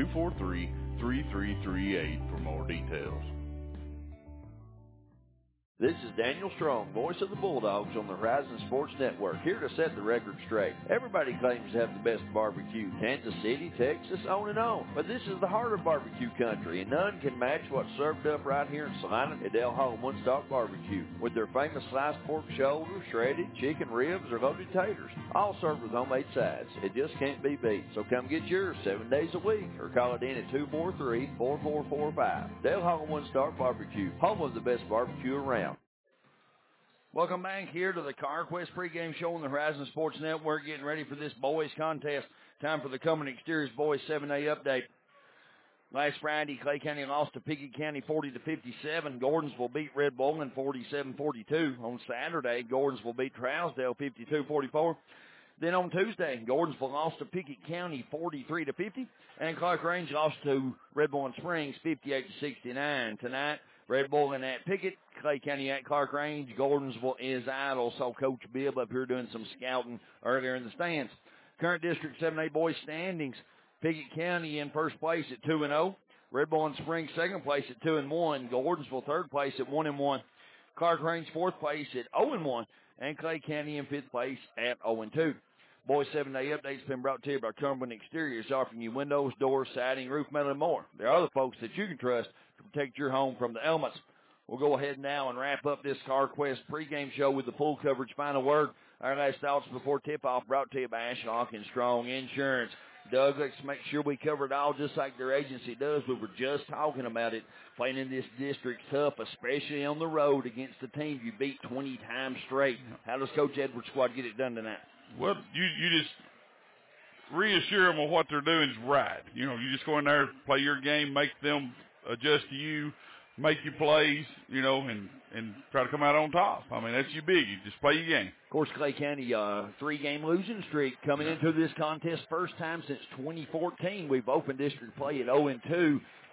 931-243-3338 for more details. This is Daniel Strong, voice of the Bulldogs on the Horizon Sports Network, here to set the record straight. Everybody claims to have the best barbecue, Kansas City, Texas, on and on. But this is the heart of barbecue country, and none can match what's served up right here in Salina at Del Hall One Stop Barbecue, with their famous sliced pork shoulder, shredded chicken ribs, or loaded taters, all served with homemade sides. It just can't be beat. So come get yours 7 days a week, or call it in at 243-4445. Del Hall One Stop Barbecue, home of the best barbecue around. Welcome back here to the CarQuest pregame show on the Horizon Sports Network, getting ready for this boys contest. Time for the Cumming Exteriors Boys 7A update. Last Friday, Clay County lost to Pickett County 40-57. Gordonsville beat Red Bowling 47-42. On Saturday, Gordonsville beat Trousdale 52-44. Then on Tuesday, Gordonsville lost to Pickett County 43-50, and Clark-Range lost to Red Bowling Springs 58-69. Tonight, Red Bowling at Pickett, Clay County at Clark-Range. Gordonsville is idle, so Coach Bibb up here doing some scouting earlier in the stands. Current District 7A boys standings, Pickett County in first place at 2-0. Red Bowling Springs second place at 2-1. Gordonsville third place at 1-1. Clark-Range fourth place at 0-1. And Clay County in fifth place at 0-2. Boys 7A updates been brought to you by Cumberland Exteriors, offering you windows, doors, siding, roof metal, and more. There are other folks that you can trust to protect your home from the elements. We'll go ahead now and wrap up this CarQuest pregame show with the full coverage final word. Our last thoughts before tip-off brought to you by Ashlock and Strong Insurance. Doug, let's make sure we cover it all just like their agency does. We were just talking about it. Playing in this district tough, especially on the road against the team you beat 20 times straight. How does Coach Edwards' squad get it done tonight? Well, you just reassure them of what they're doing is right. You know, you just go in there, play your game, make them adjust to you, make your plays, you know, and try to come out on top. I mean, that's your biggie. Just play your game. Of course, Clay County, 3-game losing streak coming into this contest. First time since 2014 we've opened district play at 0-2.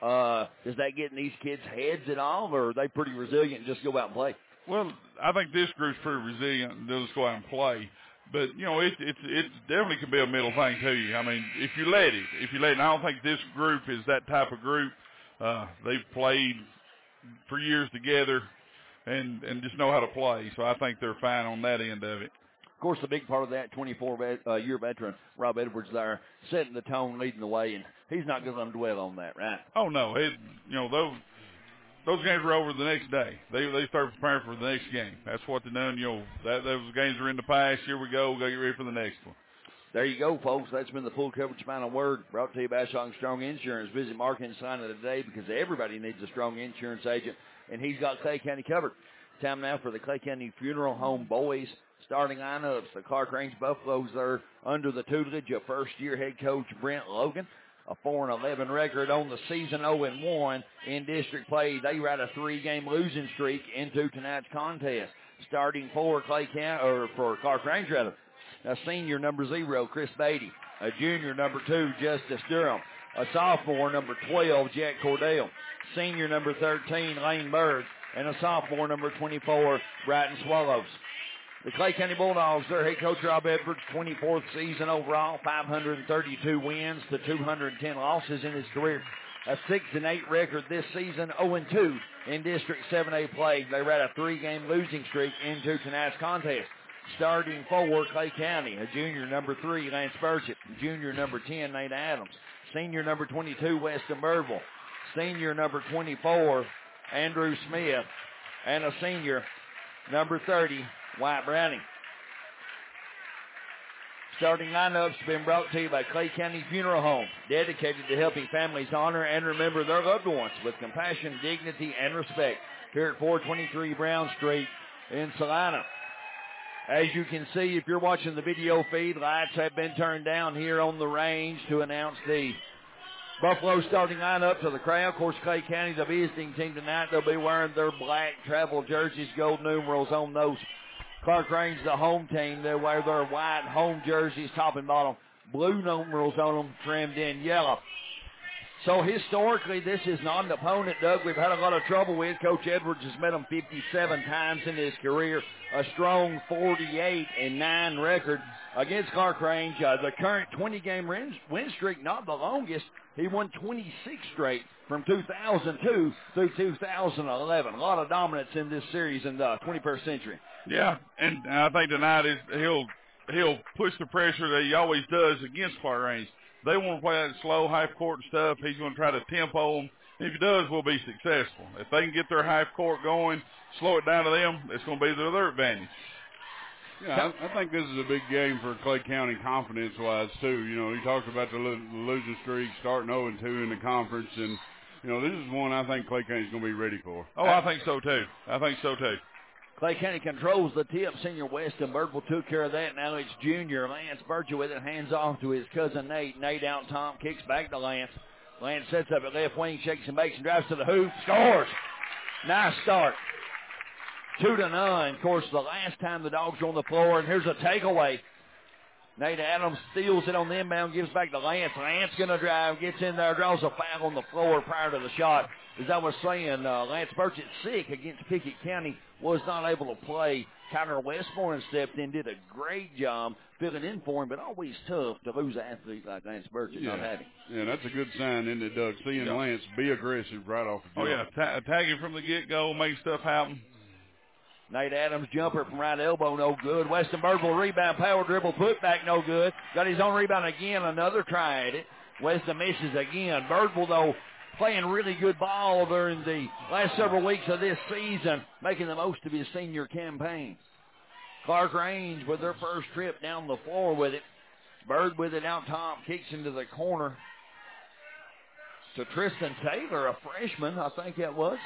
Is that getting these kids' heads at all, or are they pretty resilient and just go out and play? Well, I think this group's pretty resilient and they'll just go out and play. But, you know, it definitely can be a middle thing to you. I mean, if you let it. And I don't think this group is that type of group. They've played for years together and just know how to play. So I think they're fine on that end of it. Of course, the big part of that 24-year veteran, Rob Edwards there, setting the tone, leading the way, and he's not going to dwell on that, right? Oh, no. Those games are over the next day. They start preparing for the next game. That's what they're doing. You know, those games are in the past. Here we go. We've got to get ready for the next one. There you go, folks. That's been the full coverage final word brought to you by Ashlock and Strong Insurance. Visit Mark and sign it today because everybody needs a strong insurance agent, and he's got Clay County covered. Time now for the Clay County Funeral Home boys. Starting lineups, the Clark-Range Buffaloes are under the tutelage of first-year head coach Brent Logan. A 4-11 record on the season, 0-1 in district play. They ride a 3-game losing streak into tonight's contest. Starting for for Clark-Range rather. A senior, number 0, Chris Beatty. A junior, number 2, Justice Durham. A sophomore, number 12, Jack Cordell. Senior, number 13, Lane Bird. And a sophomore, number 24, Brighton Swallows. The Clay County Bulldogs, their head coach Rob Edwards, 24th season overall, 532 wins to 210 losses in his career. A 6-8 record this season, 0-2 in District 7A play. They ride a 3-game losing streak into tonight's contest. Starting forward, Clay County, a junior, number 3, Lance Burchett. Junior, number 10, Nate Adams. Senior, number 22, Weston Burville. Senior, number 24, Andrew Smith. And a senior, number 30, White Browning. Starting lineups have been brought to you by Clay County Funeral Home, dedicated to helping families honor and remember their loved ones with compassion, dignity, and respect. Here at 423 Brown Street in Salina. As you can see, if you're watching the video feed, lights have been turned down here on the range to announce the Buffalo starting lineup to the crowd. Of course, Clay County, the visiting team tonight, they'll be wearing their black travel jerseys, gold numerals on those. Clark-Range, the home team, they wear their white home jerseys, top and bottom, blue numerals on them, trimmed in yellow. So historically, this is not an opponent, Doug, we've had a lot of trouble with. Coach Edwards has met them 57 times in his career, a strong 48-9 record against Clark-Range. The current 20-game win streak, not the longest, He won 26 straight from 2002 through 2011. A lot of dominance in this series in the 21st century. Yeah, and I think tonight he'll push the pressure that he always does against Clark Range. They want to play that slow half-court stuff. He's going to try to tempo them. If he does, we'll be successful. If they can get their half-court going, slow it down to them, it's going to be to their advantage. Yeah, I think this is a big game for Clay County confidence-wise, too. You know, he talked about the losing streak, starting 0-2 in the conference, and, you know, this is one I think Clay County's going to be ready for. Oh, I think so, too. Clay County controls the tip. Senior Weston Birdville took care of that. Now it's junior Lance Burchett with it. Hands off to his cousin Nate. Nate out top, kicks back to Lance. Lance sets up at left wing, shakes and bakes and drives to the hoop. Scores. Nice start. 2-9. Of course, the last time the Dogs were on the floor, and here's a takeaway. Nate Adams steals it on the inbound, gives back to Lance. Lance going to drive, gets in there, draws a foul on the floor prior to the shot. As I was saying, Lance Burchett, sick against Pickett County, was not able to play. Connor Westmoreland stepped in, did a great job filling in for him, but always tough to lose an athlete like Lance Burchett not having. Yeah, that's a good sign, isn't it, Doug? Seeing Lance be aggressive right off the jump. Oh, yeah, tagging from the get-go, make stuff happen. Nate Adams jumper from right elbow, no good. Weston Birdville rebound, power dribble, put back, no good. Got his own rebound again, another try at it. Weston misses again. Birdville, though, playing really good ball during the last several weeks of this season, making the most of his senior campaign. Clark Range with their first trip down the floor with it. Bird with it out top, kicks into the corner to Tristan Taylor, a freshman, I think that was.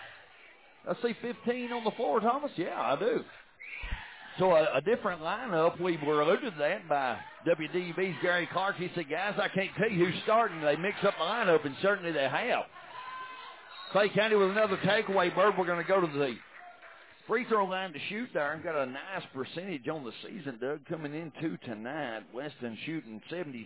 I see 15 on the floor, Thomas. Yeah, I do. So a different lineup. We were alluded to that by WDB's Gary Clark. He said, guys, I can't tell you who's starting. They mix up the lineup, and certainly they have. Clay County with another takeaway. Bird, we're going to go to the free throw line to shoot there. Got a nice percentage on the season, Doug, coming into tonight. Weston shooting 73%,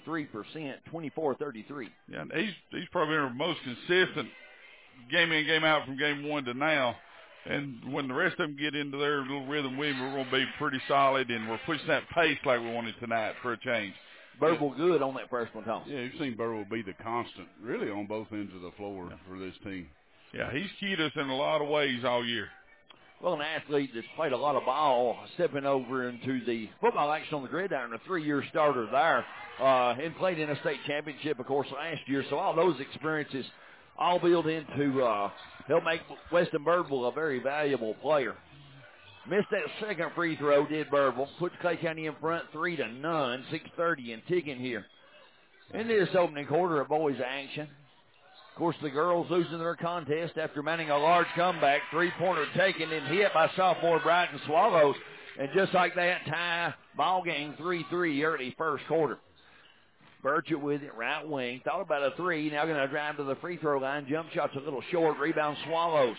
24-33. Yeah, he's probably our most consistent game in, game out from game one to now. And when the rest of them get into their little rhythm with him, we're going to be pretty solid, and we're pushing that pace like we wanted tonight for a change. Birdville good on that first one, Tom. Yeah, you've seen Birdville be the constant, really, on both ends of the floor for this team. Yeah, he's keyed us in a lot of ways all year. Well, an athlete that's played a lot of ball, stepping over into the football action on the gridiron, a 3-year starter there, and played in a state championship, of course, last year. So all those experiences all build into help make Weston Birdville a very valuable player. Missed that second free throw, did Birdville. Puts Clay County in front 3-0, 6:30 and ticking here. In this opening quarter of boys action. Of course, the girls losing their contest after mounting a large comeback. Three-pointer taken and hit by sophomore Brighton Swallows. And just like that, tie ball game 3-3 early first quarter. Burchett with it, right wing. Thought about a three. Now going to drive to the free throw line. Jump shot's a little short. Rebound Swallows.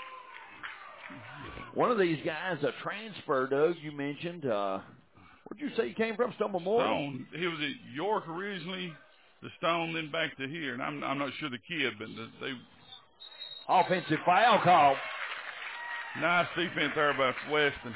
One of these guys, a transfer, Doug, you mentioned. Where'd you say he came from? Stone Memorial? Stone. He was at York originally, the Stone, then back to here. And I'm not sure the kid, but they. Offensive foul call. Nice defense there by Weston.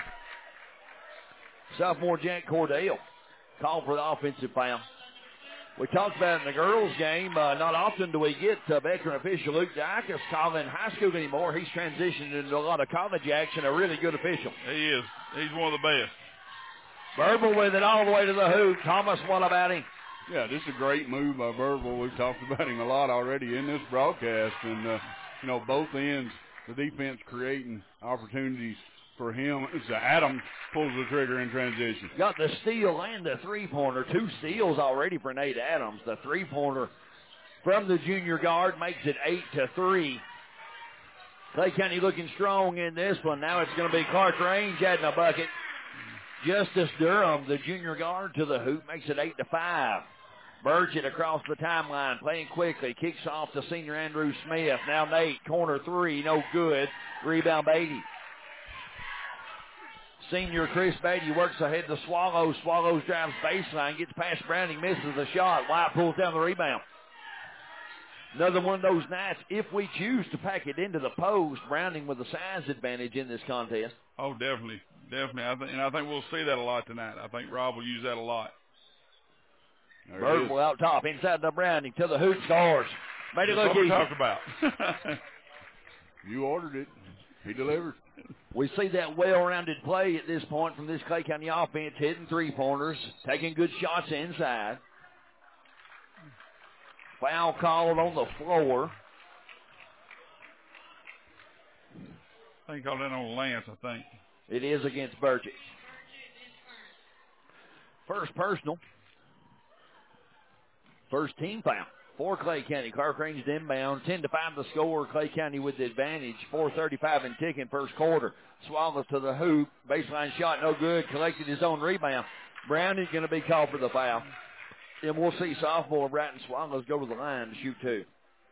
Sophomore Jack Cordell called for the offensive foul. We talked about it in the girls' game. Not often do we get veteran official Luke Dicus calling high school anymore. He's transitioned into a lot of college action, a really good official. He is. He's one of the best. Birdville with it all the way to the hoop. Thomas, what about him? Yeah, this is a great move by Birdville. We've talked about him a lot already in this broadcast. And, both ends, the defense creating opportunities for him. It's Adams pulls the trigger in transition. Got the steal and the three-pointer. 2 steals already for Nate Adams. The three-pointer from the junior guard makes it 8-3. Clay County looking strong in this one. Now it's going to be Clark Range adding a bucket. Justice Durham, the junior guard, to the hoop, makes it 8-5. Burchett across the timeline, playing quickly. Kicks off to senior Andrew Smith. Now Nate, corner three, no good. Rebound Beatty. Senior Chris Beatty works ahead to Swallows. Swallows drives baseline, gets past Browning, misses the shot. White pulls down the rebound. Another one of those nights, if we choose to pack it into the post, Browning with a size advantage in this contest. Oh, definitely. Definitely. I think we'll see that a lot tonight. I think Rob will use that a lot. Birdwell out top, inside the Browning to the hoop, scores. Made it look That's what easy. we talk about. You ordered it. He delivered. We see that well-rounded play at this point from this Clay County offense, hitting three-pointers, taking good shots inside. Foul called on the floor. I think he called that on Lance, I think. It is against Burgett. First personal. First team foul for Clay County. Clark Range inbound. 10-5 the score. Clay County with the advantage. 4:35 and ticking first quarter. Swallows to the hoop. Baseline shot no good. Collected his own rebound. Browning's going to be called for the foul. And we'll see sophomore Bratton Swallows go to the line to shoot two.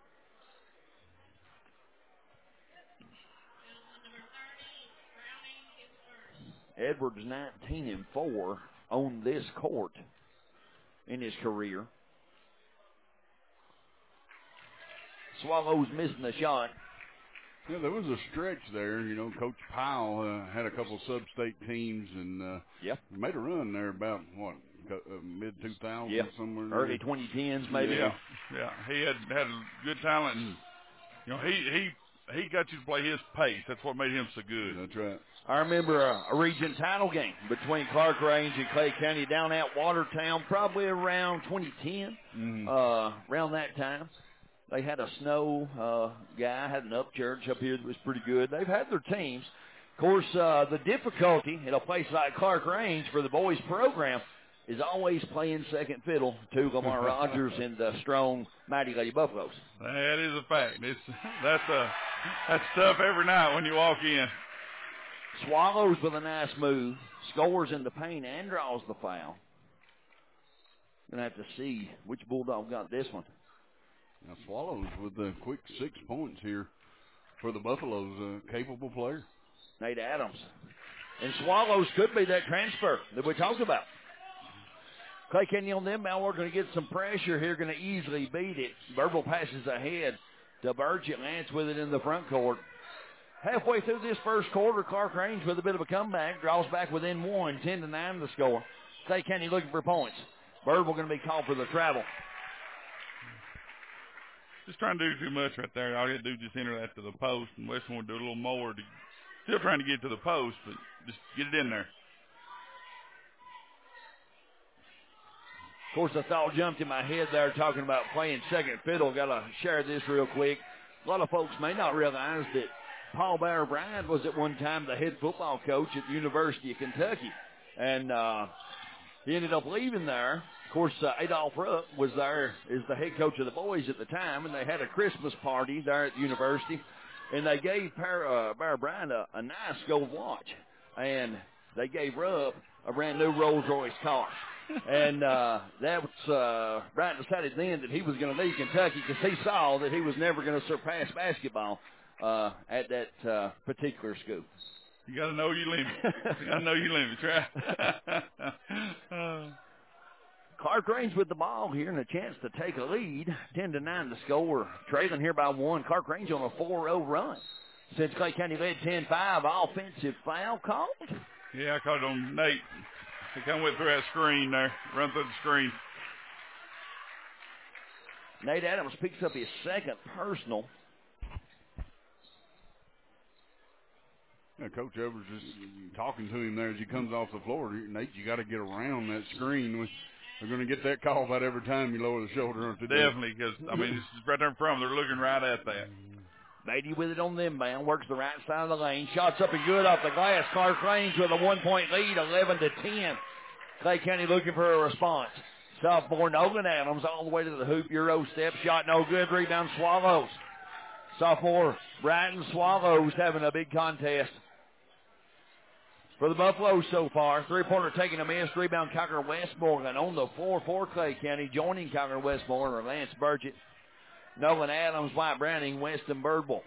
Edwards 19-4 on this court in his career. Swallows missing the shot. Yeah, there was a stretch there. You know, Coach Powell had a couple sub-state teams and made a run there about, mid-2000s somewhere. Early 2010s maybe. Yeah. He had good talent. And, you know, he got you to play his pace. That's what made him so good. That's right. I remember a region title game between Clark Range and Clay County down at Watertown, probably around 2010, around that time. They had a snow guy, had an upchurch up here that was pretty good. They've had their teams. Of course, the difficulty at a place like Clark Range for the boys program is always playing second fiddle to Lamar Rogers and the strong, mighty Lady Buffaloes. That is a fact. That's tough every night when you walk in. Swallows with a nice move, scores in the paint and draws the foul. Gonna have to see which Bulldog got this one. Now Swallows with the quick 6 points here for the Buffaloes, a capable player. Nate Adams. And Swallows could be that transfer that we talked about. Clay County on them, now we're going to get some pressure here, going to easily beat it. Birdwell passes ahead to Burgett. Lance with it in the front court. Halfway through this first quarter, Clark Range with a bit of a comeback, draws back within one, 10-9 the score. Clay County looking for points. Birdwell going to be called for the travel. Just trying to do too much right there. All you have to do is just enter that to the post, and Western will do a little more. Still trying to get to the post, but just get it in there. Of course, a thought jumped in my head there talking about playing second fiddle. Got to share this real quick. A lot of folks may not realize that Paul Bear Bryant was at one time the head football coach at the University of Kentucky. And he ended up leaving there. Of course, Adolph Rupp was there as the head coach of the boys at the time, and they had a Christmas party there at the university. And they gave Bear Bryant a nice gold watch. And they gave Rupp a brand new Rolls Royce car. And that was Bryant decided then that he was going to leave Kentucky because he saw that he was never going to surpass basketball at that particular school. You got to know your limits. You got to know your limits, right? Clark Range with the ball here and a chance to take a lead. 10-9 the score. Trailing here by one. Clark Range on a 4-0 run. Since Clay County led 10-5, offensive foul called. Yeah, I called it on Nate. He kind of went through that screen there, run through the screen. Nate Adams picks up his second personal. Yeah, Coach Evers just talking to him there as he comes off the floor. Nate, you got to get around that screen. They're going to get that call about every time you lower the shoulder. Aren't they? Definitely, because, I mean, it's right there in front of them. They're looking right at that. Beatty with it on the inbound, works the right side of the lane. Shots up and good off the glass. Clark Range with a 1-point lead, 11-10. Clay County looking for a response. Sophomore Nolan Adams all the way to the hoop. Euro step, shot no good. Rebound Swallows. Sophomore Bratton Swallows having a big contest for the Buffaloes so far. Three-pointer taking a miss. Rebound Cocker Westmoreland on the floor for Clay County. Joining Cocker Westmoreland are Lance Burgett, Nolan Adams, White Browning, Weston Birdwell.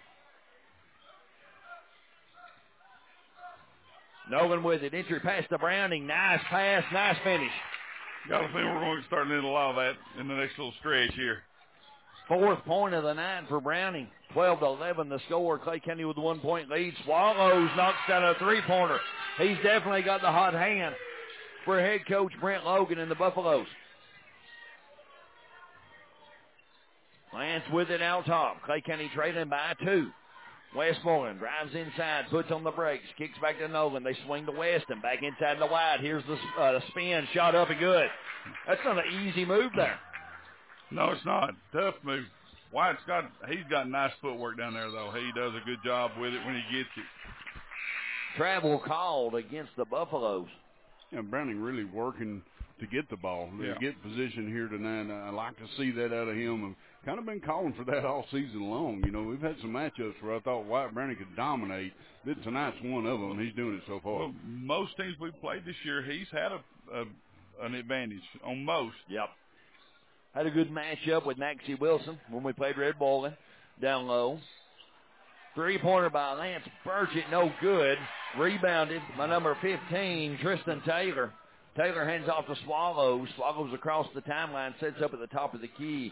Nolan with it. Entry pass to Browning. Nice pass. Nice finish. Got a feeling we're going to start to allow that in the next little stretch here. Fourth point of the night for Browning. 12-11 the score. Clay County with a 1-point lead. Swallows knocks down a three-pointer. He's definitely got the hot hand for head coach Brent Logan and the Buffaloes. Lance with it out top. Clay County trailing by 2. Westmoreland drives inside, puts on the brakes, kicks back to Nolan. They swing to Weston, back inside the wide. Here's the spin, shot up and good. That's not an easy move there. No, it's not. Tough move. He's got nice footwork down there, though. He does a good job with it when he gets it. Travel called against the Buffaloes. Yeah, Browning really working to get the ball, to get position here tonight. I like to see that out of him. I've kind of been calling for that all season long. You know, we've had some matchups where I thought White Browning could dominate. Tonight's one of them. He's doing it so far. Well, most teams we've played this year, he's had an advantage on most. Yep. Had a good matchup with Maxie Wilson when we played Red Bowling down low. 3-pointer by Lance Burchett, no good. Rebounded by number 15, Tristan Taylor. Taylor hands off to Swallows. Swallows across the timeline, sets up at the top of the key.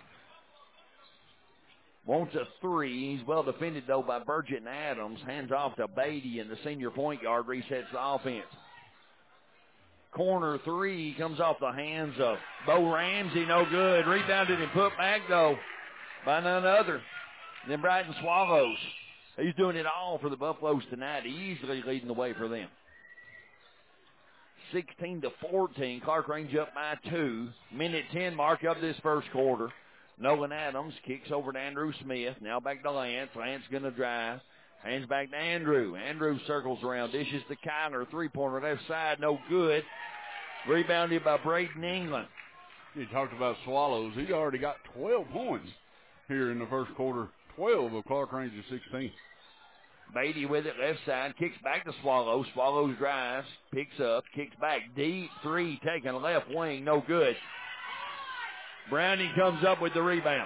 Wants a 3. He's well defended, though, by Burgett and Adams. Hands off to Beatty, and the senior point guard resets the offense. Corner 3 comes off the hands of Bo Ramsey, no good. Rebounded and put back, though, by none other than Brighton Swallows. He's doing it all for the Buffaloes tonight, easily leading the way for them. 16-14, Clark Range up by 2. Minute 10 mark of this first quarter. Nolan Adams kicks over to Andrew Smith. Now back to Lance. Lance going to drive. Hands back to Andrew. Andrew circles around. Dishes to Kyler. 3-pointer left side. No good. Rebounded by Braden England. You talked about Swallows. He's already got 12 points here in the first quarter. 12 of Clark Range's 16. Beatty with it left side. Kicks back to Swallows. Swallows drives. Picks up. Kicks back deep. 3 taken left wing. No good. Browning comes up with the rebound.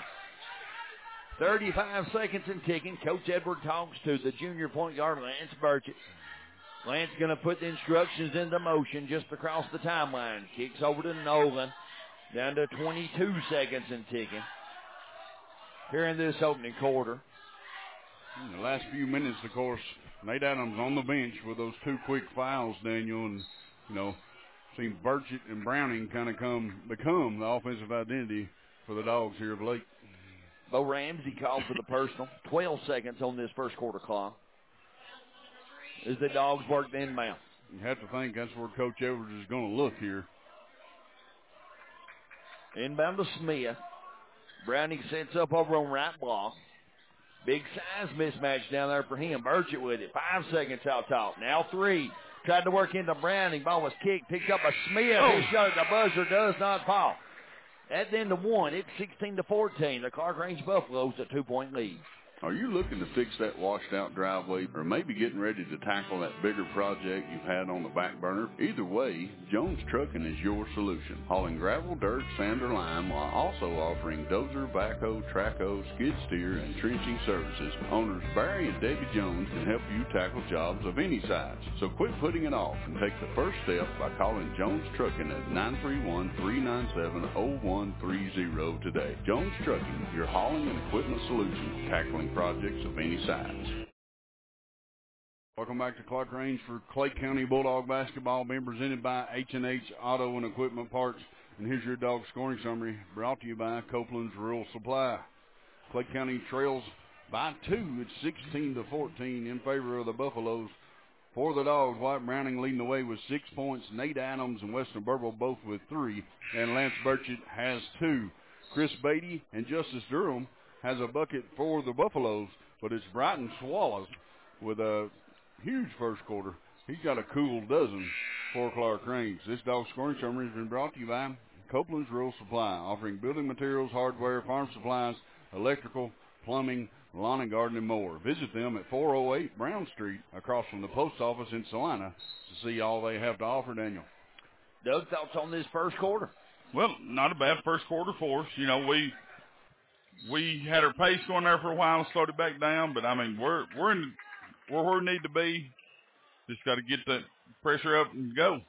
35 seconds and ticking. Coach Edward talks to the junior point guard, Lance Burchett. Lance going to put the instructions into motion just across the timeline. Kicks over to Nolan. Down to 22 seconds and ticking. Here in this opening quarter. In the last few minutes, of course, Nate Adams on the bench with those 2 quick fouls, Daniel, and, seen Burchett and Browning kind of become the offensive identity for the Dogs here of late. Bo Ramsey called for the personal. 12 seconds on this first quarter clock as the Dogs work the inbound. You have to think that's where Coach Edwards is going to look here. Inbound to Smith. Browning sets up over on right block. Big size mismatch down there for him. Burchett with it. 5 seconds out top. Now 3. Tried to work into Browning. Ball was kicked. Picked up by Smith. His shot at the buzzer does not fall. At the end of 1, it's 16-14. The Clark Range Buffaloes a 2-point lead. Are you looking to fix that washed-out driveway or maybe getting ready to tackle that bigger project you've had on the back burner? Either way, Jones Trucking is your solution. Hauling gravel, dirt, sand, or lime while also offering dozer, backhoe, trackhoe, skid steer, and trenching services. Owners Barry and Debbie Jones can help you tackle jobs of any size. So quit putting it off and take the first step by calling Jones Trucking at 931-397-0130 today. Jones Trucking, your hauling and equipment solution, tackling projects of any size. Welcome back to Clark Range for Clay County Bulldog basketball, being presented by H&H Auto and Equipment Parts. And here's your dog scoring summary, brought to you by Copeland's Rural Supply. Clay County trails by 2. It's 16-14 in favor of the Buffaloes. For the Dogs, White Browning leading the way with 6 points. Nate Adams and Weston Burble both with 3. And Lance Burchett has 2. Chris Beatty and Justice Durham has a bucket for the Buffaloes, but it's Brighton Swallows with a huge first quarter. He's got a cool dozen for Clark Range. This dog scoring summary has been brought to you by Copeland's Rural Supply, offering building materials, hardware, farm supplies, electrical, plumbing, lawn and garden, and more. Visit them at 408 Brown Street across from the post office in Salina to see all they have to offer, Daniel. Doug, thoughts on this first quarter? Well, not a bad first quarter for us. We had our pace going there for a while and slowed it back down, but, we're where we need to be. Just got to get the pressure up and go.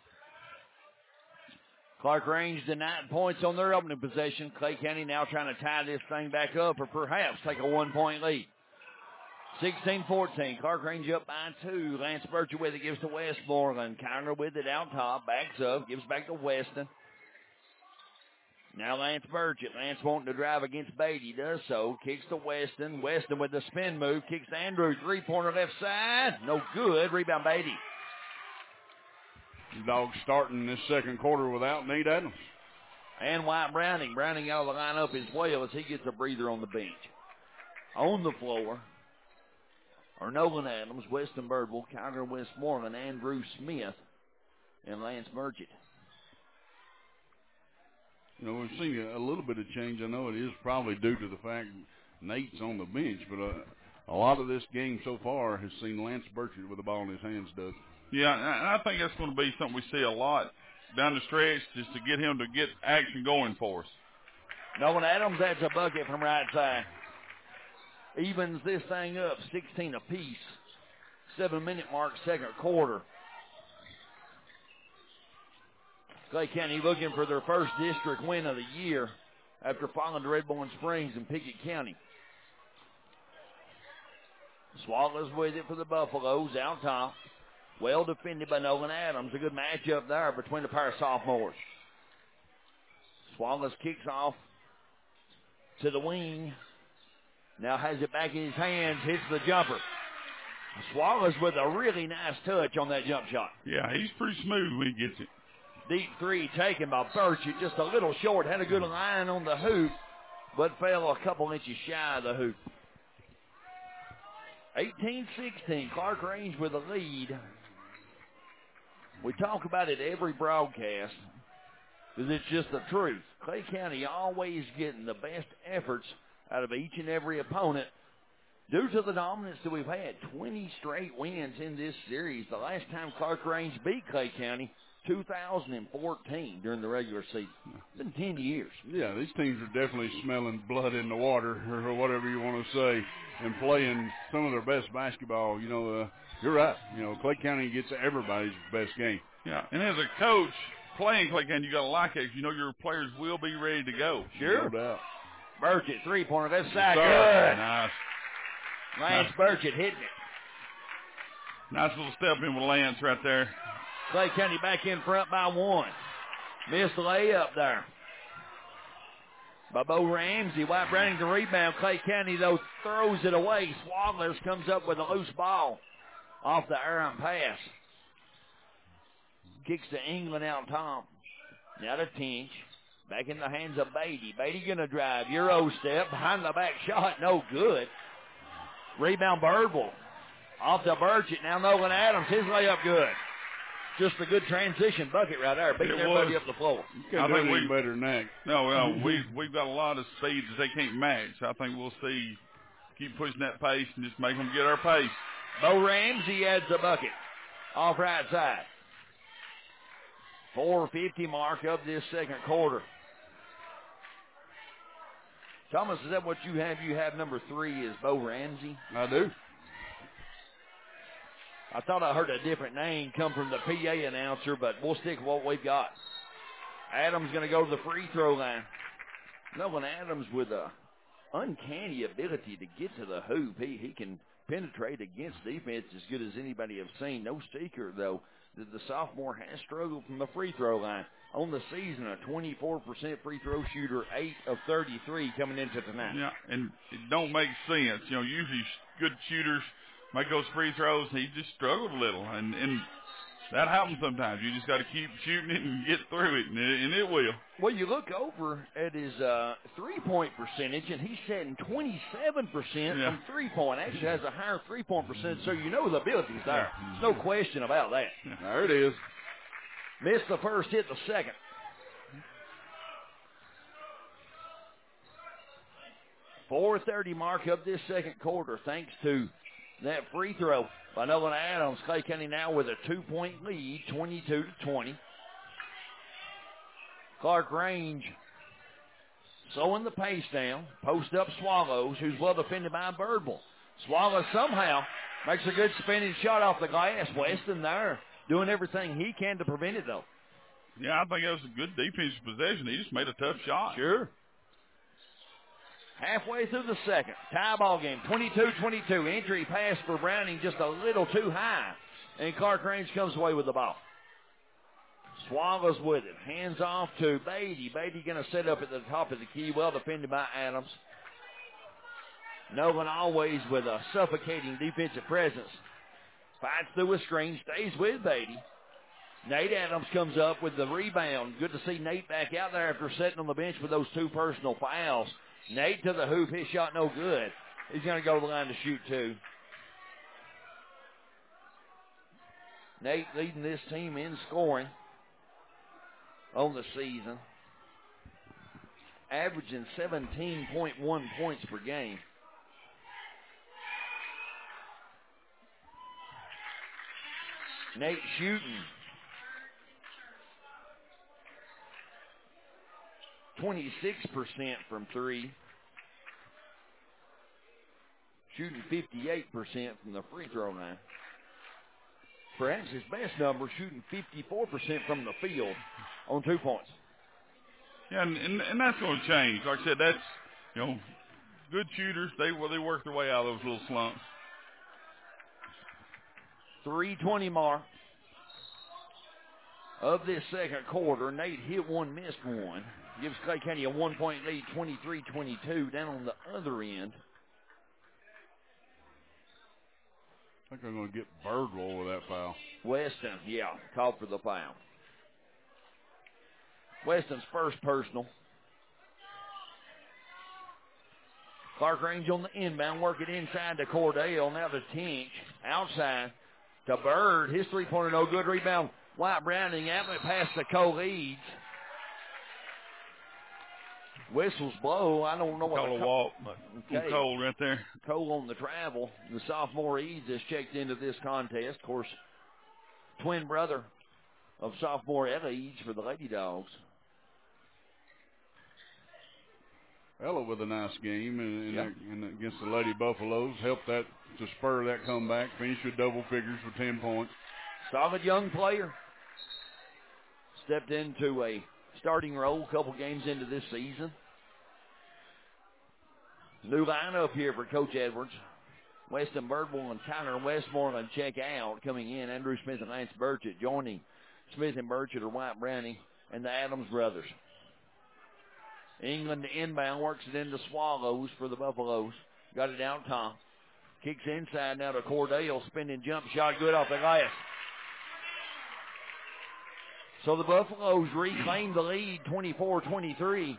Clark Range to 9 points on their opening possession. Clay County now trying to tie this thing back up or perhaps take a 1-point lead. 16-14. Clark Range up by 2. Lance Burchett with it, gives to Westmoreland. Kyler with it out top, backs up, gives back to Weston. Now Lance Burgett. Lance wanting to drive against Beatty. Does so. Kicks to Weston. Weston with the spin move. Kicks to Andrews. Three-pointer left side. No good. Rebound Beatty. Dogs starting this second quarter without Nate Adams. And White Browning. Browning out of the lineup as well as he gets a breather on the bench. On the floor are Nolan Adams, Weston Birdwell, Kyler Westmoreland, Andrew Smith, and Lance Burgett. You know, we've seen a little bit of change. I know it is probably due to the fact Nate's on the bench, but a lot of this game so far has seen Lance Burgett with the ball in his hands, Doug. Yeah, and I think that's going to be something we see a lot down the stretch, just to get him to get action going for us. Nolan Adams adds a bucket from right side. Evens this thing up, 16 apiece. 7-minute mark, second quarter. Clay County looking for their first district win of the year after falling to Redbourne Springs and Pickett County. Swallows with it for the Buffaloes out top. Well defended by Nolan Adams. A good matchup there between the pair of sophomores. Swallows kicks off to the wing. Now has it back in his hands. Hits the jumper. Swallows with a really nice touch on that jump shot. Yeah, he's pretty smooth when he gets it. Deep three taken by Burchett. Just a little short. Had a good line on the hoop, but fell a couple inches shy of the hoop. 18-16. Clark Range with a lead. We talk about it every broadcast because it's just the truth. Clay County always getting the best efforts out of each and every opponent due to the dominance that we've had. 20 straight wins in this series. The last time Clark Range beat Clay County, 2014 during the regular season. It's been 10 years. Yeah, these teams are definitely smelling blood in the water, or whatever you want to say, and playing some of their best basketball. You know, you're right. You know, Clay County gets everybody's best game. Yeah, and as a coach playing Clay County, you got to like it. You know your players will be ready to go. Sure. No doubt. Burchett, three-pointer. That's side. Good. Nice. Lance Burchett hitting it. Nice little step in with Lance right there. Clay County back in front by one. Missed the layup there by Bo Ramsey. White Browning the rebound. Clay County, though, throws it away. Swogglers comes up with a loose ball off the Aaron pass. Kicks to England out top. Now to Tinch. Back in the hands of Beatty. Beatty going to drive. Euro step. Behind the back shot. No good. Rebound Birdwell. Off to Burchett. Now Nolan Adams. His layup good. Just a good transition bucket right there. Beating everybody up the floor. I think we better than that. No, we've got a lot of speed that they can't match. I think we'll see, keep pushing that pace and just make them get our pace. Bo Ramsey adds a bucket. Off right side. 4:50 mark of this second quarter. Thomas, is that what you have? You have number 3 is Bo Ramsey? I do. I thought I heard a different name come from the PA announcer, but we'll stick with what we've got. Adams going to go to the free throw line. Nolan Adams with a uncanny ability to get to the hoop. He can penetrate against defense as good as anybody I've seen. No secret, though, that the sophomore has struggled from the free throw line. On the season, a 24% free throw shooter, 8 of 33 coming into tonight. Yeah, and it don't make sense. You know, usually good shooters make those free throws, and he just struggled a little. And that happens sometimes. You just got to keep shooting it and get through it, and it will. Well, you look over at his three-point percentage, and he's setting 27% from three-point. Actually has a higher three-point percentage, so you know the ability's there. There's no question about that. Yeah. There it is. Missed the first, hit the second. .430 mark of this second quarter, thanks to that free throw by Nolan Adams. Clay County now with a 2-point lead, 22-20. Clark Range slowing the pace down. Post up Swallows, who's well defended by Birdwell. Swallows somehow makes a good spinning shot off the glass. Weston there doing everything he can to prevent it, though. Yeah, I think that was a good defensive possession. He just made a tough shot. Sure. Halfway through the second. Tie ball game, 22-22. Entry pass for Browning just a little too high. And Clark Range comes away with the ball. Swallows with it. Hands off to Beatty. Beatty going to set up at the top of the key. Well defended by Adams. Nolan always with a suffocating defensive presence. Fights through a screen. Stays with Beatty. Nate Adams comes up with the rebound. Good to see Nate back out there after sitting on the bench with those 2 personal fouls. Nate to the hoop. His shot no good. He's going to go to the line to shoot 2. Nate leading this team in scoring on the season. Averaging 17.1 points per game. Nate shooting 26% from 3. Shooting 58% from the free throw line. Perhaps his best number, shooting 54% from the field on 2 points. Yeah, and that's going to change. Like I said, that's, good shooters. They work their way out of those little slumps. 3:20 mark of this second quarter. Nate hit one, missed one. Gives Clay County a 1-point lead, 23-22. Down on the other end. I think I'm going to get Birdwell with that foul. Weston, called for the foul. Weston's first personal. Clark-Range on the inbound, working inside to Cordell. Now to Tinch. Outside to Bird. His three-pointer no good. Rebound. White Browning out and pass to Cole Eads. Whistles blow. I don't know what Call a walk. Okay. Cole right there. Cole on the travel. The sophomore Eads has checked into this contest. Of course, twin brother of sophomore Ella Eads for the Lady Dogs. Ella with a nice game and against the Lady Buffaloes. Helped that to spur that comeback. Finished with double figures for 10 points. Solid young player. Stepped into a starting role a couple games into this season. New lineup here for Coach Edwards. Weston Birdwell and Tyler Westmoreland check out. Coming in, Andrew Smith and Lance Burchett. Joining Smith and Burchett are White Browning and the Adams brothers. England to inbound, works it into Swallows for the Buffaloes. Got it out top. Kicks inside now to Cordell. Spinning jump shot, good off the glass. So the Buffaloes reclaim the lead, 24-23.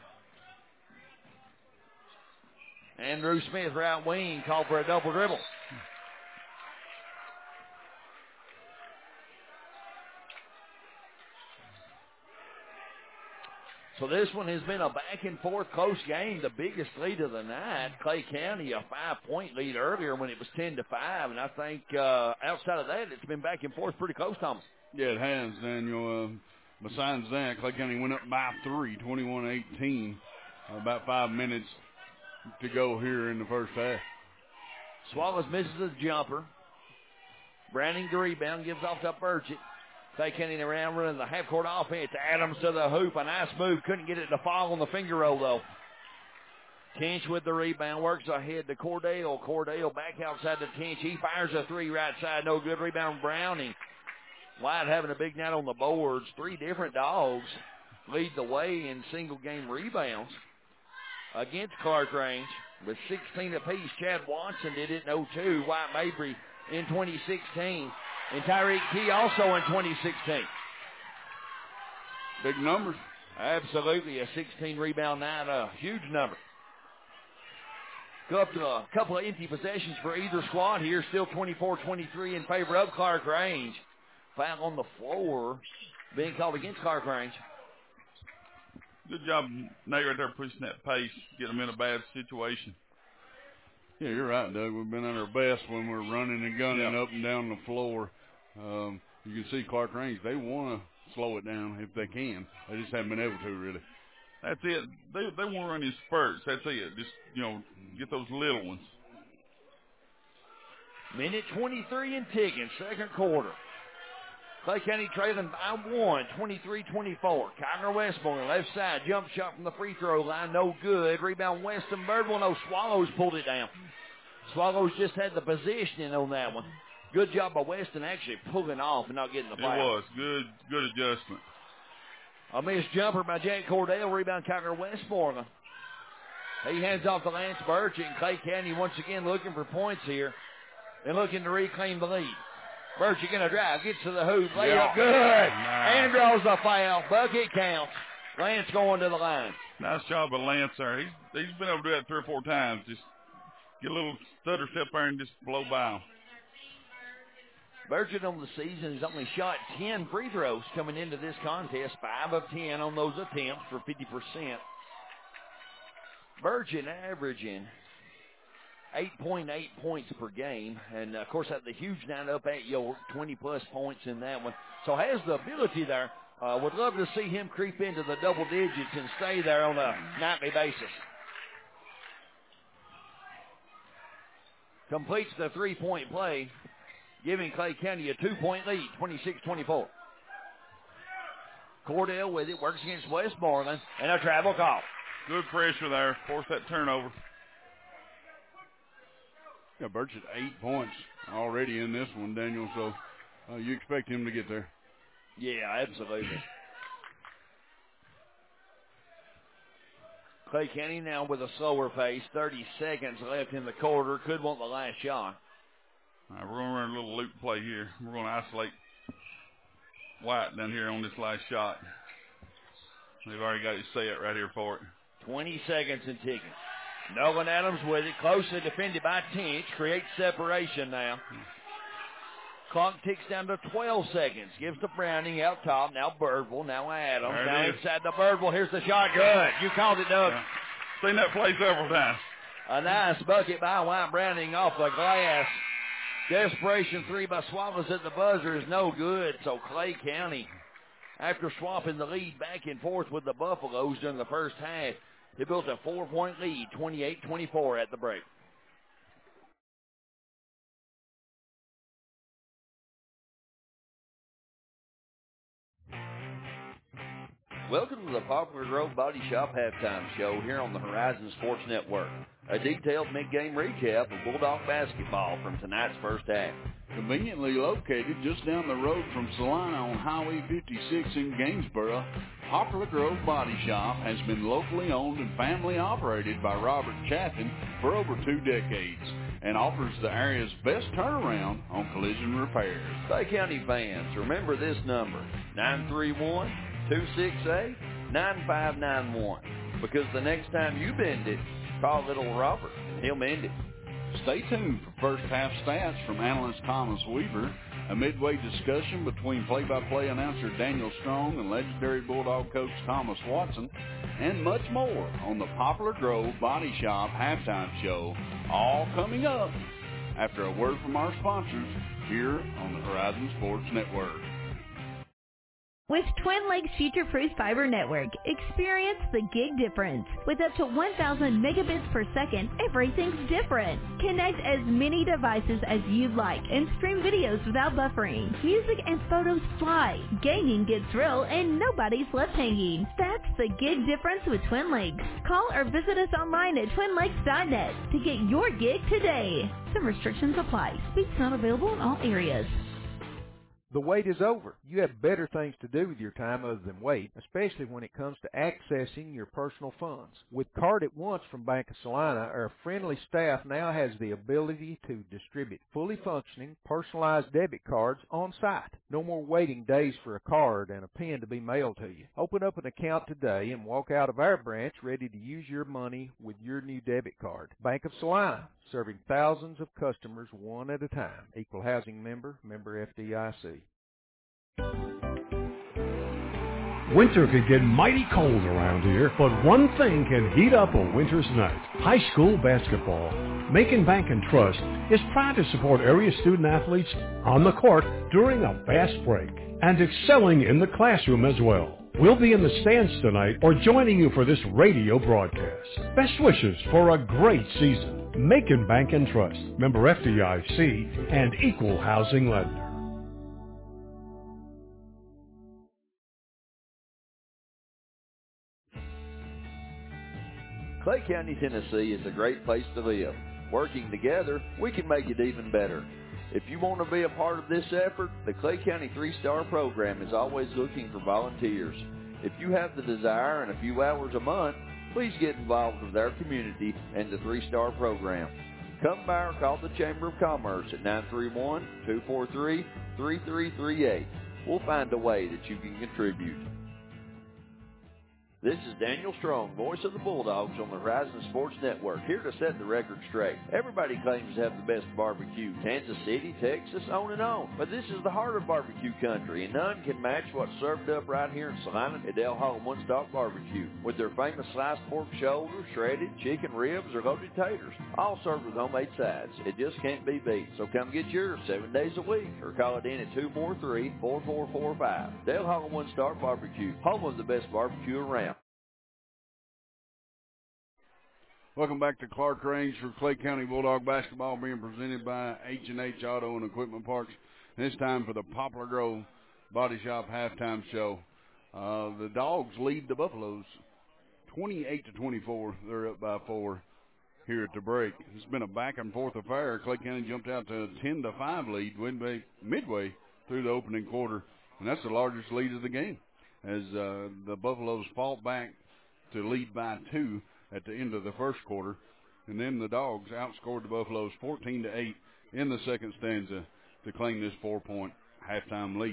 Andrew Smith, right wing, called for a double dribble. So this one has been a back-and-forth close game, the biggest lead of the night. Clay County, a 5-point lead earlier when it was 10-5, and I think outside of that, it's been back and forth pretty close, Thomas. Yeah, it has, Daniel. Besides that, Clay County went up by 3, 21-18. About 5 minutes to go here in the first half. Swallows misses the jumper. Browning the rebound, gives off to Burchett. Clay County around running the half-court offense. Adams to the hoop. A nice move. Couldn't get it to fall on the finger roll, though. Tinch with the rebound. Works ahead to Cordell. Cordell back outside to Tinch. He fires a 3 right side. No good. Rebound Browning. White having a big night on the boards. 3 different dogs lead the way in single-game rebounds against Clark-Range with 16 apiece. Chad Watson did it in 02. White Mabry in 2016. And Tyreek Key also in 2016. Big numbers. Absolutely. A 16 rebound night. A huge number. A couple of empty possessions for either squad here. Still 24-23 in favor of Clark-Range. Foul on the floor being called against Clark-Range. Good job, Nate, right there pushing that pace, get them in a bad situation. Yeah, you're right, Doug. We've been at our best when we're running and gunning up and down the floor. You can see Clark-Range, they want to slow it down if they can. They just haven't been able to, really. That's it. They want to run in spurts. That's it. Just, get those little ones. Minute 23 and ticking, second quarter. Clay County trailing by 1, 23-24. Kyler Westmoreland, left side, jump shot from the free throw line, no good. Rebound Weston Birdwell, no, Swallows pulled it down. Swallows just had the positioning on that one. Good job by Weston actually pulling off and not getting the foul. It was. Good adjustment. A missed jumper by Jack Cordell. Rebound Cocker Westmoreland. He hands off to Lance Burchett, and Clay County once again looking for points here and looking to reclaim the lead. Burchett going to drive, gets to the hoop, layup good, and draws the foul. Bucket counts. Lance going to the line. Nice job by Lance there. He's been able to do that 3 or 4 times. Just get a little stutter step there and just blow by him. Burchett on the season has only shot 10 free throws coming into this contest, 5 of 10 on those attempts for 50%. Burchett averaging 8.8 points per game, and of course had the huge night up at York, 20-plus points in that one. So has the ability there. Would love to see him creep into the double digits and stay there on a nightly basis. Completes the three-point play, giving Clay County a 2-point lead, 26-24. Cordell with it, works against Westmoreland, and a travel call. Good pressure there. Force that turnover. Yeah, Burchett 8 points already in this one, Daniel, so you expect him to get there. Yeah, absolutely. Clay County now with a slower pace, 30 seconds left in the quarter. Could want the last shot. All right, we're going to run a little loop play here. We're going to isolate White down here on this last shot. They've already got it set right here for it. 20 seconds and ticking. Nolan Adams with it, closely defended by Tinch, creates separation now. Clock ticks down to 12 seconds. Gives to Browning out top. Now Birdville. Now Adams. Now inside the Birdville. Here's the shot. Good. You called it, Doug. Yeah. Seen that play several times. A nice bucket by White Browning off the glass. Desperation three by Swallows at the buzzer is no good. So Clay County, after swapping the lead back and forth with the Buffaloes during the first half, they built a 4-point lead, 28-24 at the break. Welcome to the Poplar Grove Body Shop Halftime Show here on the Horizon Sports Network. A detailed mid-game recap of Bulldog basketball from tonight's first half. Conveniently located just down the road from Salina on Highway 56 in Gainesboro, Poplar Grove Body Shop has been locally owned and family operated by Robert Chaffin for over 2 decades and offers the area's best turnaround on collision repairs. Clay County fans, remember this number, 931-268-9591, because the next time you bend it, call little Robert and he'll mend it. Stay tuned for first half stats from analyst Thomas Weaver, a midway discussion between play-by-play announcer Daniel Strong and legendary Bulldog coach Thomas Watson, and much more on the Poplar Grove Body Shop Halftime Show, all coming up after a word from our sponsors here on the Horizon Sports Network. With Twin Lakes Future-Proof Fiber Network, experience the gig difference. With up to 1,000 megabits per second, everything's different. Connect as many devices as you'd like and stream videos without buffering. Music and photos fly, gaming gets real, and nobody's left hanging. That's the gig difference with Twin Lakes. Call or visit us online at twinlakes.net to get your gig today. Some restrictions apply. Speeds not available in all areas. The wait is over. You have better things to do with your time other than wait, especially when it comes to accessing your personal funds. With Card at Once from Bank of Salina, our friendly staff now has the ability to distribute fully functioning, personalized debit cards on site. No more waiting days for a card and a PIN to be mailed to you. Open up an account today and walk out of our branch ready to use your money with your new debit card. Bank of Salina, serving thousands of customers one at a time. Equal housing member, member FDIC. Winter can get mighty cold around here, but one thing can heat up a winter's night. High school basketball. Macon Bank and Trust is proud to support area student athletes on the court during a fast break and excelling in the classroom as well. We'll be in the stands tonight or joining you for this radio broadcast. Best wishes for a great season. Macon Bank and Trust, member FDIC and equal housing lender. Clay County, Tennessee is a great place to live. Working together, we can make it even better. If you want to be a part of this effort, the Clay County 3-Star program is always looking for volunteers. If you have the desire and a few hours a month, please get involved with our community and the 3-Star program. Come by or call the Chamber of Commerce at 931-243-3338. We'll find a way that you can contribute. This is Daniel Strong, voice of the Bulldogs on the Horizon Sports Network, here to set the record straight. Everybody claims to have the best barbecue. Kansas City, Texas, on and on. But this is the heart of barbecue country, and none can match what's served up right here in Salina at Del Hall One Stop Barbecue. With their famous sliced pork shoulder, shredded chicken ribs, or loaded taters, all served with homemade sides. It just can't be beat. So come get yours 7 days a week, or call it in at 243-4445. Del Hall One Stop Barbecue, home of the best barbecue around. Welcome back to Clark Range for Clay County Bulldog basketball, being presented by H&H Auto and Equipment Parts. And it's time for the Poplar Grove Body Shop halftime show. The Dogs lead the Buffaloes 28-24. They're up by 4 here at the break. It's been a back-and-forth affair. Clay County jumped out to a 10-5 lead midway through the opening quarter, and that's the largest lead of the game as the Buffaloes fought back to lead by 2 at the end of the first quarter, and then the Dogs outscored the Buffaloes 14-8 in the second stanza to claim this 4-point halftime lead.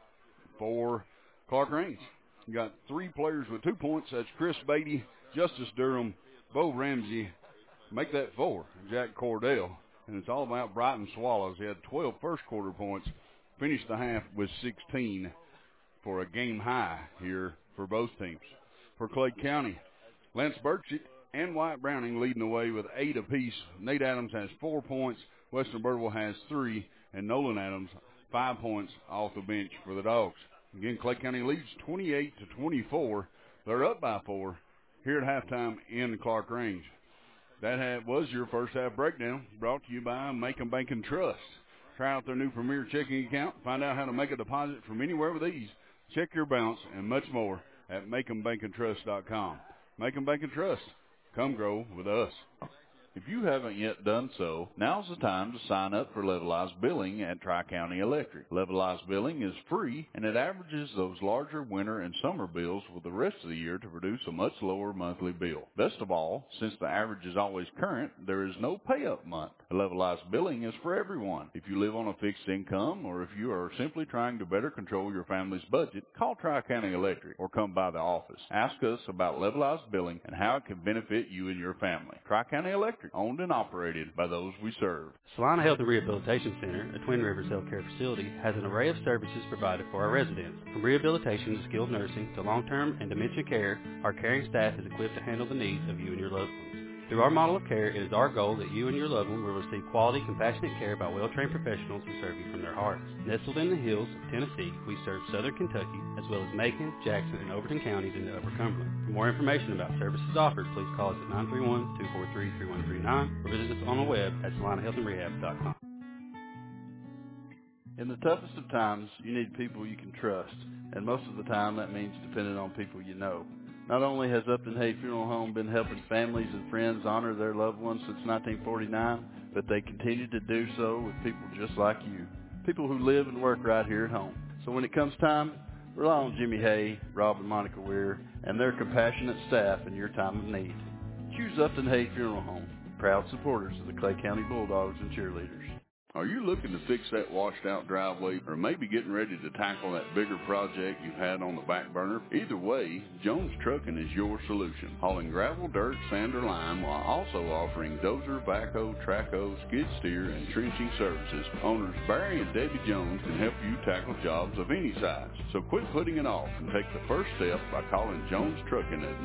For Clark Range, you got 3 players with 2 points. That's Chris Beatty, Justice Durham, Bo Ramsey. Make that 4, Jack Cordell. And it's all about Brighton Swallows. He had 12 first quarter points, finished the half with 16 for a game high here for both teams. For Clay County, Lance Burchett and Wyatt Browning leading the way with 8 apiece. Nate Adams has 4 points. Weston Birdwell has 3. And Nolan Adams, 5 points off the bench for the Dogs. Again, Clay County leads 28-24. They're up by 4 here at halftime in Clark Range. That was your first half breakdown, brought to you by Macon Bank and Trust. Try out their new Premier checking account. Find out how to make a deposit from anywhere with ease. Check your balance and much more at MaconBankandTrust.com. Macon Bank and Trust. Come grow with us. If you haven't yet done so, now's the time to sign up for Levelized Billing at Tri-County Electric. Levelized Billing is free, and it averages those larger winter and summer bills with the rest of the year to produce a much lower monthly bill. Best of all, since the average is always current, there is no pay-up month. Levelized Billing is for everyone. If you live on a fixed income, or if you are simply trying to better control your family's budget, call Tri-County Electric or come by the office. Ask us about Levelized Billing and how it can benefit you and your family. Tri-County Electric, owned and operated by those we serve. Salina Health and Rehabilitation Center, a Twin Rivers healthcare facility, has an array of services provided for our residents. From rehabilitation to skilled nursing to long-term and dementia care, our caring staff is equipped to handle the needs of you and your loved ones. Through our model of care, it is our goal that you and your loved one will receive quality, compassionate care by well-trained professionals who serve you from their hearts. Nestled in the hills of Tennessee, we serve southern Kentucky, as well as Macon, Jackson, and Overton counties in the Upper Cumberland. For more information about services offered, please call us at 931-243-3139 or visit us on the web at SalinaHealthAndRehab.com. In the toughest of times, you need people you can trust, and most of the time that means depending on people you know. Not only has Upton Hay Funeral Home been helping families and friends honor their loved ones since 1949, but they continue to do so with people just like you, people who live and work right here at home. So when it comes time, rely on Jimmy Hay, Rob and Monica Weir, and their compassionate staff in your time of need. Choose Upton Hay Funeral Home, proud supporters of the Clay County Bulldogs and cheerleaders. Are you looking to fix that washed-out driveway, or maybe getting ready to tackle that bigger project you've had on the back burner? Either way, Jones Trucking is your solution. Hauling gravel, dirt, sand, or lime, while also offering dozer, backhoe, trackhoe, skid steer, and trenching services. Owners Barry and Debbie Jones can help you tackle jobs of any size. So quit putting it off and take the first step by calling Jones Trucking at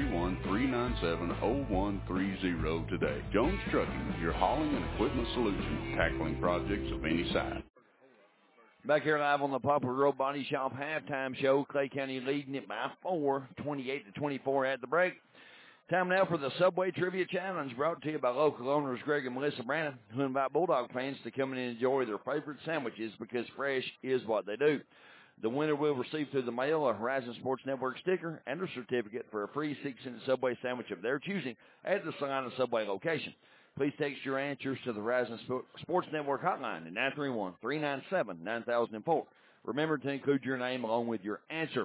931-397-0130 today. Jones Trucking, your hauling and equipment solution, tackling projects of any size. Back here live on the Poplar Grove Body Shop halftime show. Clay County leading it by 4, 28-24 at the break. Time now for the Subway Trivia Challenge, brought to you by local owners Greg and Melissa Brannon, who invite Bulldog fans to come in and enjoy their favorite sandwiches because fresh is what they do. The winner will receive through the mail a Horizon Sports Network sticker and a certificate for a free 6-cent Subway sandwich of their choosing at the Salina Subway location. Please text your answers to the Horizon Sports Network hotline at 931-397-9004. Remember to include your name along with your answer.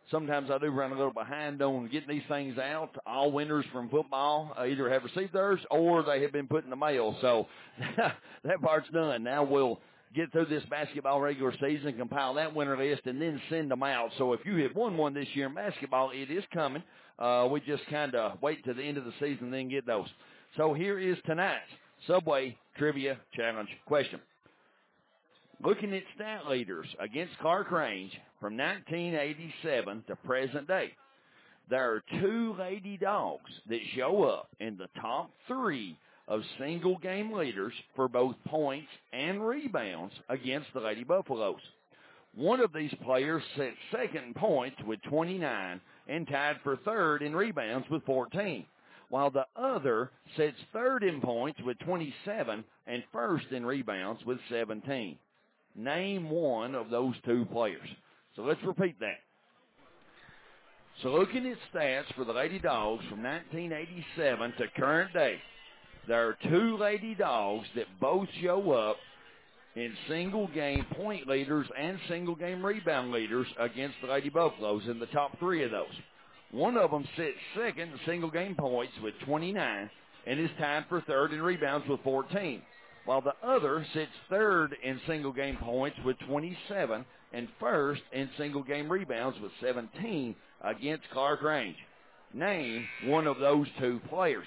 sometimes I do run a little behind on getting these things out. All winners from football either have received theirs or they have been put in the mail. So that part's done. Now we'll get through this basketball regular season, compile that winner list, and then send them out. So if you have won one this year in basketball, it is coming. We just kind of wait to the end of the season and then get those. So here is tonight's Subway Trivia Challenge question. Looking at stat leaders against Clark Range from 1987 to present day, there are 2 Lady Dogs that show up in the top 3 of single-game leaders for both points and rebounds against the Lady Buffaloes. One of these players set second in points with 29 and tied for third in rebounds with 14, while the other sits third in points with 27 and first in rebounds with 17. Name one of those 2 players. So let's repeat that. So looking at stats for the Lady Dogs from 1987 to current day, there are 2 Lady Dogs that both show up in single-game point leaders and single-game rebound leaders against the Lady Buffaloes in the top 3 of those. One of them sits second in single-game points with 29 and is tied for third in rebounds with 14, while the other sits third in single-game points with 27 and first in single-game rebounds with 17 against Clark Range. Name one of those 2 players.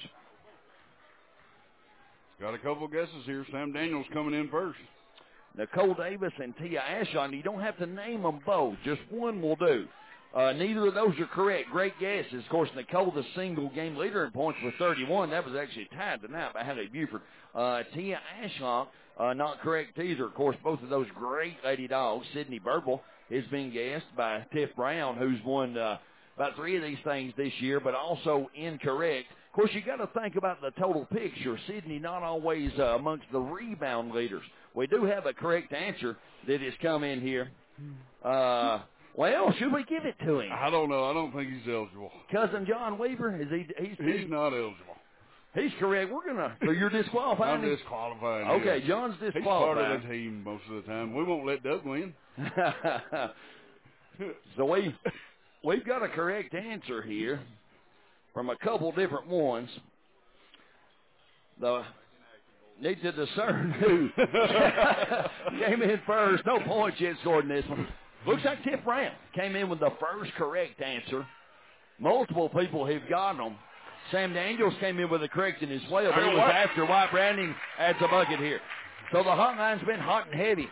Got a couple guesses here. Sam Daniels coming in first. Nicole Davis and Tia Ashon. You don't have to name them both. Just one will do. Neither of those are correct. Great guesses. Of course, Nicole, the single-game leader in points with 31. That was actually tied tonight by Hallie Buford. Tia Ashlock, not correct either. Of course, both of those great Lady Dogs. Sydney Burble has been guessed by Tiff Brown, who's won about 3 of these things this year, but also incorrect. Of course, you got to think about the total picture. Sydney not always amongst the rebound leaders. We do have a correct answer that has come in here. Well, should we give it to him? I don't know. I don't think he's eligible. Cousin John Weaver, he's not eligible. He's correct. We're gonna. So you're disqualifying. I'm disqualifying. Okay, him. John's disqualified. He's part of the team most of the time. We won't let Doug win. So we've got a correct answer here from a couple different ones. The need to discern who came in first. No points yet scored in this one. Looks like Tiff Brown came in with the first correct answer. Multiple people have gotten them. Sam Daniels came in with the correct one as well. But it was after White Branding adds a bucket here. So the hotline's been hot and heavy.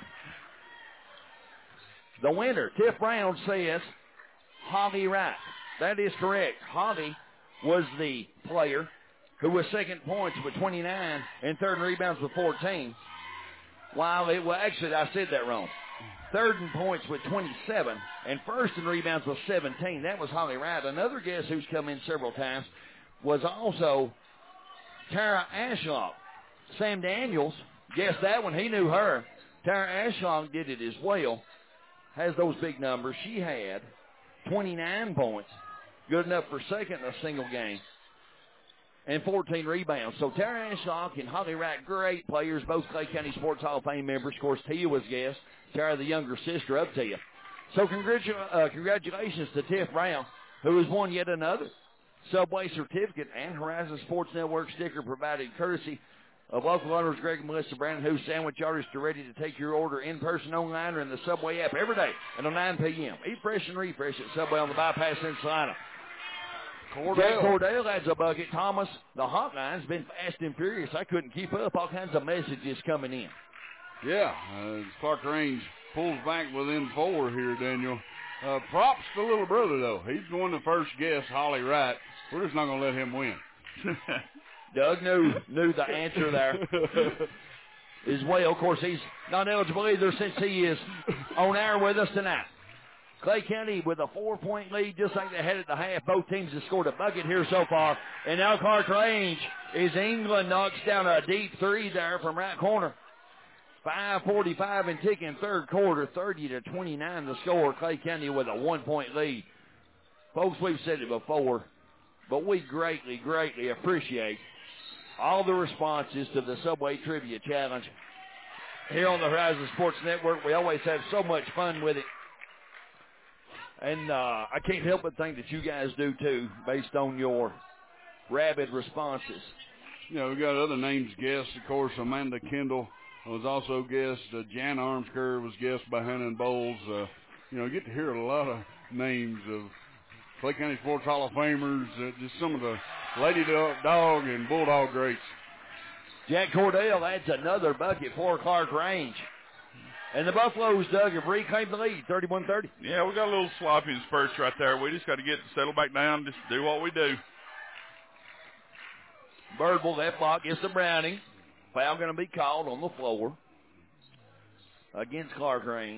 The winner, Tiff Brown, says Holly Wright. That is correct. Holly was the player who was second points with 29 and third in rebounds with 14. While it was, actually, I said that wrong. Third in points with 27 and first in rebounds with 17. That was Holly Wright. Another guest who's come in several times was also Tara Ashlock. Sam Daniels guessed that one. He knew her. Tara Ashlock did it as well. Has those big numbers. She had 29 points. Good enough for second in a single game. And 14 rebounds. So Tara Ashlock and Holly Wright, great players, both Clay County Sports Hall of Fame members. Of course, Tia was guest. Tara, the younger sister of Tia. So congratulations to Tiff Brown, who has won yet another Subway certificate and Horizon Sports Network sticker provided courtesy of local owners Greg and Melissa Brandon, whose sandwich artists are ready to take your order in person, online, or in the Subway app every day until 9 p.m. Eat fresh and refresh at Subway on the bypass in Salina. Cordell adds a bucket. Thomas, the hotline's been fast and furious. I couldn't keep up. All kinds of messages coming in. Yeah, Clark Range pulls back within 4 here, Daniel. Props to little brother, though. He's the one that first guessed Holly Wright. We're just not going to let him win. Doug knew the answer there as well. Of course, he's not eligible either since he is on air with us tonight. Clay County with a 4-point lead, just like they had at the half. Both teams have scored a bucket here so far. And now Clark Range is England knocks down a deep 3 there from right corner. 5:45 and ticking third quarter, 30-29 the score. Clay County with a 1-point lead. Folks, we've said it before, but we greatly, greatly appreciate all the responses to the Subway Trivia Challenge. Here on the Horizon Sports Network, we always have so much fun with it. And I can't help but think that you guys do, too, based on your rabid responses. Yeah, we got other names guessed. Of course, Amanda Kendall was also guessed. Jan Armsker was guessed by Hannah Bowles. You get to hear a lot of names of Clay County Sports Hall of Famers, just some of the Lady Dog and Bulldog greats. Jack Cordell adds another bucket for Clark Range. And the Buffaloes, Doug, have reclaimed the lead, 31-30. Yeah, we got a little sloppy in spurts right there. We just got to settle back down, just do what we do. Birdwell, that block gets to Browning. Foul going to be called on the floor against Clark Range.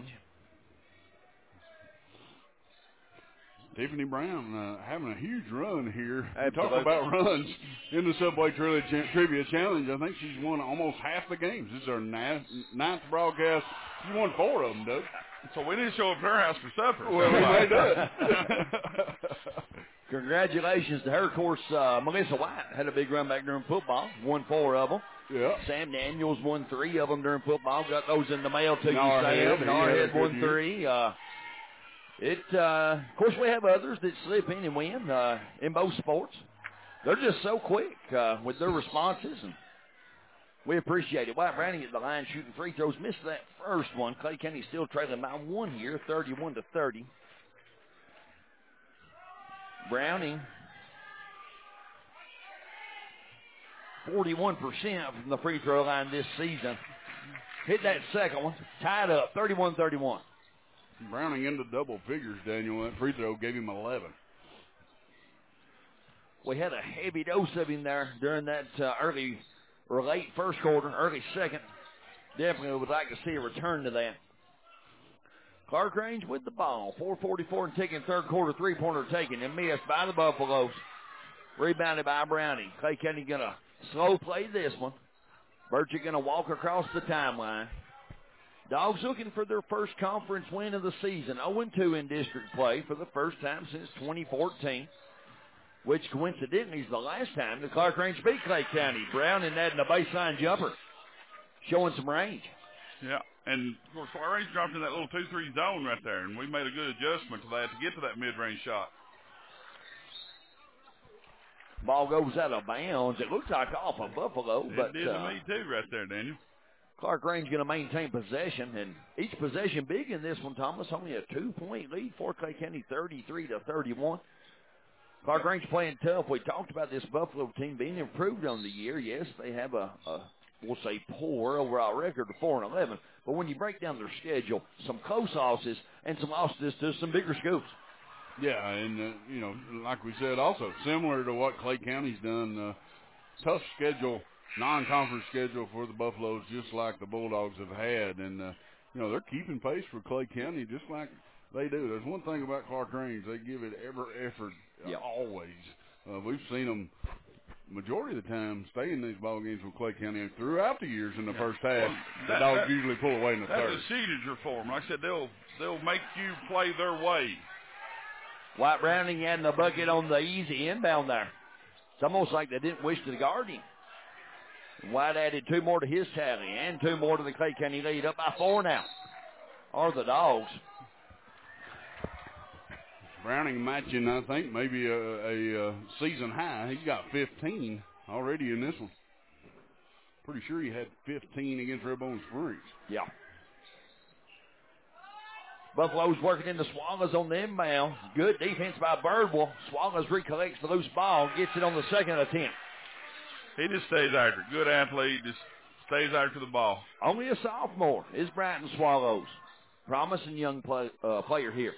Tiffany Brown having a huge run here. Absolutely. Talk about runs in the Subway Trivia Challenge. I think she's won almost half the games. This is her ninth broadcast. She won 4 of them, Doug. So we didn't show up at her house for supper. Well, we may do it. Congratulations to her. Of course, Melissa White had a big run back during football. Won 4 of them. Yeah. Sam Daniels won 3 of them during football. Got those in the mail to you, Sam. And Narhead won 3. Of course, we have others that slip in and win in both sports. They're just so quick with their responses, and we appreciate it. White Browning at the line shooting free throws. Missed that first one. Clay County still trailing by 1 here, 31-30. Browning, 41% from the free throw line this season. Hit that second one. Tied up, 31-31. Browning into double figures, Daniel. That free throw gave him 11. We had a heavy dose of him there during that early or late first quarter, early second. Definitely would like to see a return to that. Clark Range with the ball. 4:44 and ticking, third quarter, three-pointer taken and missed by the Buffaloes. Rebounded by Browning. Clay County going to slow play this one. Birchie going to walk across the timeline. Dogs looking for their first conference win of the season. 0-2 in district play for the first time since 2014, which coincidentally is the last time the Clark Range beat Clay County. Browning adding a baseline jumper, showing some range. Yeah, and of course, Clark Range dropped in that little 2-3 zone right there, and we made a good adjustment to that to get to that mid-range shot. Ball goes out of bounds. It looks like off of Buffalo. It did to me too right there, Daniel. Clark Range going to maintain possession, and each possession big in this one, Thomas. Only a 2-point lead for Clay County, 33-31. Clark Range playing tough. We talked about this Buffalo team being improved on the year. Yes, they have we'll say poor overall record of 4-11. But when you break down their schedule, some close losses and some losses to some bigger schools. Yeah, and, like we said, also similar to what Clay County's done, tough schedule, non-conference schedule for the Buffaloes, just like the Bulldogs have had. And, they're keeping pace for Clay County just like they do. There's one thing about Clark Range. They give it every effort, always. We've seen them majority of the time stay in these ball games with Clay County throughout the years in the first half. The Dogs usually pull away in the third. That's a signature for them. Like I said, they'll make you play their way. White Browning adding the bucket on the easy inbound there. It's almost like they didn't wish to guard him. White added 2 more to his tally and 2 more to the Clay County lead. Up by 4 now are the Dogs. Browning matching, I think, maybe a season high. He's got 15 already in this one. Pretty sure he had 15 against Redbone Springs. Yeah. Buffalo's working in the Swallows on the inbound. Good defense by Birdwell. Swallows recollects the loose ball, gets it on the second attempt. He just stays after. Good athlete, just stays after the ball. Only a sophomore is Brighton Swallows. Promising young player here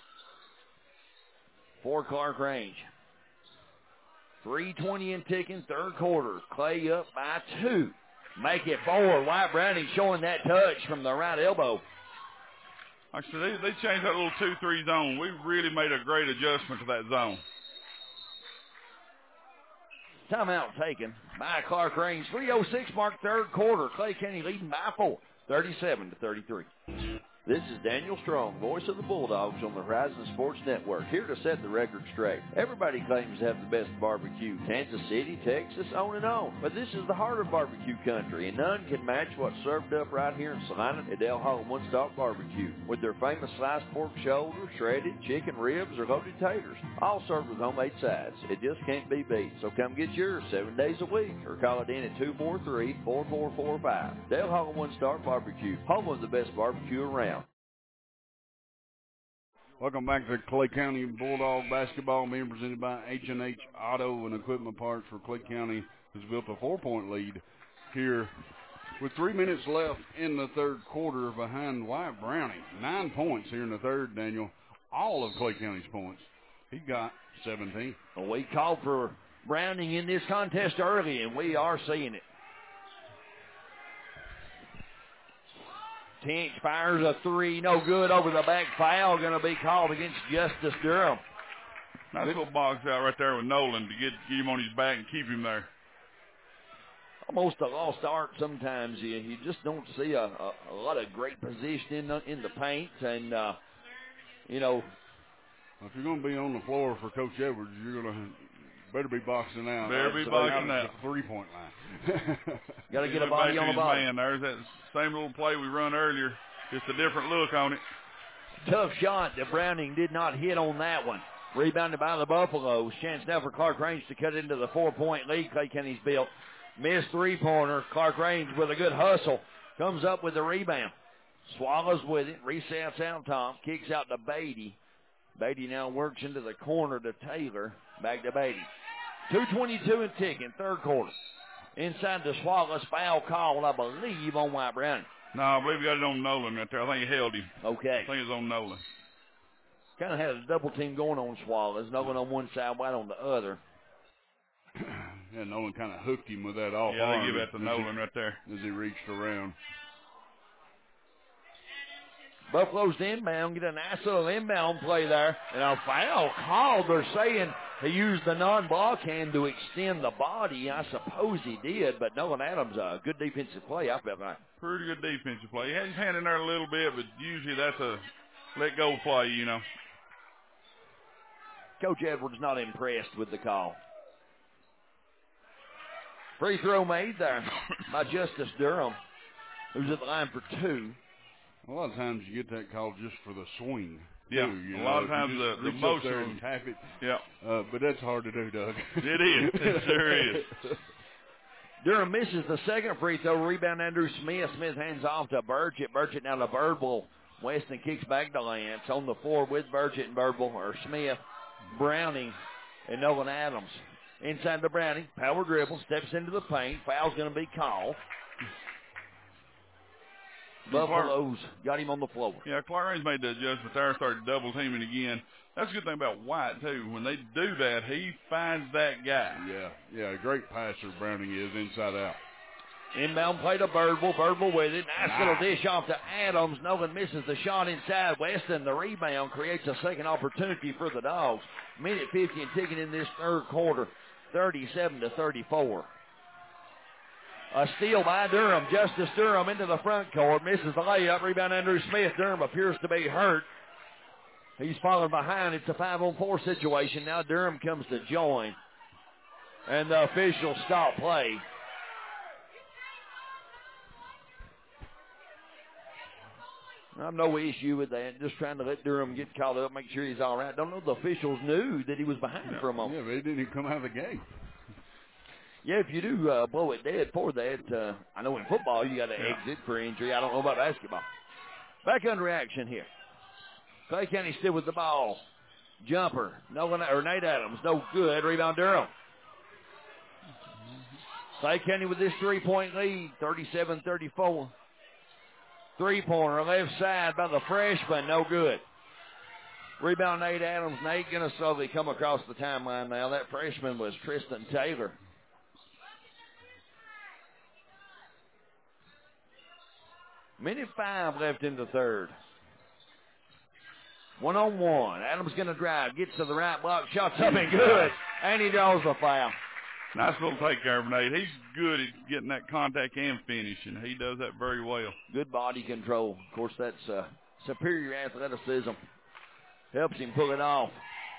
for Clark Range. 3:20 and ticking, third quarter. Clay up by 2. Make it 4. White Browning showing that touch from the right elbow. Actually, they changed that little 2-3 zone. We really made a great adjustment to that zone. Timeout taken by Clark Range. 3:06 mark third quarter. Clay County leading by 4, 37-33. This is Daniel Strong, voice of the Bulldogs on the Horizon Sports Network, here to set the record straight. Everybody claims to have the best barbecue, Kansas City, Texas, on and on. But this is the heart of barbecue country, and none can match what's served up right here in Salina at Del Hall One Stop Barbecue, with their famous sliced pork shoulder, shredded chicken ribs, or loaded taters, all served with homemade sides. It just can't be beat, so come get yours 7 days a week, or call it in at 243-4445. Del Hall One Stop Barbecue, home of the best barbecue around. Welcome back to Clay County Bulldog basketball, being presented by H&H Auto and Equipment Parts, for Clay County has built a 4-point lead here with 3 minutes left in the third quarter behind Wyatt Browning. 9 points here in the third, Daniel. All of Clay County's points. He got 17. Well, we called for Browning in this contest early, and we are seeing it. Tinch fires a three, no good, over the back. Foul going to be called against Justice Durham. Nice little box out right there with Nolan to get him on his back and keep him there. Almost a lost art sometimes. You just don't see a lot of great position in the paint. And, you know. If you're going to be on the floor for Coach Edwards, you're going to better be boxing out. Better be boxing out. The 3-point line. Got to get a body on the body. Man, there's that same little play we run earlier. Just a different look on it. Tough shot that Browning did not hit on that one. Rebounded by the Buffaloes. Chance now for Clark Range to cut into the 4-point lead Clay County's built. Missed three-pointer. Clark Range with a good hustle. Comes up with the rebound. Swallows with it. Resets out top. Kicks out to Beatty. Beatty now works into the corner to Taylor. Back to Beatty. 2:22 and ticking, third quarter. Inside the Swallows, foul call, I believe, on Wyatt Browning. No, I believe he got it on Nolan right there. I think he held him. Okay. I think it was on Nolan. Kind of had a double team going on Swallows. Nolan on one side, White on the other. Yeah, Nolan kind of hooked him with that off arm. Yeah, they give that to Nolan right there. As he reached around. Buffalo's inbound, get a nice little inbound play there. And a foul called. They're saying he used the non-block hand to extend the body. I suppose he did, but Nolan Adams, a good defensive play, I felt like. Pretty good defensive play. He had his hand in there a little bit, but usually that's a let-go play, you know. Coach Edwards not impressed with the call. Free throw made there by Justice Durham, who's at the line for two. A lot of times you get that call just for the swing. Yeah, too, a lot of times the motion. And tap it. Yeah. But that's hard to do, Doug. It is. It sure is. Durham misses the second free throw. Rebound Andrew Smith. Smith hands off to Burchett. Burchett now to Birdwell. Weston kicks back to Lance. On the floor with Burchett and Birdwell, or Smith, Browning, and Nolan Adams. Inside the Browning. Power dribble. Steps into the paint. Foul's going to be called. Buffaloes got him on the floor. Yeah, Clark Range made the adjustment there, started double teaming again. That's a good thing about White, too. When they do that, he finds that guy. Yeah, great passer Browning is inside out. Inbound play to Birdwell. Birdwell with it. Nice little dish off to Adams. Nolan misses the shot inside. Weston, the rebound, creates a second opportunity for the Dogs. Minute 50 and ticking in this third quarter, 37-34. A steal by Durham. Justice Durham into the front court. Misses the layup. Rebound Andrew Smith. Durham appears to be hurt. He's falling behind. It's a 5-on-4 situation. Now Durham comes to join. And the officials stop play. I have no issue with that. Just trying to let Durham get caught up, make sure he's all right. Don't know if the officials knew that he was behind for a moment. Yeah, but he didn't even come out of the game. Yeah, if you do blow it dead for that, I know in football you got to exit for injury. I don't know about basketball. Back under action here. Clay County still with the ball. Jumper. Nate Adams. No good. Rebound Durham. Clay County with this 3-point lead. 37-34. Three-pointer left side by the freshman. No good. Rebound Nate Adams. Nate going to slowly come across the timeline now. That freshman was Tristan Taylor. Minute 5 left in the third. 1-on-1. Adams going to drive. Gets to the right block. Shot's up and good. And he draws a foul. Nice little take there from Nate. He's good at getting that contact and finish, and he does that very well. Good body control. Of course, that's superior athleticism helps him pull it off.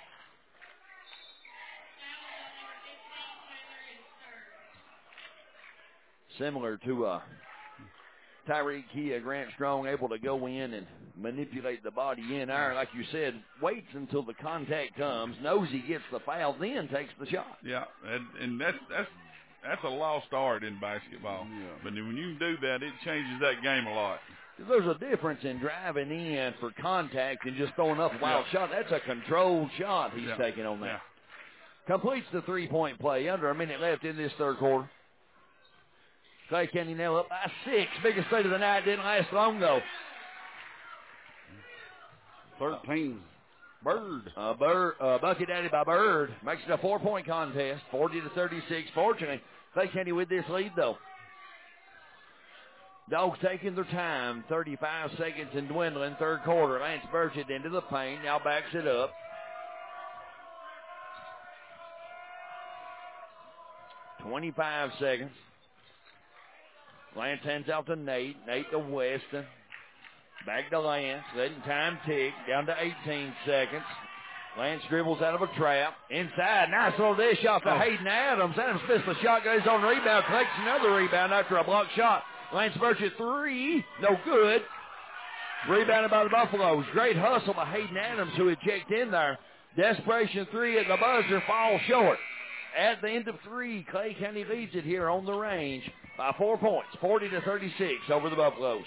Similar to Tyreek Kia, Grant Strong able to go in and manipulate the body in there. Like you said, waits until the contact comes, knows he gets the foul, then takes the shot. Yeah, and that's a lost art in basketball. Yeah. But when you do that, it changes that game a lot. There's a difference in driving in for contact and just throwing up a wild shot. That's a controlled shot he's taking on that. Yeah. Completes the three-point play. Under a minute left in this third quarter. Clay County now up by 6. Biggest play of the night. Didn't last long, though. 13. Bird. Bucket added by Bird. Makes it a 4-point contest. 40-36. Fortunately, Clay County with this lead, though. Dogs taking their time. 35 seconds and dwindling. Third quarter. Lance Burchett into the paint. Now backs it up. .25 seconds. Lance hands out to Nate. Nate to Weston. Back to Lance. Letting time tick. Down to 18 seconds. Lance dribbles out of a trap. Inside. Nice little dish off to Hayden Adams. Adams missed the shot. Goes on rebound. Collects another rebound after a blocked shot. Lance Burchett 3. No good. Rebounded by the Buffaloes. Great hustle by Hayden Adams, who had checked in there. Desperation 3 at the buzzer. Falls short. At the end of 3, Clay County leads it here on the range by 4 points, 40-36 over the Buffaloes.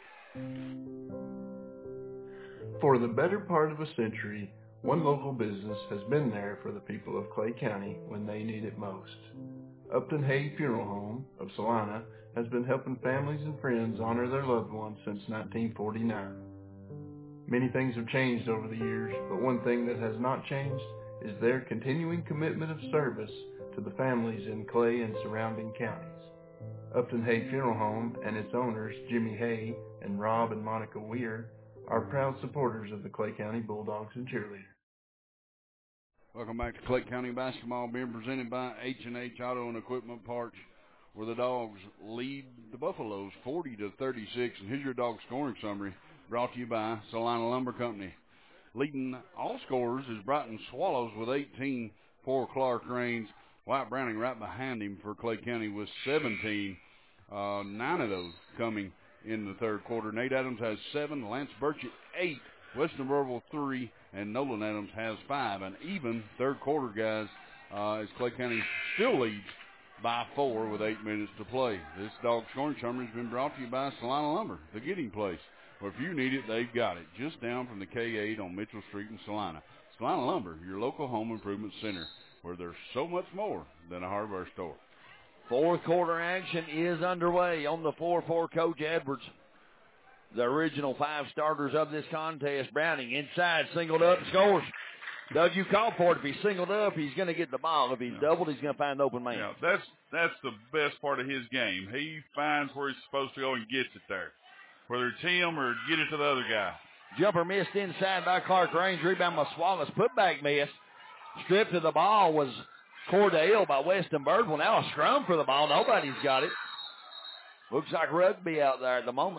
For the better part of a century, one local business has been there for the people of Clay County when they need it most. Upton Hay Funeral Home of Salina has been helping families and friends honor their loved ones since 1949. Many things have changed over the years, but one thing that has not changed is their continuing commitment of service to the families in Clay and surrounding counties. Upton Hay Funeral Home and its owners, Jimmy Hay and Rob and Monica Weir, are proud supporters of the Clay County Bulldogs and Cheerleaders. Welcome back to Clay County Basketball, being presented by H&H Auto and Equipment Parts, where the Dogs lead the Buffaloes 40-36. And here's your dog scoring summary, brought to you by Salina Lumber Company. Leading all scorers is Brighton Swallows with 18 for Clark Rains. White Browning right behind him for Clay County with 17. 9 of those coming in the third quarter. Nate Adams has 7, Lance Burchett 8, Weston Burville 3, and Nolan Adams has 5. An even third quarter, guys, as Clay County still leads by 4 with 8 minutes to play. This dog scoring summary has been brought to you by Salina Lumber, the Getting Place. Or if you need it, they've got it. Just down from the K8 on Mitchell Street in Salina. Salina Lumber, your local home improvement center, where there's so much more than a hardware store. Fourth quarter action is underway on the floor for Coach Edwards. The original 5 starters of this contest. Browning inside, singled up, scores. Doug, you called for it. If he's singled up, he's going to get the ball. If he's doubled, he's going to find the open man. Yeah, that's the best part of his game. He finds where he's supposed to go and gets it there. Whether it's him or get it to the other guy. Jumper missed inside by Clark Rains. Rebound by Wallace. Putback miss. Stripped to the ball was Cordell by Weston Birdwell. Now a scrum for the ball. Nobody's got it. Looks like rugby out there at the moment.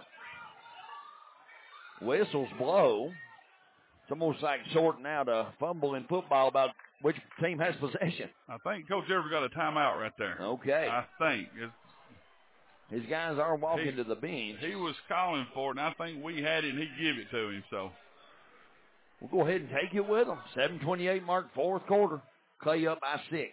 Whistles blow. It's almost like sorting out a fumble in football about which team has possession. I think Coach Edwards got a timeout right there. Okay. I think. His guys are walking to the bench. He was calling for it, and I think we had it, and he gave it to him. So we'll go ahead and take it with them. 7:28 mark, fourth quarter. Clay up by 6.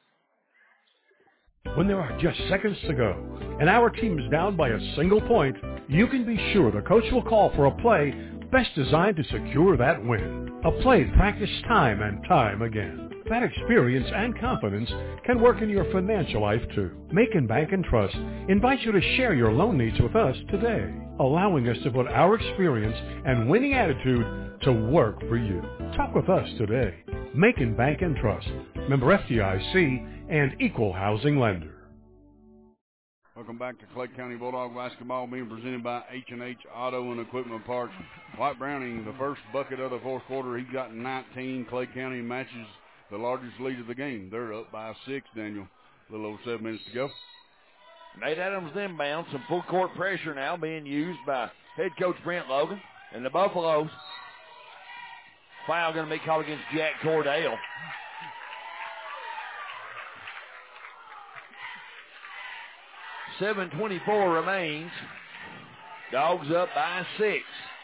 When there are just seconds to go and our team is down by a single point, you can be sure the coach will call for a play best designed to secure that win. A play practiced time and time again. That experience and confidence can work in your financial life too. Macon Bank and Trust invites you to share your loan needs with us today, allowing us to put our experience and winning attitude to work for you. Talk with us today. Macon Bank and Trust, member FDIC and equal housing lender. Welcome back to Clay County Bulldog Basketball, being presented by H&H Auto and Equipment Parts. White Browning, the first bucket of the fourth quarter, he got 19. Clay County matches the largest lead of the game. They're up by 6, Daniel. A little over 7 minutes to go. Nate Adams inbound. Some full court pressure now being used by head coach Brent Logan. And the Buffaloes, foul going to be called against Jack Cordell. .7:24 remains. Dogs up by 6.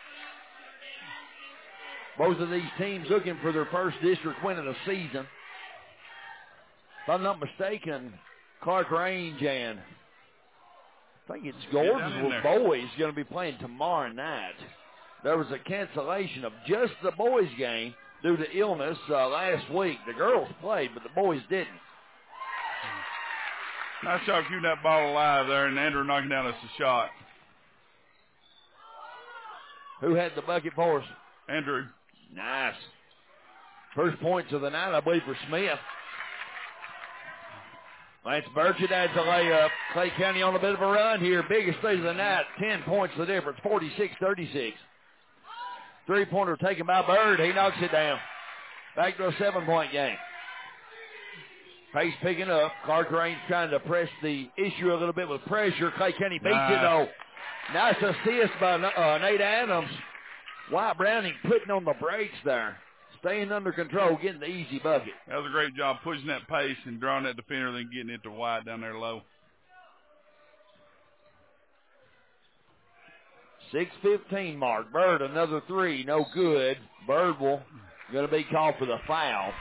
Both of these teams looking for their first district win of the season. If I'm not mistaken, Clark Range and I think it's Gordonsville boys going to be playing tomorrow night. There was a cancellation of just the boys game due to illness last week. The girls played, but the boys didn't. Nice job keeping that ball alive there, and Andrew knocking down us a shot. Who had the bucket for us? Andrew. Nice. First points of the night, I believe, for Smith. Lance Burchett adds a layup. Clay County on a bit of a run here. Biggest lead of the night. 10 points the difference. 46-36. Three-pointer taken by Bird. He knocks it down. Back to a 7-point game. Pace picking up. Clark Range trying to press the issue a little bit with pressure. Clay County beats it, though. Nice assist by Nate Adams. Wyatt Browning putting on the brakes there. Staying under control, getting the easy bucket. That was a great job pushing that pace and drawing that defender, then getting it to Wyatt down there low. 6:15 mark. Bird, another three, no good. Bird will going to be called for the foul.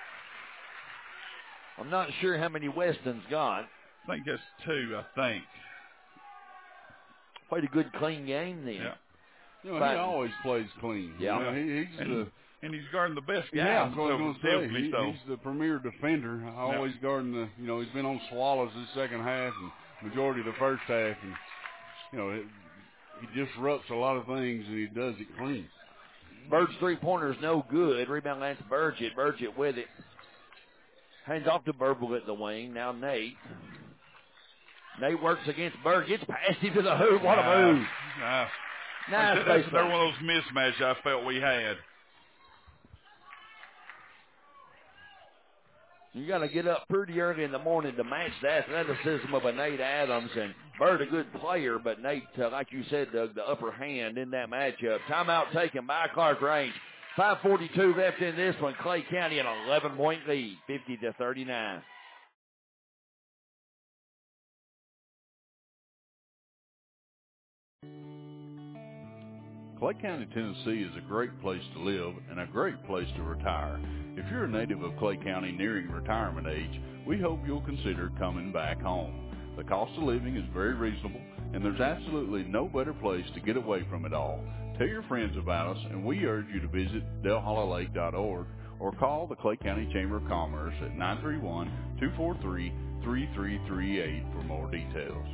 I'm not sure how many Weston's got. I think that's 2, I think. Played a good, clean game then. Yeah. You know, he always plays clean. Yeah. You know, and he's guarding the best guy. Yeah, that's what I was going to say. So. He's the premier defender. Always guarding the, you know, he's been on Swallows this second half and majority of the first half. And, you know, he disrupts a lot of things and he does it clean. Bird's three-pointer is no good. Rebound Lance Burgett. Burgett with it. Hands off to Burble at the wing. Now Nate. Nate works against Bird. Gets past him to the hoop. What a move. Nice. They're one of those mismatches I felt we had. You got to get up pretty early in the morning to match the athleticism of a Nate Adams. And Bird a good player, but Nate, like you said, Doug, the upper hand in that matchup. Timeout taken by Clark Range. 5:42 left in this one. Clay County an 11-point lead, 50-39. Clay County, Tennessee is a great place to live and a great place to retire. If you're a native of Clay County nearing retirement age, we hope you'll consider coming back home. The cost of living is very reasonable, and there's absolutely no better place to get away from it all. Tell your friends about us, and we urge you to visit delhollylake.org or call the Clay County Chamber of Commerce at 931-243-3338 for more details.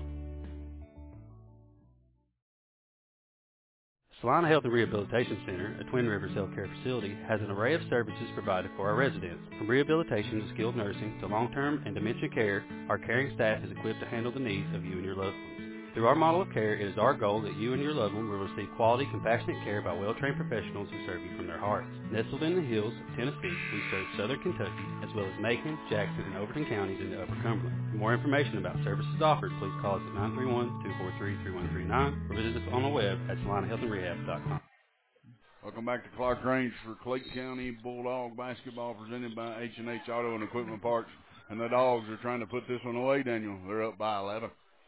Salina Health and Rehabilitation Center, a Twin Rivers healthcare facility, has an array of services provided for our residents. From rehabilitation to skilled nursing to long-term and dementia care, our caring staff is equipped to handle the needs of you and your loved ones. Through our model of care, it is our goal that you and your loved one will receive quality, compassionate care by well-trained professionals who serve you from their hearts. Nestled in the hills of Tennessee, we serve southern Kentucky, as well as Macon, Jackson, and Overton counties in the Upper Cumberland. For more information about services offered, please call us at 931-243-3139 or visit us on the web at salinahealthandrehab.com. Welcome back to Clark Range for Clay County Bulldog basketball presented by H&H Auto and Equipment Parts. And the Dogs are trying to put this one away, Daniel. They're up by 11.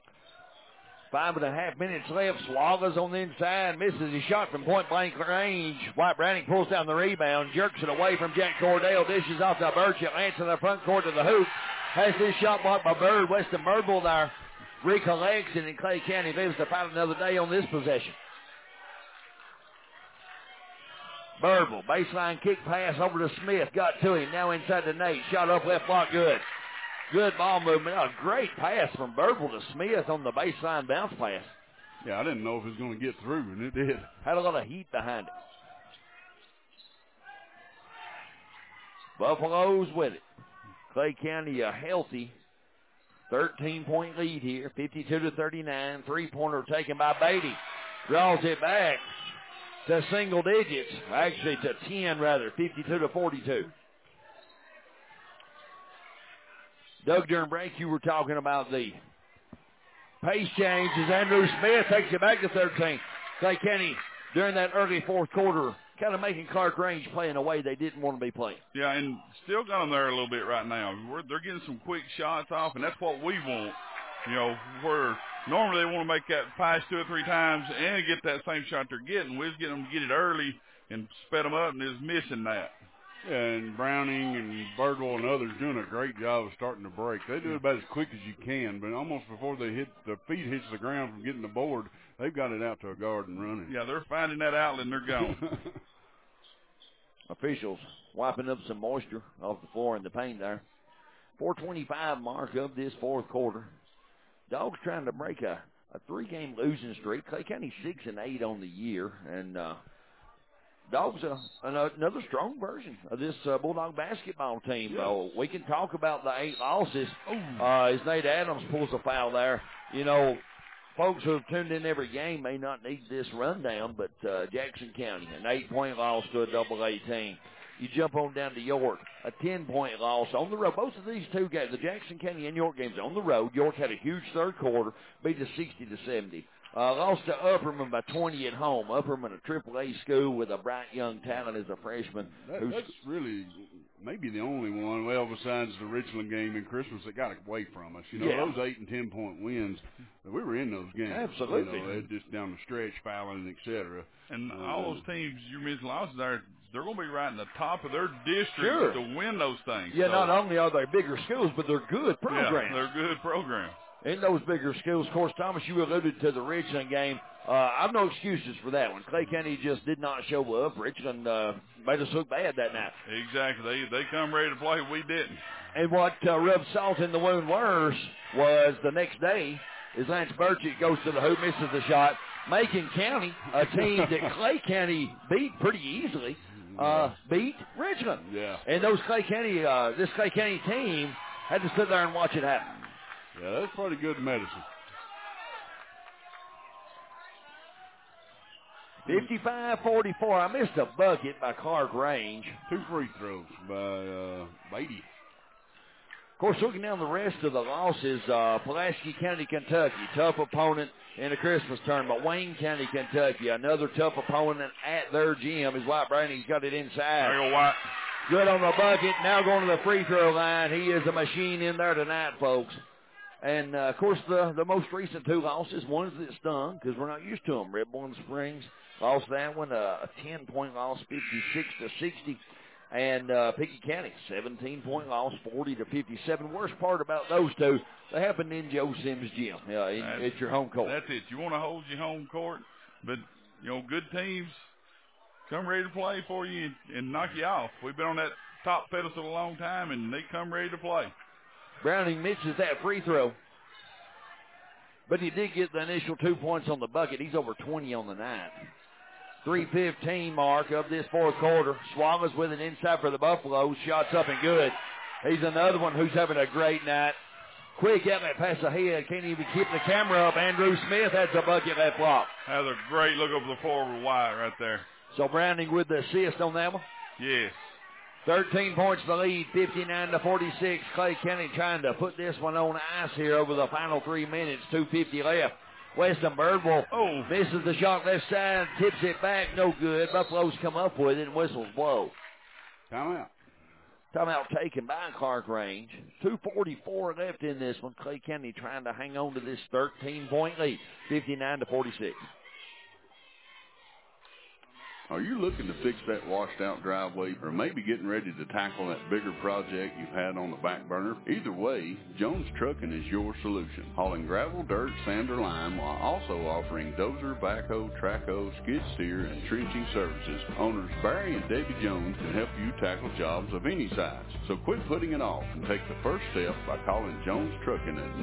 5.5 minutes left. Swallows on the inside. Misses his shot from point-blank range. Wyatt Browning pulls down the rebound. Jerks it away from Jack Cordell. Dishes off to Burchett. Lance in the front court to the hoop. Has this shot blocked by Bird. Weston Birdwell there recollects, and in Clay County lives to fight another day on this possession. Birdwell, baseline kick pass over to Smith. Got to him. Now inside to Nate. Shot up left block. Good. Good ball movement. A great pass from Birdwell to Smith on the baseline bounce pass. Yeah, I didn't know if it was going to get through, and it did. Had a lot of heat behind it. Buffaloes with it. Clay County a healthy 13-point lead here, 52-39. Three-pointer taken by Beatty. Draws it back to single digits. Actually to 10 rather, 52-42. Doug, during break, you were talking about the pace change as Andrew Smith takes it back to 13. Clay County during that early fourth quarter, kind of making Clark Range play in a way they didn't want to be playing. Yeah, and still got them there a little bit right now. They're getting some quick shots off, and that's what we want. You know, where normally they want to make that pass 2 or 3 times and get that same shot they're getting. We're just getting them to get it early and sped them up, and is missing that. Yeah, and Browning and Birdwell and others doing a great job of starting to break. They do it about as quick as you can, but almost before the feet hits the ground from getting the board, they've got it out to a guard and running. Yeah, they're finding that outlet and they're going. Officials wiping up some moisture off the floor in the paint there. 4:25 mark of this fourth quarter. Dogs trying to break a 3-game losing streak. Clay County 6-8 on the year, and Dogs another strong version of this Bulldog basketball team. Yeah. We can talk about the 8 losses. As Nate Adams pulls a foul there. You know, folks who have tuned in every game may not need this rundown, but Jackson County, an 8-point loss to a AA team. You jump on down to York, a 10-point loss on the road. Both of these two games, the Jackson County and York games on the road. York had a huge third quarter, beat us 60-70. Lost to Upperman by 20 at home. Upperman, a AAA school with a bright young talent as a freshman. That's really maybe the only one, well, besides the Richland game in Christmas, that got away from us. You know, those 8 and 10-point wins, we were in those games. Absolutely. You know, just down the stretch, fouling, et cetera. And all those teams you mentioned losses there, they're going to be right in the top of their district to win those things. Yeah, so, not only are they bigger schools, but they're good programs. Yeah, they're good programs. In those bigger schools, of course, Thomas, you alluded to the Richland game. I've no excuses for that one. Clay County just did not show up. Richland made us look bad that night. Exactly. They come ready to play. We didn't. And what rubbed salt in the wound worse was the next day is Lance Burchett goes to the hoop, misses the shot. Macon County, a team that Clay County beat pretty easily, beat Richland. Yeah. And those Clay County, this Clay County team had to sit there and watch it happen. Yeah, that's pretty good medicine. 55-44. I missed a bucket by Clark Range. 2 free throws by Beatty. Of course, looking down the rest of the losses, Pulaski County, Kentucky, tough opponent in the Christmas tournament. Wayne County, Kentucky, another tough opponent at their gym. Is White Brownie's got it inside. There you go, White. Good on the bucket. Now going to the free throw line. He is a machine in there tonight, folks. And, of course, the most recent 2 losses, ones that stung because we're not used to them. Red Bowling Springs lost that one, a 10-point loss, 56-60. And Pickett County, 17-point loss, 40-57. Worst part about those two, they happened in Joe Sims' gym. It's your home court. That's it. You want to hold your home court, but, you know, good teams come ready to play for you and knock you off. We've been on that top pedestal a long time, and they come ready to play. Browning misses that free throw. But he did get the initial 2 points on the bucket. He's over 20 on the night. 3:15 mark of this fourth quarter. Swallows with it inside for the Buffaloes. Shots up and good. He's another one who's having a great night. Quick outlet pass ahead. Can't even keep the camera up. Andrew Smith has a bucket left block. Has a great look over the forward wide right there. So Browning with the assist on that one? Yes. 13 points the lead, 59-46. Clay County trying to put this one on ice here over the final 3 minutes, 2:50 left. Weston Birdwell misses the shot left side, tips it back, no good. Buffaloes come up with it and whistles blow. Timeout. Timeout taken by Clark Range. 2:44 left in this one. Clay County trying to hang on to this 13-point lead, 59-46. Are you looking to fix that washed-out driveway or maybe getting ready to tackle that bigger project you've had on the back burner? Either way, Jones Trucking is your solution. Hauling gravel, dirt, sand, or lime while also offering dozer, backhoe, trackhoe, skid steer, and trenching services. Owners Barry and Debbie Jones can help you tackle jobs of any size. So quit putting it off and take the first step by calling Jones Trucking at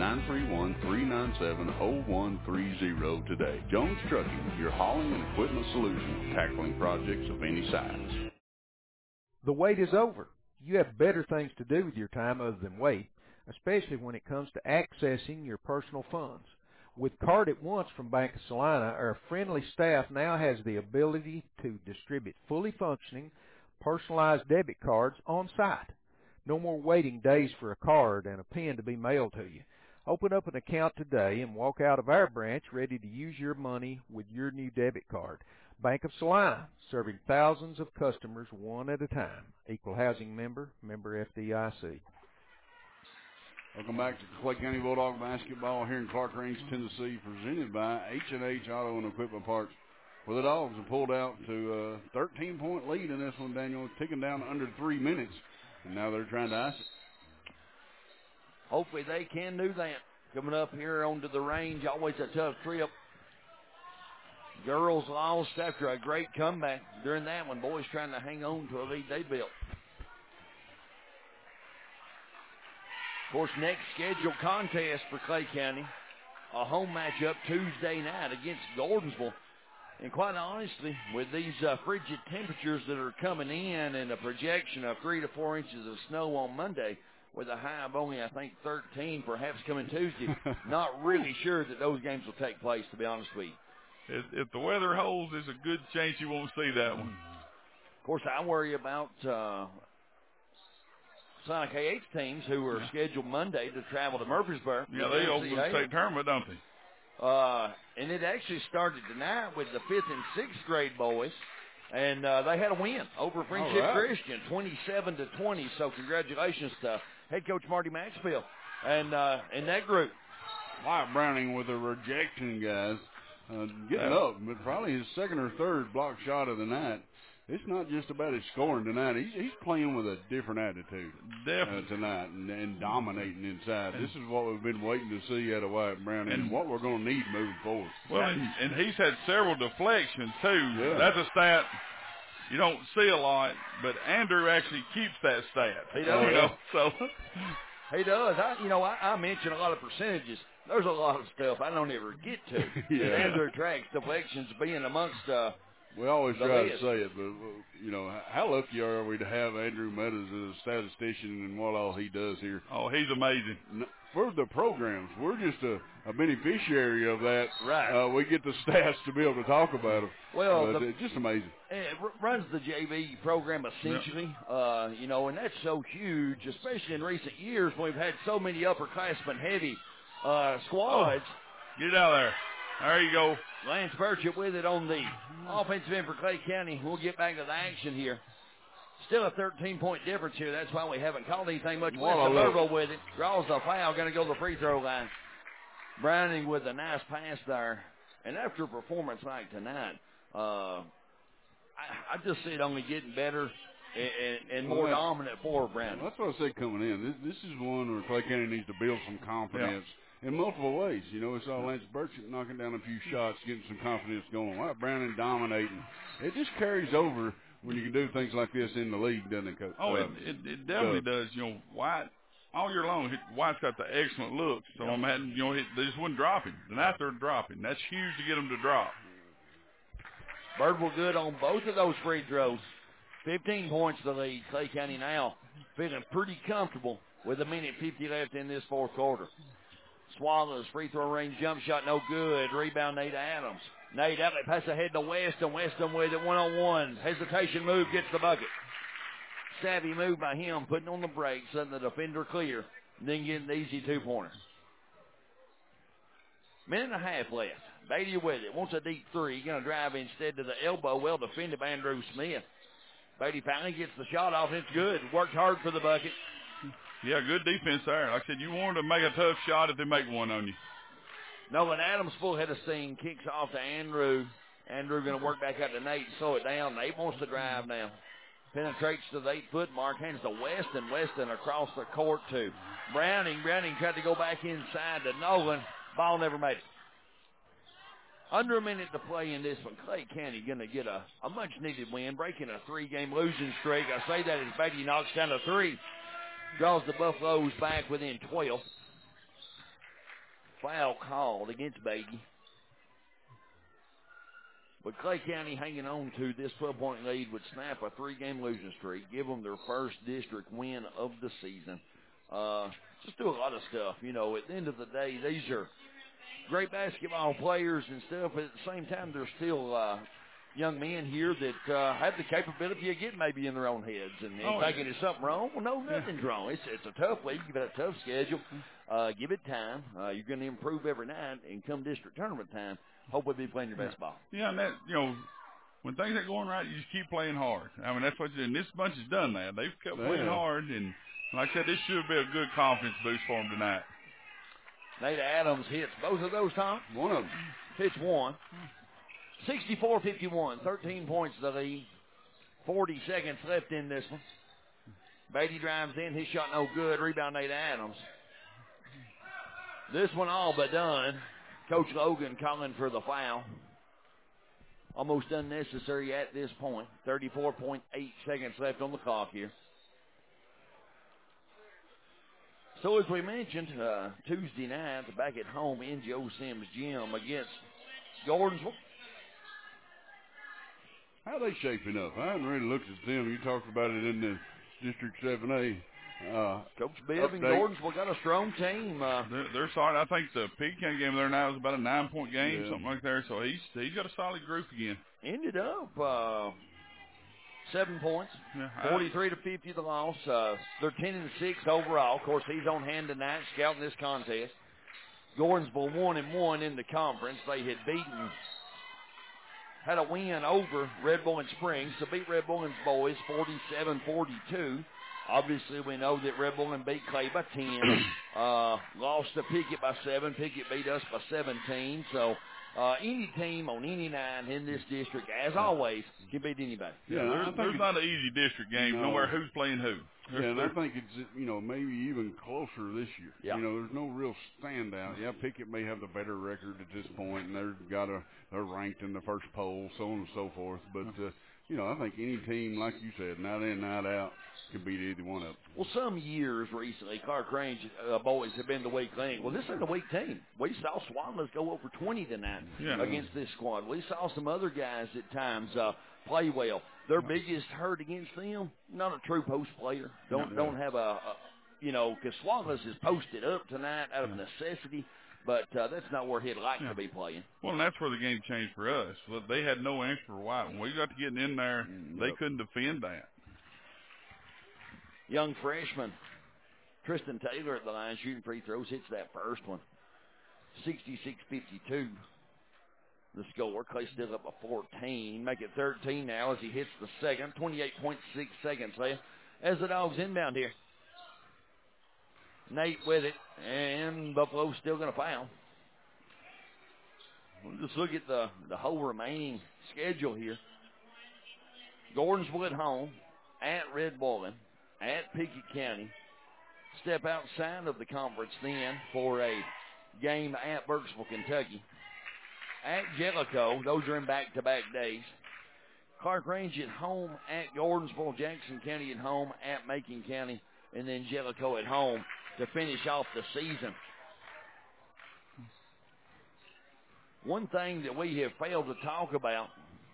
931-397-0130 today. Jones Trucking, your hauling and equipment solution, tackling projects of any size. The wait is over. You have better things to do with your time other than wait, especially when it comes to accessing your personal funds. With Card at Once from Bank of Salina, our friendly staff now has the ability to distribute fully functioning, personalized debit cards on site. No more waiting days for a card and a pen to be mailed to you. Open up an account today and walk out of our branch ready to use your money with your new debit card. Bank of Salina, serving thousands of customers one at a time. Equal housing member, member FDIC. Welcome back to Clay County Bulldog basketball here in Clark Range, Tennessee, presented by H&H Auto and Equipment Parts, where the Dogs have pulled out to a 13-point lead in this one, Daniel, ticking down under 3 minutes, and now they're trying to ice it. Hopefully they can do that. Coming up here onto the range, always a tough trip. Girls lost after a great comeback during that one. Boys trying to hang on to a lead they built. Of course, next scheduled contest for Clay County, a home matchup Tuesday night against Gordonsville. And quite honestly, with these frigid temperatures that are coming in and a projection of 3 to 4 inches of snow on Monday, with a high of only, I think, 13, perhaps coming Tuesday, not really sure that those games will take place, to be honest with you. If the weather holds, there's a good chance you won't see that one. Of course, I worry about Sonic KH teams who are scheduled Monday to travel to Murfreesboro. Yeah, they open the state tournament, don't they? And it actually started tonight with the 5th and 6th grade boys. And they had a win over Friendship Christian, 27-20. So congratulations to head coach Marty Maxfield and that group. Wyatt Browning with a rejection, guys. Getting up, but probably his second or third block shot of the night. It's not just about his scoring tonight. He's playing with a different attitude tonight and dominating inside. This is what we've been waiting to see out of Wyatt Browning and what we're going to need moving forward. Well, and he's had several deflections, too. Yeah. That's a stat you don't see a lot, but Andrew actually keeps that stat. He does. So he does. I mentioned a lot of percentages. There's a lot of stuff I don't ever get to. Yeah. Andrew tracks deflections being amongst we always try list. to say it, but, how lucky are we to have Andrew Meadows as a statistician and what all he does here. Oh, he's amazing. For the programs, we're just a beneficiary of that. Right. We get the stats to be able to talk about them. Well, it's just amazing. It runs the JV program essentially, and that's so huge, especially in recent years when we've had so many upperclassmen heavy squads. Get it out there. There you go. Lance Burchett with it on the offensive end for Clay County. We'll get back to the action here. Still a 13-point difference here. That's why we haven't called anything much. Westerlo with it. Draws the foul. Going to go to the free throw line. Browning with a nice pass there. And after a performance like tonight, I just see it only getting better and more dominant for Browning. That's what I said coming in. This is one where Clay County needs to build some confidence. Yeah. In multiple ways. We saw Lance Burchett knocking down a few shots, getting some confidence going. Wyatt Browning dominating. It just carries over when you can do things like this in the league, doesn't it, Coach? Oh, it definitely does. Wyatt, all year long, Wyatt's got the excellent looks. So they just wouldn't drop him. Tonight they're dropping. That's huge to get them to drop. Birdwell good on both of those free throws. 15 points to the lead. Clay County now feeling pretty comfortable with 1:50 left in this fourth quarter. Swallows, free throw range jump shot, no good. Rebound, Nate Adams. Nate Adams pass ahead to Weston. Weston with it one-on-one. Hesitation move, gets the bucket. Savvy move by him, putting on the brakes, letting the defender clear, then getting the easy two-pointer. Minute and a half left. Beatty with it. Wants a deep three. Going to drive instead to the elbow. Well defended by Andrew Smith. Beatty finally gets the shot off. It's good. Worked hard for the bucket. Yeah, good defense there. Like I said, you wanted to make a tough shot if they make one on you. Nolan Adams full head of steam, kicks off to Andrew. Andrew going to work back out to Nate, slow it down. Nate wants to drive now. Penetrates to the 8-foot mark, hands to Weston. Weston across the court to Browning. Browning tried to go back inside to Nolan. Ball never made it. Under a minute to play in this one. Clay County going to get a much-needed win, breaking a 3-game losing streak. I say that as Beatty knocks down a 3. Draws the Buffaloes back within 12. Foul called against Beatty. But Clay County hanging on to this 12-point lead would snap a 3-game losing streak, give them their first district win of the season. Just do a lot of stuff. At the end of the day, these are great basketball players and stuff, but at the same time, they're still young men here that have the capability of getting maybe in their own heads and thinking there's something wrong. Well, no, nothing's wrong. It's a tough league. You've got a tough schedule. Give it time. You're going to improve every night, and come district tournament time, hopefully be playing your best ball. Yeah, and that, when things ain't going right, you just keep playing hard. I mean, that's what you do. And this bunch has done that. They've kept playing hard, and like I said, this should be a good confidence boost for them tonight. Nate Adams hits both of those, Tom. One of them. Hits one. 64-51, 13 points the lead. 40 seconds left in this one. Beatty drives in. His shot no good. Rebound, Nate Adams. This one all but done. Coach Logan calling for the foul. Almost unnecessary at this point. 34.8 seconds left on the clock here. So as we mentioned, Tuesday night back at home in Joe Sims Gym against Gordonsville. How are they shaping up? I haven't really looked at them. You talked about it in the District 7A. Coach Bibb and Gordonsville got a strong team. They're solid. I think the Pecan game there now is about a 9-point game, something like that. So he's got a solid group again. Ended up 7 points, 43-50 the loss. They're 10-6 overall. Of course, he's on hand tonight scouting this contest. Gordonsville 1-1 in the conference. They had a win over Red Bull and Springs to beat Red Bull and boys 47-42. Obviously, we know that Red Bull and beat Clay by 10. Lost to Pickett by 7. Pickett beat us by 17. So any team on any night in this district, as always, can beat anybody. Yeah, there's not an easy district game, no matter who's playing who. Yeah, and I think it's, maybe even closer this year. Yeah. There's no real standout. Yeah, Pickett may have the better record at this point, and they're ranked in the first poll, so on and so forth. But, I think any team, like you said, night in, night out, can beat either one of them. Well, some years recently, Clark Range boys have been the weak link. Well, this isn't a weak team. We saw Swanless go over 20 tonight against this squad. We saw some other guys at times play well. Their biggest hurt against them, not a true post player. Don't have because Swanless is posted up tonight out of necessity. But that's not where he'd like to be playing. Well, and that's where the game changed for us. Well, they had no answer for White. When we got to getting in there, they couldn't defend that. Young freshman Tristan Taylor at the line shooting free throws, hits that first one. 66-52. The score. Clay still up by 14. Make it 13 now as he hits the second. 28.6 seconds left as the Dogs inbound here. Nate with it, and Buffalo's still going to foul. We'll just look at the whole remaining schedule here. Gordonsville at home, at Red Bull, at Pickett County. Step outside of the conference then for a game at Burkesville, Kentucky. At Jellicoe, those are in back-to-back days. Clark Range at home, at Gordonsville, Jackson County at home, at Macon County, and then Jellicoe at home to finish off the season. One thing that we have failed to talk about,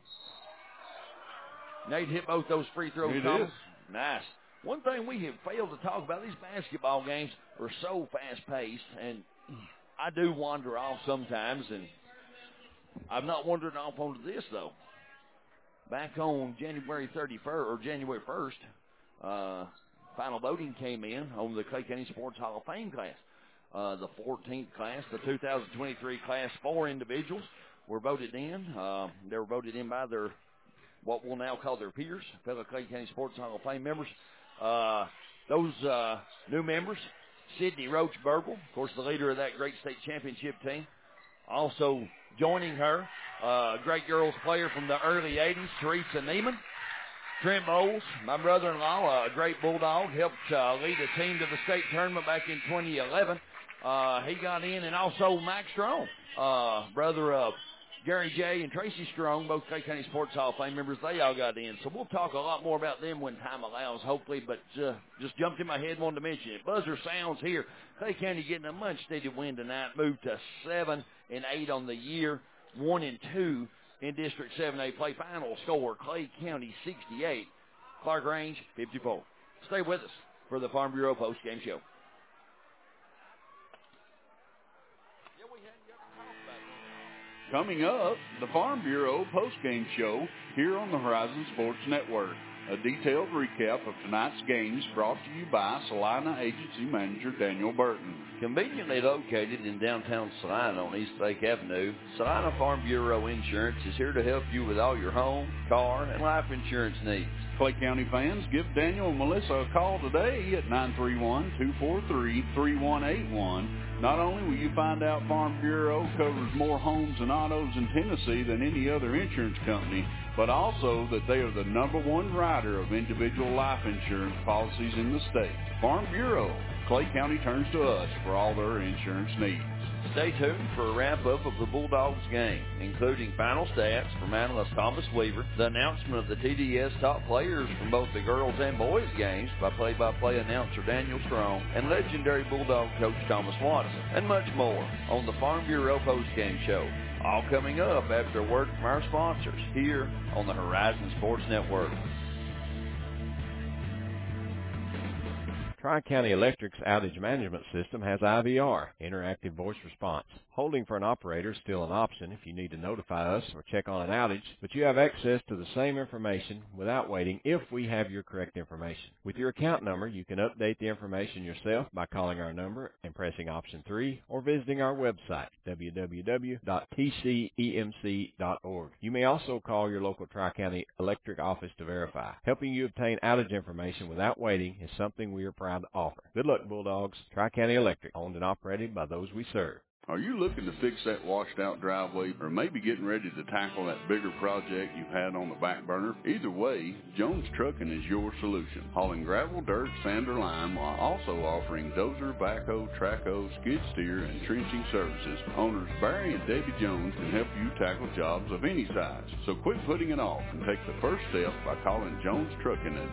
Nate hit both those free throws. Nice. One thing we have failed to talk about, these basketball games are so fast-paced, and I do wander off sometimes, and I'm not wandering off onto this, though. Back on January 31st, or January 1st, final voting came in on the Clay County Sports Hall of Fame class. The 14th class, the 2023 Class 4 individuals were voted in. They were voted in by their, what we'll now call their peers, fellow Clay County Sports Hall of Fame members. Those new members, Sydney Roach Burble, of course the leader of that great state championship team. Also joining her, great girls player from the early 80s, Teresa Neiman. Trent Bowles, my brother-in-law, a great Bulldog, helped lead a team to the state tournament back in 2011. He got in, and also Mike Strong, brother of Gary J. and Tracy Strong, both Clay County Sports Hall of Fame members. They all got in. So we'll talk a lot more about them when time allows, hopefully, but just jumped in my head, wanted to mention it. Buzzer sounds here. Clay County getting a much-needed win tonight, moved to 7-8 on the year, 1-2. In District 7A play. Final score, Clay County 68, Clark Range 54. Stay with us for the Farm Bureau post-game show. Coming up, the Farm Bureau post-game show here on the Horizon Sports Network. A detailed recap of tonight's games brought to you by Salina Agency Manager Daniel Burton. Conveniently located in downtown Salina on East Lake Avenue, Salina Farm Bureau Insurance is here to help you with all your home, car, and life insurance needs. Clay County fans, give Daniel and Melissa a call today at 931-243-3181. Not only will you find out Farm Bureau covers more homes and autos in Tennessee than any other insurance company, but also that they are the #1 writer of individual life insurance policies in the state. Farm Bureau. Clay County turns to us for all their insurance needs. Stay tuned for a wrap-up of the Bulldogs game, including final stats from analyst Thomas Weaver, the announcement of the TDS top players from both the girls and boys games by play-by-play announcer Daniel Strong, and legendary Bulldog coach Thomas Watson, and much more on the Farm Bureau postgame show. All coming up after a word from our sponsors here on the Horizon Sports Network. Tri-County Electric's outage management system has IVR, interactive voice response. Holding for an operator is still an option if you need to notify us or check on an outage, but you have access to the same information without waiting if we have your correct information. With your account number, you can update the information yourself by calling our number and pressing option 3 or visiting our website, www.tcemc.org. You may also call your local Tri-County Electric office to verify. Helping you obtain outage information without waiting is something we are proud to offer. Good luck, Bulldogs. Tri-County Electric, owned and operated by those we serve. Are you looking to fix that washed-out driveway or maybe getting ready to tackle that bigger project you've had on the back burner? Either way, Jones Trucking is your solution. Hauling gravel, dirt, sand, or lime while also offering dozer, backhoe, trackhoe, skid steer, and trenching services. Owners Barry and Debbie Jones can help you tackle jobs of any size. So quit putting it off and take the first step by calling Jones Trucking at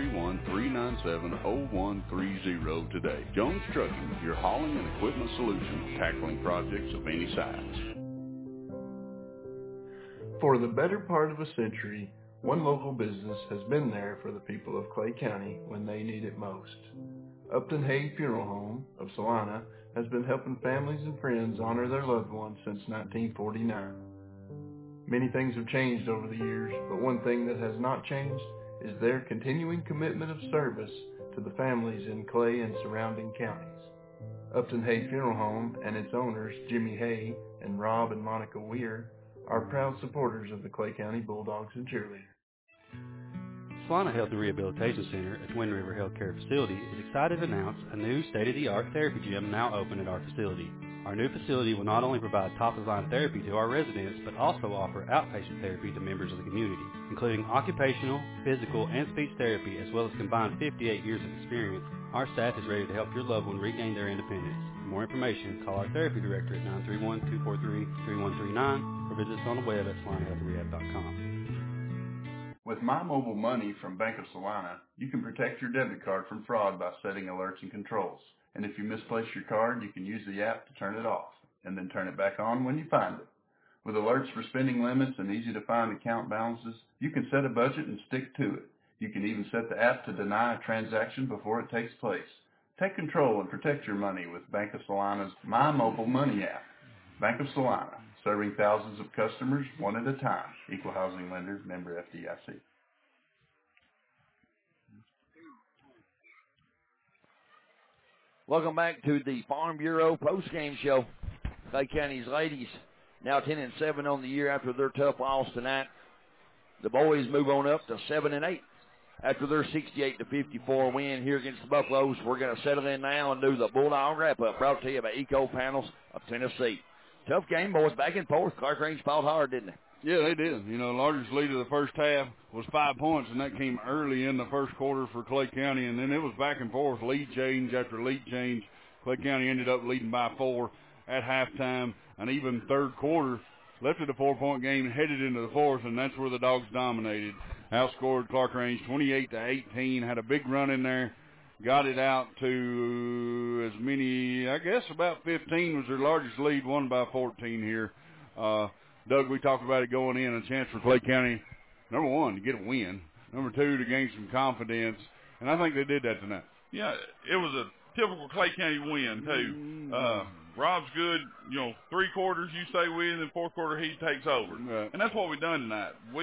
931-397-0130 today. Jones Trucking, your hauling and equipment solution, tackling projects of any size. For the better part of a century, one local business has been there for the people of Clay County when they need it most. Upton Hay Funeral Home of Salina has been helping families and friends honor their loved ones since 1949. Many things have changed over the years, but one thing that has not changed is their continuing commitment of service to the families in Clay and surrounding counties. Upton Hay Funeral Home and its owners, Jimmy Hay and Rob and Monica Weir, are proud supporters of the Clay County Bulldogs and Cheerleaders. Salina Health and Rehabilitation Center, a Twin River Healthcare facility, is excited to announce a new state-of-the-art therapy gym now open at our facility. Our new facility will not only provide top-of-the-line therapy to our residents, but also offer outpatient therapy to members of the community, including occupational, physical, and speech therapy, as well as combined 58 years of experience. Our staff is ready to help your loved one regain their independence. For more information, call our therapy director at 931-243-3139 or visit us on the web at salinahealthrehab.com. With My Mobile Money from Bank of Salina, you can protect your debit card from fraud by setting alerts and controls. And if you misplace your card, you can use the app to turn it off, and then turn it back on when you find it. With alerts for spending limits and easy-to-find account balances, you can set a budget and stick to it. You can even set the app to deny a transaction before it takes place. Take control and protect your money with Bank of Salina's My Mobile Money app. Bank of Salina, serving thousands of customers one at a time. Equal housing lender, member FDIC. Welcome back to the Farm Bureau postgame show. Clay County's ladies now 10-7 on the year after their tough loss tonight. The boys move on up to 7-8 after their 68-54 win here against the Buffaloes. We're going to settle in now and do the Bulldog wrap-up, brought to you by Eco Panels of Tennessee. Tough game, boys, back and forth. Clark Range fought hard, didn't they? Yeah, they did. You know, the largest lead of the first half was 5 points, and that came early in the first quarter for Clay County, and then it was back and forth, lead change after lead change. Clay County ended up leading by 4 at halftime, and even third quarter left it a 4-point game and headed into the fourth, and that's where the Dogs dominated. Outscored Clark Range 28-18, had a big run in there, got it out to as many, I guess about 15 was their largest lead, won by 14 here. Doug, we talked about it going in, a chance for Clay County, number one, to get a win, number two, to gain some confidence, and I think they did that tonight. Yeah, it was a typical Clay County win, too. Rob's good, 3 quarters, you stay with, and then fourth quarter he takes over. Right. And that's what we done tonight. We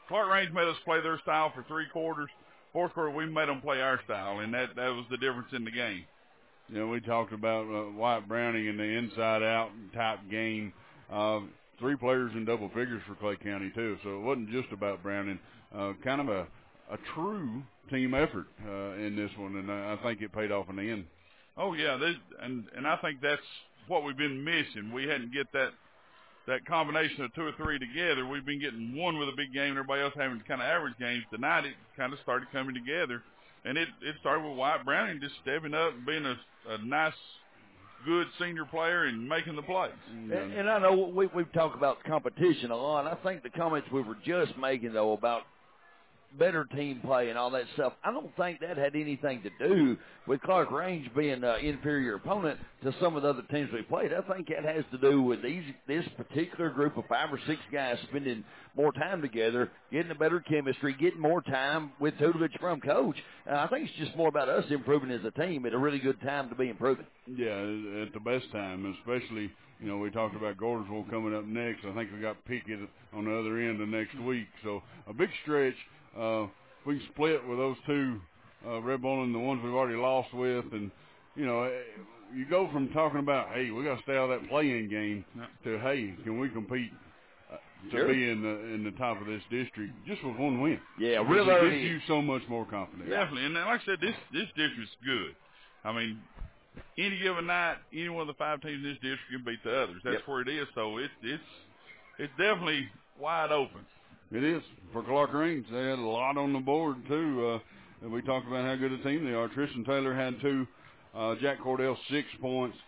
Clark Range made us play their style for 3 quarters. Fourth quarter, we made them play our style, and that was the difference in the game. You know, we talked about White Browning in the inside-out type game. 3 players in double figures for Clay County, too, so it wasn't just about Browning. Kind of a true team effort in this one, and I think it paid off in the end. Oh, yeah, and I think that's what we've been missing. We hadn't get that combination of 2 or 3 together. We've been getting one with a big game and everybody else having kind of average games. Tonight it kind of started coming together, and it started with White Browning just stepping up and being a nice, good senior player and making the plays. And I know we've talked about competition a lot. I think the comments we were just making, though, about better team play and all that stuff, I don't think that had anything to do with Clark Range being an inferior opponent to some of the other teams we played. I think that has to do with this particular group of 5 or 6 guys spending more time together, getting a better chemistry, getting more time with tutelage from Coach. I think it's just more about us improving as a team at a really good time to be improving. Yeah, at the best time, especially, you know, we talked about Gordonsville coming up next. I think we got Pickett on the other end of next week. So a big stretch. We can split with those 2, Red Bull and the ones we've already lost with. And, you know, you go from talking about, hey, we got to stay out of that play-in game to, hey, can we compete to be in the top of this district just with 1 win? Yeah, really. It gives you so much more confidence. Definitely. And like I said, this district's good. I mean, any given night, any one of the 5 teams in this district can beat the others. That's where it is. So it's definitely wide open. It is. For Clark Range, they had a lot on the board, too. We talked about how good a team they are. Tristan Taylor had 2. Jack Cordell, 6 points.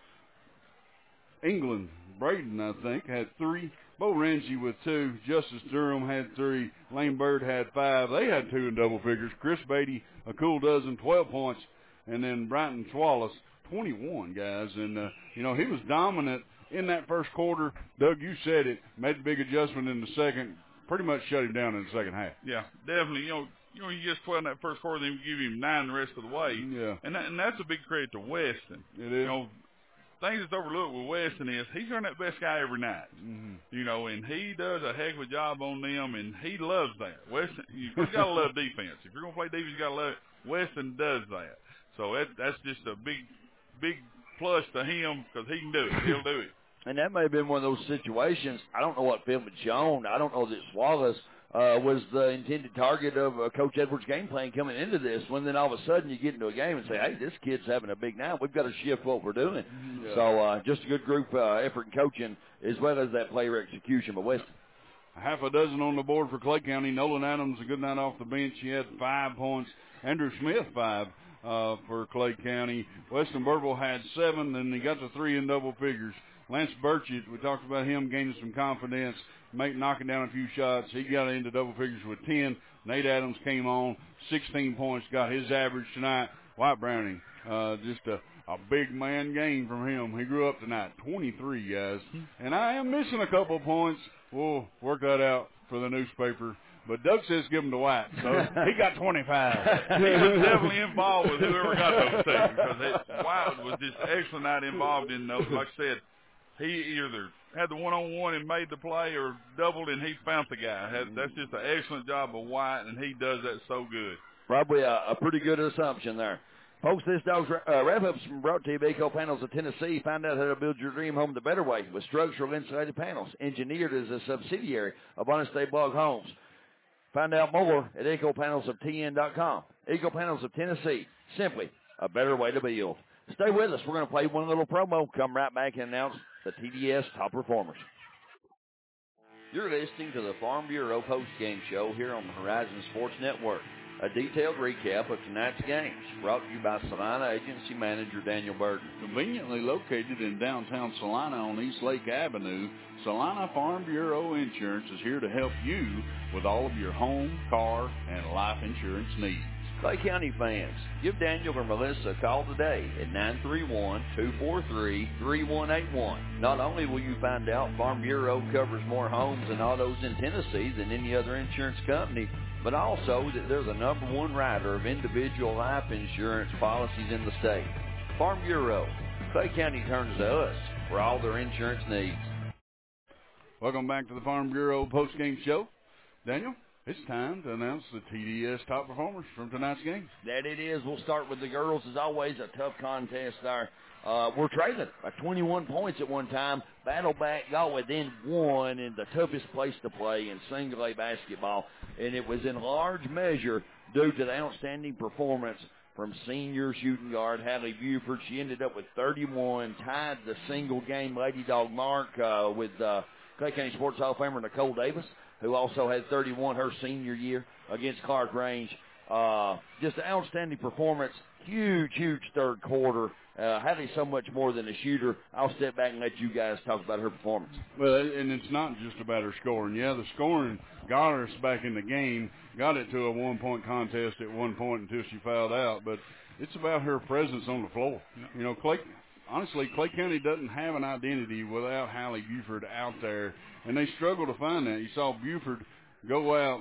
England, Braden, I think, had 3. Bo Ramsey with 2. Justice Durham had 3. Lane Bird had 5. They had 2 in double figures. Chris Beatty, a cool dozen, 12 points. And then Brighton Wallace, 21, guys. And, you know, he was dominant in that first quarter. Doug, you said it, made a big adjustment in the second. Pretty much shut him down in the second half. Yeah, definitely. You know, you just 12 in that first quarter, then you give him 9 the rest of the way. Yeah. And that's a big credit to Weston. It is. You know, things that's overlooked with Weston is he's earned that best guy every night. Mm-hmm. You know, and he does a heck of a job on them, and he loves that. Weston, you got to love defense. If you're going to play defense, you got to love it. Weston does that. So that's just a big plus to him because he can do it. He'll do it. And that may have been one of those situations. I don't know what film had shown. I don't know that Wallace was the intended target of Coach Edwards' game plan coming into this, when then all of a sudden you get into a game and say, hey, this kid's having a big night. We've got to shift what we're doing. Yeah. So just a good group effort in coaching as well as that player execution by Weston. Half a dozen on the board for Clay County. Nolan Adams, a good night off the bench. He had 5 points. Andrew Smith, 5 for Clay County. Weston Burville had 7, and he got to 3 in double figures. Lance Burchett, we talked about him gaining some confidence, knocking down a few shots. He got into double figures with 10. Nate Adams came on, 16 points, got his average tonight. White Browning, just a big man game from him. He grew up tonight, 23, guys. And I am missing a couple of points. We'll work that out for the newspaper. But Doug says give him to White, so he got 25. He was definitely involved with whoever got those two, because White was just excellent night involved in those. Like I said, he either had the one-on-one and made the play or doubled and he found the guy. That's just an excellent job of White, and he does that so good. Probably a pretty good assumption there. Folks, this Dog's wrap-up's brought to you by Eco Panels of Tennessee. Find out how to build your dream home the better way with structural insulated panels, engineered as a subsidiary of Honest Day Blog Homes. Find out more at ecopanelsoftn.com. Eco Panels of Tennessee, simply a better way to build. Stay with us. We're going to play one little promo, come right back and announce the TDS top performers. You're listening to the Farm Bureau post-game show here on the Horizon Sports Network. A detailed recap of tonight's games, brought to you by Salina Agency Manager Daniel Burton. Conveniently located in downtown Salina on East Lake Avenue, Salina Farm Bureau Insurance is here to help you with all of your home, car, and life insurance needs. Clay County fans, give Daniel or Melissa a call today at 931-243-3181. Not only will you find out Farm Bureau covers more homes and autos in Tennessee than any other insurance company, but also that they're the #1 writer of individual life insurance policies in the state. Farm Bureau, Clay County turns to us for all their insurance needs. Welcome back to the Farm Bureau post-game show. Daniel, It's time to announce the TDS top performers from tonight's game. That it is. We'll start with the girls. As always, a tough contest there. We're trailing by 21 points at one time. Battle back, got within one in the toughest place to play in single A basketball, and it was in large measure due to the outstanding performance from senior shooting guard Hallie Buford. She ended up with 31, tied the single game Lady Dog mark with Clay County Sports Hall of Famer Nicole Davis, who also had 31 her senior year against Clark Range. Just an outstanding performance. Huge third quarter. Hallie so much more than a shooter. I'll step back and let you guys talk about her performance. Well, and it's not just about her scoring. Yeah, the scoring got us back in the game, got it to a one-point contest at one point until she fouled out, but it's about her presence on the floor. You know, Clay County doesn't have an identity without Hallie Buford out there, and they struggle to find that. You saw Buford go out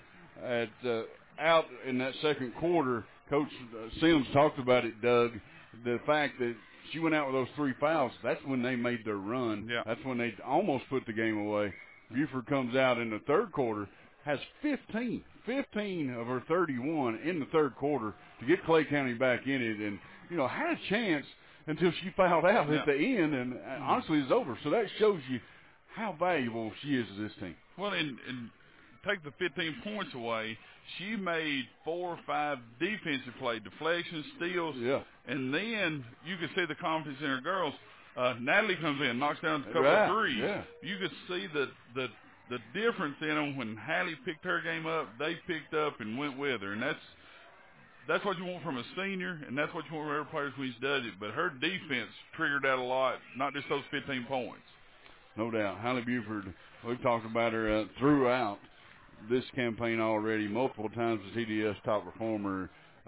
out in that second quarter. Coach Sims talked about it, Doug, the fact that she went out with those 3 fouls. That's when they made their run. Yeah. That's when they almost put the game away. Buford comes out in the third quarter, has 15 of her 31 in the third quarter to get Clay County back in it, and, you know, had a chance until she fouled out at the end, and honestly it's over. So that shows you how valuable she is to this team. Well, and take the 15 points away, she made 4 or 5 defensive play, deflections, steals, and then you could see the confidence in her girls. Natalie comes in, knocks down a couple of threes. Yeah. You could see the difference in them when Hallie picked her game up. They picked up and went with her, and that's what you want from a senior, and that's what you want from every player when he does it. But her defense triggered that a lot, not just those 15 points. No doubt. Hallie Buford, we've talked about her throughout this campaign already, multiple times as TDS top performer,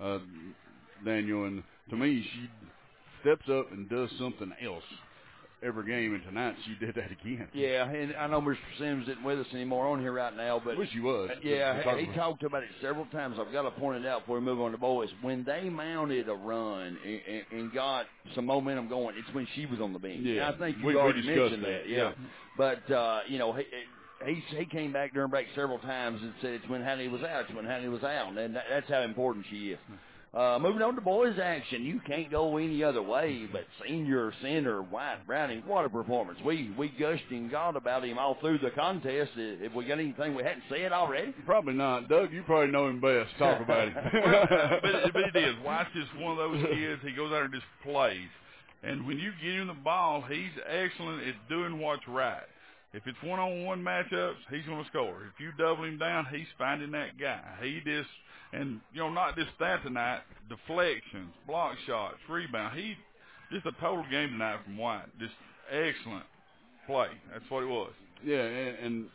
Daniel, and to me, she steps up and does something else every game, and tonight she did that again. Yeah, and I know Mr. Sims isn't with us anymore on here right now, but wish he was. Yeah, he talked about it several times. I've got to point it out before we move on to boys. When they mounted a run and got some momentum going, it's when she was on the bench. Yeah, and I think you already mentioned that. Yeah. But you know, he came back during break several times and said it's when Hallie was out. It's when Hallie was out, and that's how important she is. Moving on to boys action, you can't go any other way but senior center Wyatt Browning. What a performance. We gushed and got about him all through the contest. If we got anything we hadn't said already? Probably not. Doug, you probably know him best. Talk about him. but it is. Wyatt's just one of those kids. He goes out and just plays. And when you get him the ball, he's excellent at doing what's right. If it's one-on-one matchups, he's going to score. If you double him down, he's finding that guy. And, you know, not just that tonight, deflections, block shots, rebound. He just a total game tonight from Wyatt. Just excellent play. That's what it was. Yeah, and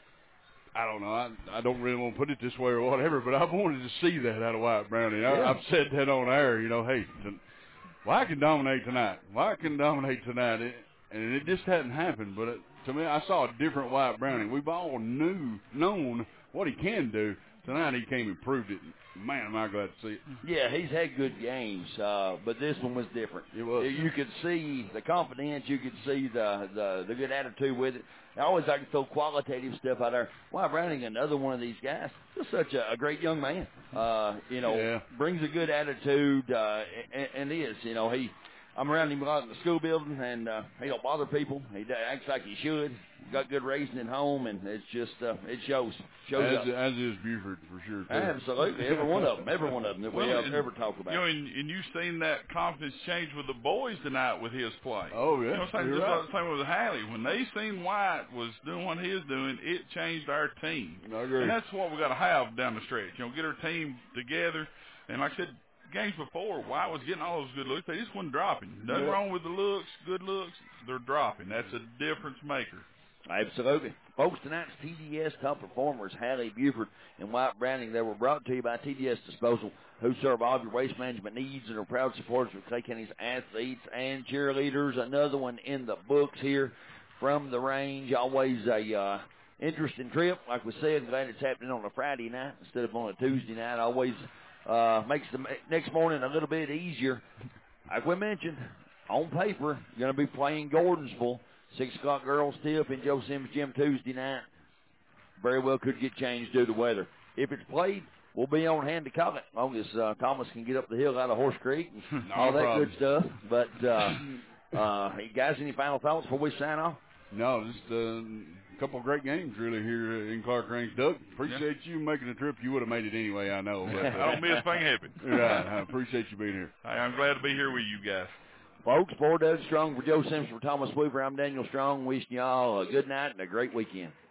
I don't know. I don't really want to put it this way or whatever, but I wanted to see that out of Wyatt Browning. I've said that on air, you know, hey, Wyatt can dominate tonight. Wyatt can dominate tonight. And it just hadn't happened, but to me, I saw a different Wyatt Browning. We've all known what he can do. Tonight he came and proved it. Man, am I glad to see it. Yeah, he's had good games, but this one was different. It was. You could see the confidence. You could see the good attitude with it. I always like to throw qualitative stuff out there. Wyatt Browning, another one of these guys, just such a great young man. Brings a good attitude, and is, you know, I'm around him a lot in the school building, and he don't bother people. He acts like he should. Got good raising at home, and it's just it shows up. As is Buford for sure. Too. Absolutely, every one of them that we have ever talked about. You know, and you've seen that confidence change with the boys tonight with his play. Oh yeah, you know, same with Hallie. When they seen Wyatt was doing what he was doing, it changed our team. I agree. And that's what we got to have down the stretch. You know, get our team together, and like I said, games before, Wyatt was getting all those good looks. They just wasn't dropping. Nothing wrong with the looks, good looks. They're dropping. That's a difference maker. Absolutely. Folks, tonight's TDS top performers, Hallie Buford and Wyatt Browning, they were brought to you by TDS Disposal, who serve all of your waste management needs and are proud supporters of Clay County's athletes and cheerleaders. Another one in the books here from the range. Always a interesting trip. Like we said, glad it's happening on a Friday night instead of on a Tuesday night. Always makes the next morning a little bit easier. Like we mentioned, on paper, you're going to be playing Gordonsville. 6 o'clock girls tip in Joe Sims Gym Tuesday night. very well could get changed due to weather. If it's played, we'll be on hand to call it, as long as Thomas can get up the hill out of Horse Creek and all that good stuff. But, guys, any final thoughts before we sign off? No, just a couple of great games really here in Clark Range. Doug, appreciate you making the trip. You would have made it anyway, I know. But, I don't miss a thing happen. Right, I appreciate you being here. I'm glad to be here with you guys. Folks, for Doug Strong, for Joe Simpson, for Thomas Weaver, I'm Daniel Strong, wishing y'all a good night and a great weekend.